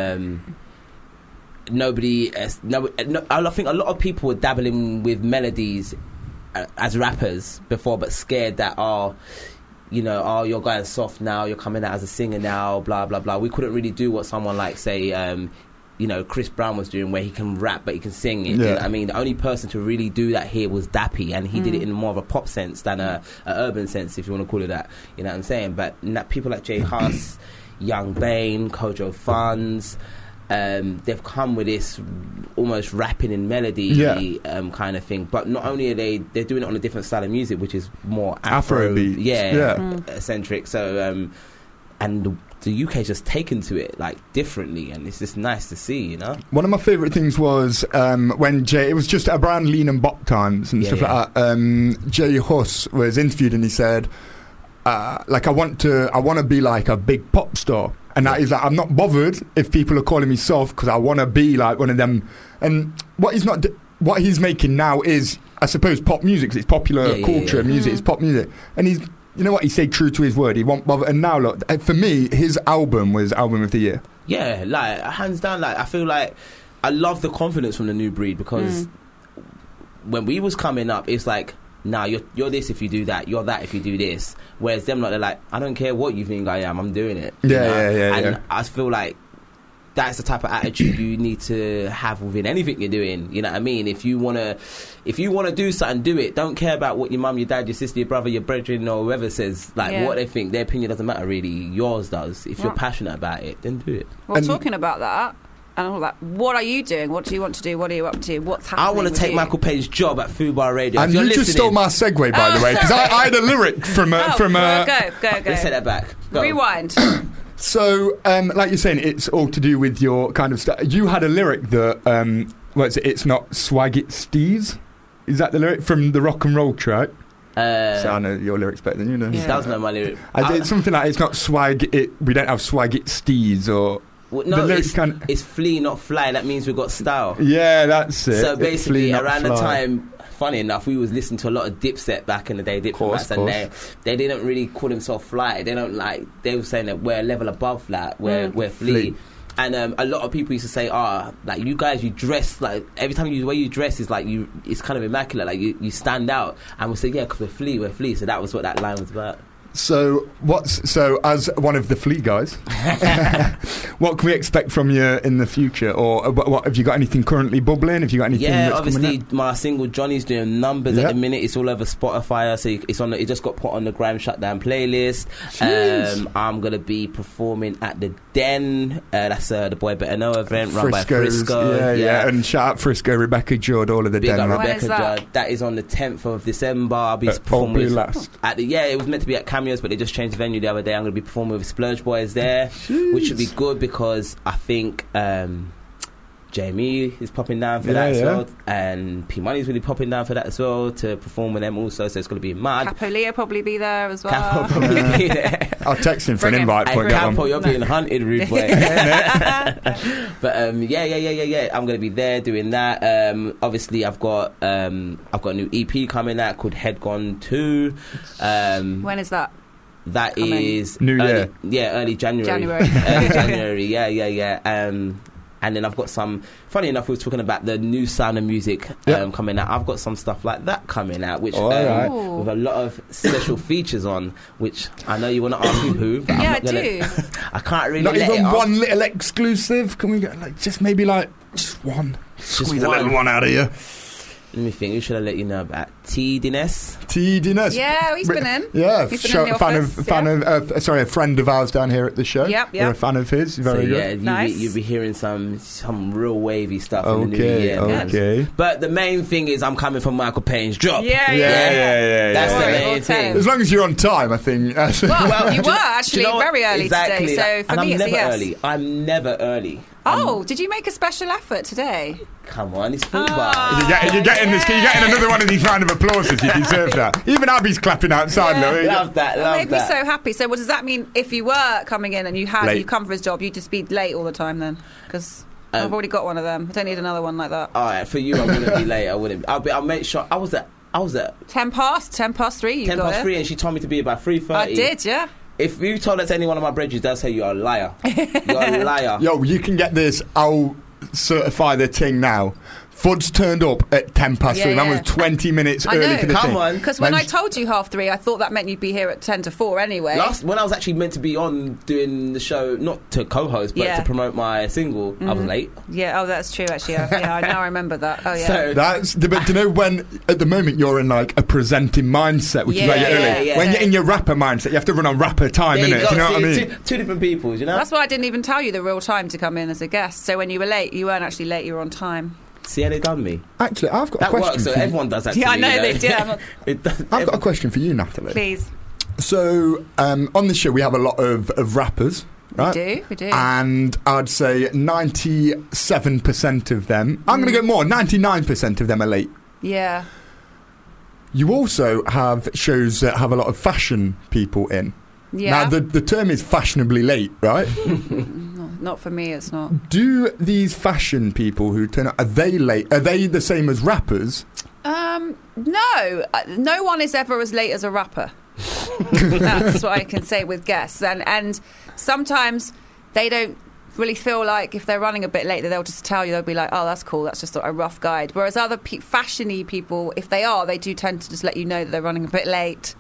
I think a lot of people were dabbling with melodies as rappers before, but scared that you're going soft now, you're coming out as a singer now, blah blah blah. We couldn't really do what someone like, say, Chris Brown was doing, where he can rap but he can sing it. Yeah. You know, I mean, the only person to really do that here was Dappy, and he did it in more of a pop sense than a urban sense, if you want to call it that. You know what I'm saying? But people like J Hus, Young Bane, Kojo Funds, they've come with this almost rapping in melody kind of thing. But not only are they're doing it on a different style of music, which is more Afrobeat, centric. So and the UK's just taken to it like differently, and it's just nice to see, you know. One of my favourite things was when it was just around Lean and Bop times and stuff like that. J Hus was interviewed and he said, like I want to be like a big pop star, and that is like I'm not bothered if people are calling me soft because I want to be like one of them. And what he's making now is, I suppose, pop music. 'Cause it's popular culture music. It's pop music, and he's, you know what, he stayed true to his word. He won't bother. And now look, for me, his album was album of the year. Yeah, like hands down. Like I feel like I love the confidence from the New Breed because when we was coming up, it's like, nah, you're this if you do that, you're that if you do this. Whereas them, like, they're like, I don't care what you think I am, I'm doing it. And I feel like that's the type of attitude you need to have within anything you're doing. You know what I mean? If you wanna do something, do it. Don't care about what your mum, your dad, your sister, your brother, your brethren, or whoever says. Like what they think, their opinion doesn't matter really. Yours does. If you're passionate about it, then do it. Well, talking about that. And all that. What are you doing? What do you want to do? What are you up to? What's happening? I want to take Michael Payne's job at Fubar Radio. And you just stole my segue, by the way, because I had a lyric from Go. Let's take that back. Go. Rewind. So, like you're saying, it's all to do with your kind of stuff. You had a lyric that, it's not swag, it's steez. Is that the lyric from the rock and roll track? So I know your lyrics better than you know. He does know my lyric. It's something like, it's not swag, we don't have swag, it's steez, or... Well, no, it's flee, not fly. That means we've got style. Yeah, that's it. So basically, around the time, funny enough, we was listening to a lot of Dipset back in the day. Diplomats, and they didn't really call themselves fly. They were saying that we're a level above that. We're flee. And a lot of people used to say, like you guys, you dress like every time the way you dress is like it's kind of immaculate. Like you stand out. And we say, yeah, because we're flee. So that was what that line was about. So as one of the Flea guys, what can we expect from you in the future? Or what have you got anything currently bubbling? Have you got anything? Yeah, that's obviously my single Johnny's doing numbers at the minute. It's all over Spotify, so it's on. It just got put on the Grime Shutdown playlist. I'm gonna be performing at the Den. That's the Boy Better Know event run by Frisco. Yeah. And shout out Frisco, Rebecca Judd, all of the Den. Rebecca Judd. That is on the 10th of December. I'll be performing it was meant to be at Cameos, but they just changed the venue the other day. I'm going to be performing with Splurge Boys there, which should be good because I think Jamie is popping down for that as well, and P Money's really popping down for that as well to perform with them also. So it's going to be mad. Capo Leo probably be there as well. Capo probably be there. I'll text him for an invite. Hey, Capo, you're being hunted, rude boy. But I'm going to be there doing that. Obviously, I've got a new EP coming out called Head Gone 2. When is that? That coming? Is New Year. Early January. Early January. Yeah. And then I've got some. Funny enough, we were talking about the new Sound of Music coming out. I've got some stuff like that coming out, which with a lot of special features on. Which I know you want to ask me who. But I do. I can't really. Not let even it one off. little exclusive. Can we get just one? Squeeze a little one out of you. Let me think. Who should I let you know about? T. Dines. Yeah, he's been in. Yeah, he's been in the a friend of ours down here at the show. Yep. We're a fan of his. Very good. Yeah, you'll be hearing some real wavy stuff in the new year. Okay. But the main thing is I'm coming from Michael Payne's drop. Yeah. That's the main thing. As long as you're on time, I think. Well, you were actually very early exactly today. So for me, it's a yes. I'm never early. Oh, did you make a special effort today? Come on, it's football. You're getting another one of these round of applauses. You deserve that. Even Abby's clapping outside. Love that. Made me so happy. So, what does that mean? If you were coming in and you come for his job, you'd just be late all the time then? Because I've already got one of them. I don't need another one like that. All right, for you, I wouldn't be late. I wouldn't. I'll make sure. I was at 10 past 3. 10 past 3, and she told me to be about 3:30. I did, yeah. If you told that to any one of my bridges, they'll say you're a liar. You're a liar. Yo, you can get this. I'll certify the thing now. Fud's turned up at 10 past 3. Man was 20 minutes early for the thing. Come on. Because when I told you 3:30, I thought that meant you'd be here at 10 to 4 anyway. When I was actually meant to be on doing the show, not to co-host, but to promote my single, I was late. Yeah, that's true, actually. I remember that. Oh, yeah. So but do you know when, at the moment, you're in like a presenting mindset, which is why you're early. Yeah. When you're in your rapper mindset, you have to run on rapper time, innit? Do you know what I mean? Two different people, you know? That's why I didn't even tell you the real time to come in as a guest. So when you were late, you weren't actually late, you were on time. See how they done me? Actually, I've got a question. Works, so everyone does that. Yeah, I know they do. I've got a question for you, Natalie. Please. So, on the show, we have a lot of rappers, right? We do. And I'd say 97% of them, I'm going to go more, 99% of them are late. Yeah. You also have shows that have a lot of fashion people in. Yeah. Now, the term is fashionably late, right? Not for me, it's not. Do these fashion people who turn up, are they late? Are they the same as rappers? No. No one is ever as late as a rapper. That's what I can say with guests. And sometimes they don't really feel like if they're running a bit late, they'll just tell you, they'll be like, oh, that's cool, that's just a rough guide. Whereas other fashion-y people, if they do tend to just let you know that they're running a bit late.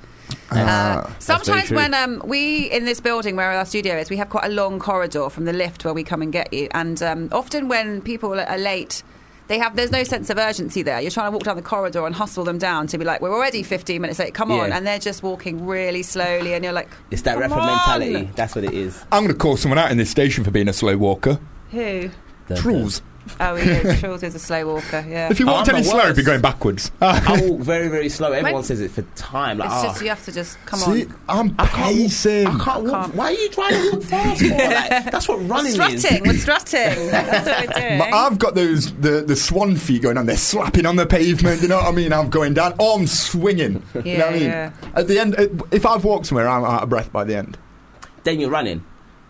Sometimes when we, in this building where our studio is, we have quite a long corridor from the lift where we come and get you, and often when people are late, there's no sense of urgency there. You're trying to walk down the corridor and hustle them down to be like, we're already 15 minutes late, come on, and they're just walking really slowly, and you're like, it's that rapper mentality. That's what it is. I'm going to call someone out in this station for being a slow walker. Who? Truls. Oh, he is. Truls is a slow walker, yeah. If you walked any slower, you'd be going backwards. I walk very, very slow. Everyone says it for time. Like, it's just, you have to just, come See, on. I'm pacing. I can't walk. Why are you trying to walk fast for? Like, that's what running is. We're strutting. That's what we're doing. I've got those, the swan feet going on. They're slapping on the pavement, you know what I mean? I'm going down. Oh, I'm swinging. Yeah, you know what I mean? yeah. At the end, if I've walked somewhere, I'm out of breath by the end. Then you're running.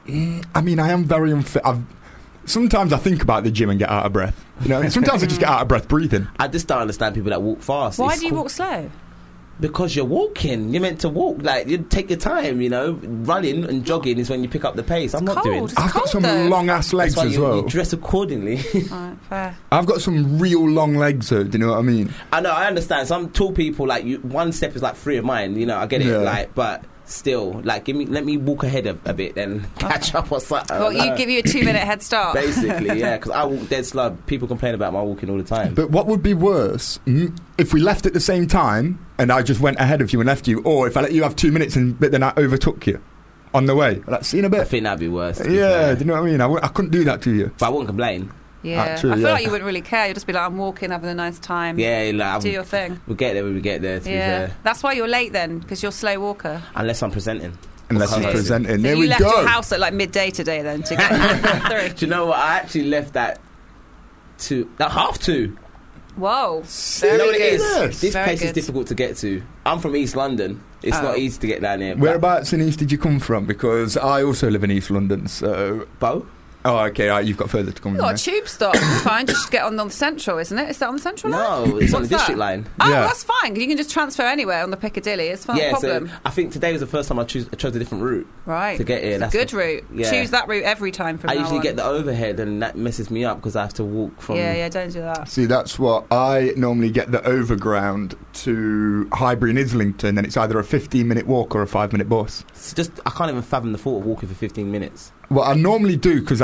I mean, I am very unfit. Sometimes I think about the gym and get out of breath. You know, sometimes I just get out of breath breathing. I just don't understand people that walk fast. Why do you walk slow? Because you're walking. You're meant to walk. Like, you take your time, you know. Running and jogging is when you pick up the pace. I'm not doing. I've got some long-ass legs as well. You dress accordingly. Right, fair. I've got some real long legs, though. Do you know what I mean? I know, I understand. Some tall people, like, one step is like 3 of mine. You know, I get it. Yeah. Like, but still, like, let me walk ahead a bit, then catch up or something. Well, give you a 2-minute head start. Basically, yeah, because I walk dead slow. People complain about my walking all the time. But what would be worse, if we left at the same time and I just went ahead of you and left you, or if I let you have 2 minutes but then I overtook you on the way? Like, see in a bit. I think that'd be worse. Yeah, do you know what I mean? I couldn't do that to you. But I wouldn't complain. Yeah, Actually, I feel like you wouldn't really care. You'd just be like, I'm walking, having a nice time. Yeah, like, do your thing. We'll get there when we get there, to be fair. That's why you're late then, because you're a slow walker. Unless I'm presenting. Unless he's presenting. So there you we left go. your house at like midday today then to get through. Do you know what? I actually left at 2:30. Whoa. You know what it is? Yes. This Very place good. is difficult to get to. I'm from East London. It's not easy to get down here. Whereabouts in East did you come from? Because I also live in East London, so... Bow? Oh, okay, right, you've got further to come. You've got a tube stop. Fine, just get on the central, isn't it? Is that on the central line? No, it's on the What's district that? line. Oh, Yeah. that's fine. You can just transfer anywhere on the Piccadilly. It's not a problem. So I think today was the first time I chose a different route. Right. To get here. It's That's a good route. Yeah. Choose that route every time from I now usually on. get the overhead, and that messes me up because I have to walk from. Yeah, don't do that. See, that's what I normally get, the overground to Highbury and Islington, and it's either a 15-minute walk or a 5-minute bus. It's just I can't even fathom the thought of walking for 15 minutes. Well, I normally do, because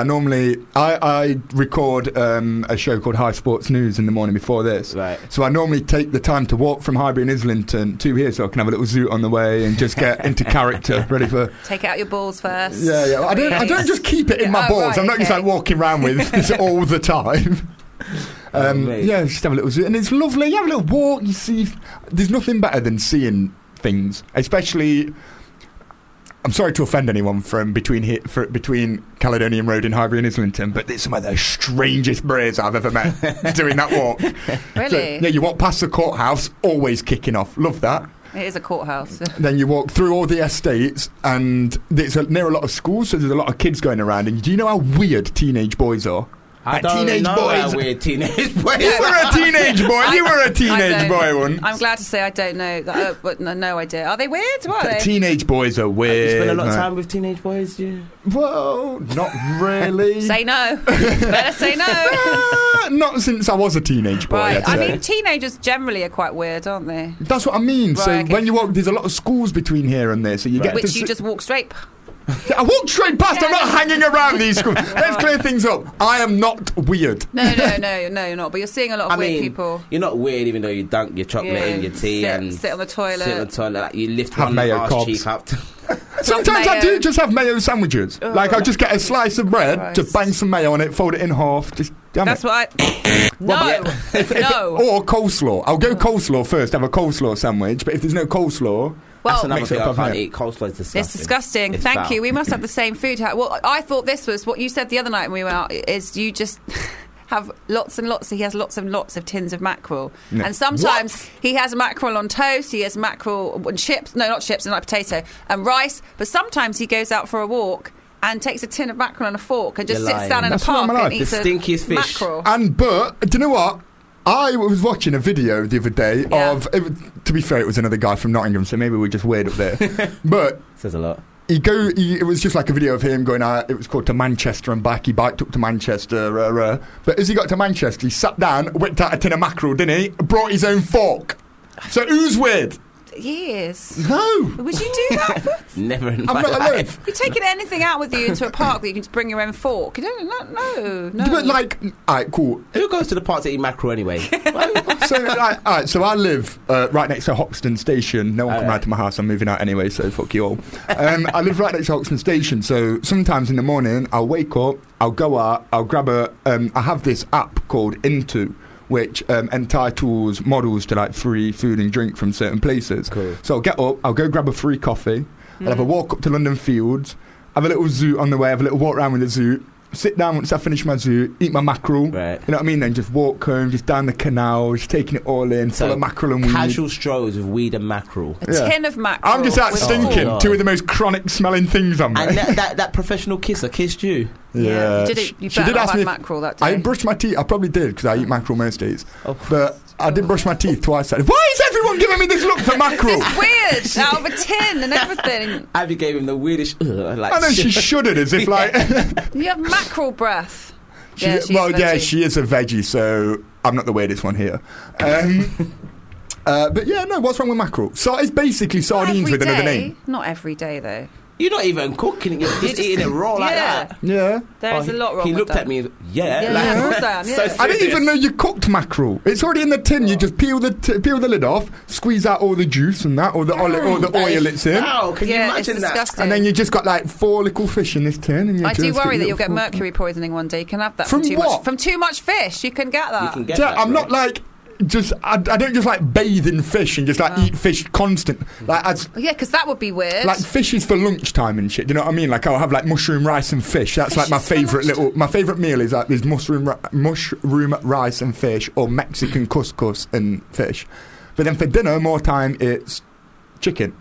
I record a show called High Sports News in the morning before this. Right. So I normally take the time to walk from Highbury and Islington to here, so I can have a little zoot on the way and just get into character, ready for... Take out your balls first. Yeah. I don't just keep it in my balls. Right, I'm not just like walking around with this all the time. Yeah, just have a little zoot. And it's lovely. You have a little walk, you see... There's nothing better than seeing things, especially... I'm sorry to offend anyone from between Caledonian Road and Highbury and Islington, but it's some of the strangest braes I've ever met doing that walk. Really? So, yeah, you walk past the courthouse, always kicking off. Love that. It is a courthouse. Then you walk through all the estates, and it's near a lot of schools, so there's a lot of kids going around. And do you know how weird teenage boys are? I don't know how weird teenage boys. You were a teenage boy. You were a teenage boy once. I'm glad to say I don't know that, but no idea. Are they weird? What are they? Teenage boys are weird. You spend a lot of mate. time with teenage boys, do you? Well, not really. Say no. Better say no. Not since I was a teenage boy. Right. I'd I say. mean, teenagers generally are quite weird, aren't they? That's what I mean. Right, So okay. when you walk, there's a lot of schools between here and there, so you get to Which you just walk straight. I walk straight past. I'm not hanging around these schools. Let's clear things up. I am not weird. No, you're not. But you're seeing a lot of weird people. You're not weird even though you dunk your chocolate in your tea and sit on the toilet. Sit on the toilet. Like, you lift Have one mayo arse cobs. cheek up. Sometimes I do just have mayo sandwiches. Oh, like I'll just get a slice of bread, Christ. just bang some mayo on it, fold it in half. Just damn That's it. what I. No. Or coleslaw. I'll go coleslaw first. Have a coleslaw sandwich. But if there's no coleslaw, Well, That's another mix it thing up I of can't mayo. eat. Coleslaw is disgusting. It's disgusting. It's Thank foul. you. We must have the same food. Well, I thought this was what you said the other night when we went out. Is you just have lots and lots. He has lots and lots of tins of mackerel, No. and sometimes he has mackerel on toast. He has mackerel on chips. No, not chips, not potato and rice. But sometimes he goes out for a walk and takes a tin of mackerel and a fork and just You're sits lying. down in That's a park what I'm and eats like. a The stinkiest fish. mackerel. But do you know what? I was watching a video the other day of. To be fair, it was another guy from Nottingham, so maybe we're just weird up there. But says a lot. It was just like a video of him going out. It was called to Manchester and back. He biked up to Manchester. But as he got to Manchester, he sat down, whipped out a tin of mackerel, didn't he? Brought his own fork. So who's weird? Yes. No. Would you do that? Never in I'm my not life. You're taking anything out with you into a park that you can just bring your own fork. You don't. No. But like, alright, cool. Who goes to the park to eat mackerel anyway? So I live right next to Hoxton Station. No one come round to my house. I'm moving out anyway, so fuck you all. I live right next to Hoxton Station, so sometimes in the morning I'll wake up, I'll go out, I'll grab I have this app called Into, which entitles models to like free food and drink from certain places. Cool. So I'll get up, I'll go grab a free coffee, I'll have a walk up to London Fields, have a little zoot on the way, have a little walk around with the zoot, sit down once I finish my zoot, eat my mackerel, right. You know what I mean, then just walk home, just down the canal, just taking it all in, full of mackerel and weed. Casual strolls with weed and mackerel. A tin of mackerel. I'm just out stinking, two of the most chronic smelling things on me. And that professional kisser kissed you. Yeah. You better not have mackerel that day. I brushed my teeth. I probably did because I eat mackerel most days. But I did brush my teeth twice. Why is everyone giving me this look for mackerel? It's weird. Out of a tin and everything. Abby gave him the weirdest. I know she shuddered as if like. You have mackerel breath. She is a veggie, so I'm not the weirdest one here. But yeah, no, what's wrong with mackerel? So it's basically sardines with another name. Not every day though. You're not even cooking it, you're just eating it raw like that. Yeah. There's a lot wrong He with looked that. at me, of course I am, yeah. I didn't even know you cooked mackerel. It's already in the tin. You just peel the lid off, squeeze out all the juice and that, or the oil it's in. Wow, can you imagine it's that? disgusting. And then you just got like 4 little fish in this tin. And I do worry that you'll get mercury poisoning one day. You can have that From too what? much. From too much fish. You can get that. I'm not like. I don't just like bathe in fish and just like eat fish constant. Yeah, because that would be weird. Like fish is for lunchtime and shit. Do you know what I mean? Like I'll have like mushroom rice and fish. That's like my favourite My favourite meal is like this mushroom rice and fish, or Mexican couscous and fish. But then for dinner, more time it's chicken.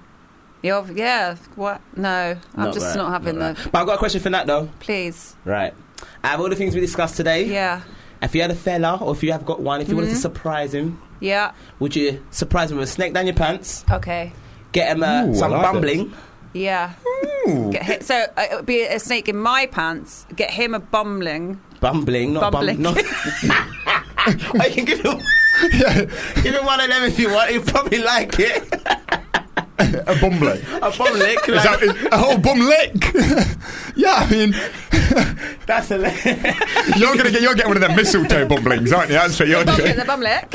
What? No, I'm just not having that. But I've got a question for Nat though. Please. Right. Out of all the things we discussed today. Yeah. If you had a fella, or if you have got one, if you wanted to surprise him, would you surprise him with a snake down your pants? Okay. Get him some bumbling. This. Yeah. Get hit. So it would be a snake in my pants. Get him a bumbling. Bumbling, not bumbling. I can give him. Give him one of them if you want. He'll probably like it. A bum lick. A bum lick. A whole bum lick. Yeah, I mean, that's hilarious. You're getting one of them mistletoe bumblings, aren't you? That's what you're doing. The bum lick.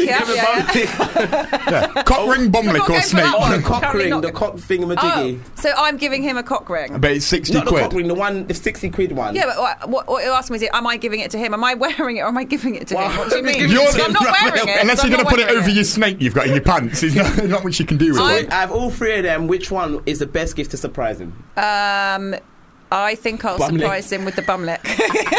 Yeah. Cock ring, bum lick, or snake. The cock ring, the cock thingamajiggy. So I'm giving him a cock ring. But it's 60 Not quid. The cock ring, the 60 quid one. Yeah, but what you're asking me is, am I giving it to him? Am I wearing it, or am I giving it to him? What do you mean? I'm not wearing it. Unless you're going to put it over your snake you've got in your pants. There's not much you can do with it. Out of all three of them, which one is the best gift to surprise him? I think I'll surprise him with the bum lick.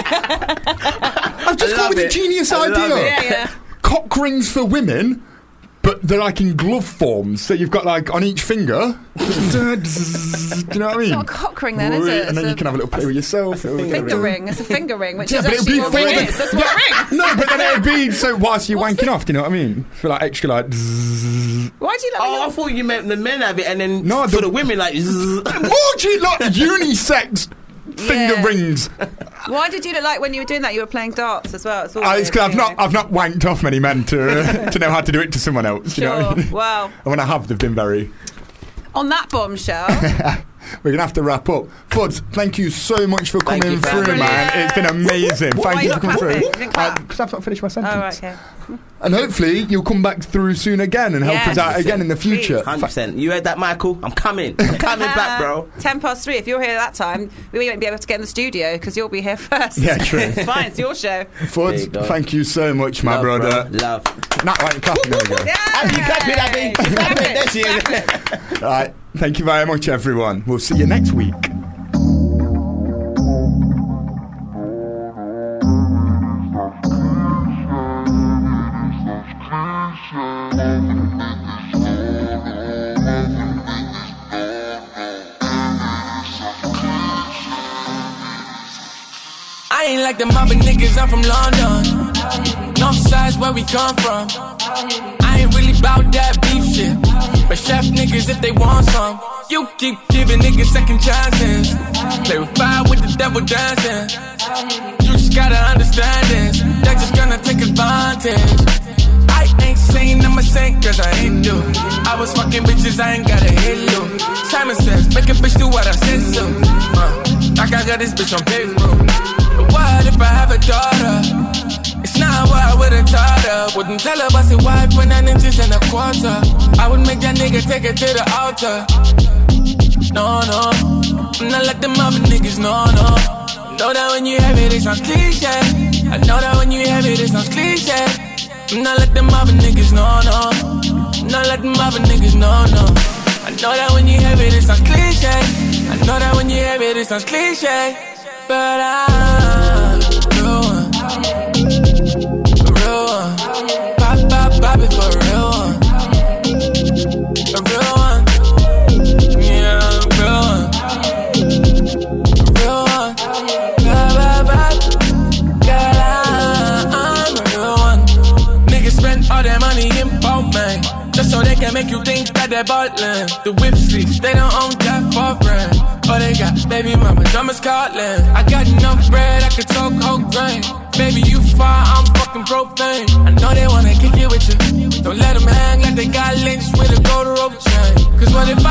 I've just got with a genius idea. Yeah. Cock rings for women, but they're like in glove forms. So you've got like on each finger. Do you know what I mean? It's not a cock ring then, is it? And then you can have a little play with yourself. Finger ring. It's a finger ring, which Yeah, is but it'll actually be what ring is. That's what a ring. No, but then it'll be so whilst you're wanking off. Do you know what I mean? For like extra like. Why do you let me know? I thought you meant the men have it, and then No, for the women like. Oh, gee, look, unisex finger rings. Why did you look like when you were doing that? You were playing darts as well. It's because I've not wanked off many men to know how to do it to someone else. Sure. You know what I mean? Wow. And when I have, they've been very. On that bombshell. We're going to have to wrap up. Fuds, thank you so much for coming through, man. It's been amazing. Thank you for coming through. Because I've not finished my sentence. Oh, right, okay. And hopefully you'll come back through soon again and help us out again in the future. 100%. You heard that, Michael? I'm coming. I'm coming back, bro. past 3. If you're here at that time, we won't be able to get in the studio because you'll be here first. Yeah, true. It's fine. It's your show. Fuds, thank you so much, my brother. Bro. Love. Not like clapping. There we go. Abby. There she is. All right. Thank you very much, everyone. We'll see you next week. like them other niggas, I'm from London. North side's where we come from. I ain't really bout that beef shit, but chef niggas if they want some. You keep giving niggas second chances. Play with fire with the devil dancing. You just gotta understand this. They're just gonna take advantage. I ain't saying I'm a saint, cause I ain't do. I was fucking bitches, I ain't got a halo. Simon says, make a bitch do what I said so. Like I got this bitch on big room. But what if I have a daughter? It's not what I would've taught her. Wouldn't tell her bust it wide for 9 inches and a quarter. I would make that nigga take her to the altar. No, no, I'm not like them other niggas, no, no. I know that when you have it, it sounds cliche. I know that when you have it, it sounds cliche. I'm not like them other niggas, no, no. I'm not like them other niggas, no, no. I know that when you have it, it sounds cliche. I know that when you have it, it sounds cliche. But I'm real one. A real one. Pop it for a real one. A real one. Yeah, a real one. A real one. Girl, I'm a real one. Niggas spend all their money in boat, man, just so they can make you think that they're ballin'. The whip sleeves, they don't own that for brand. Oh, they got baby mama, I'm in Scotland. I got enough bread, I could talk whole grain. Baby, you fire, I'm fucking propane. I know they wanna kick it with you. Don't let them hang like they got lynched with a gold rope chain. Cause what if I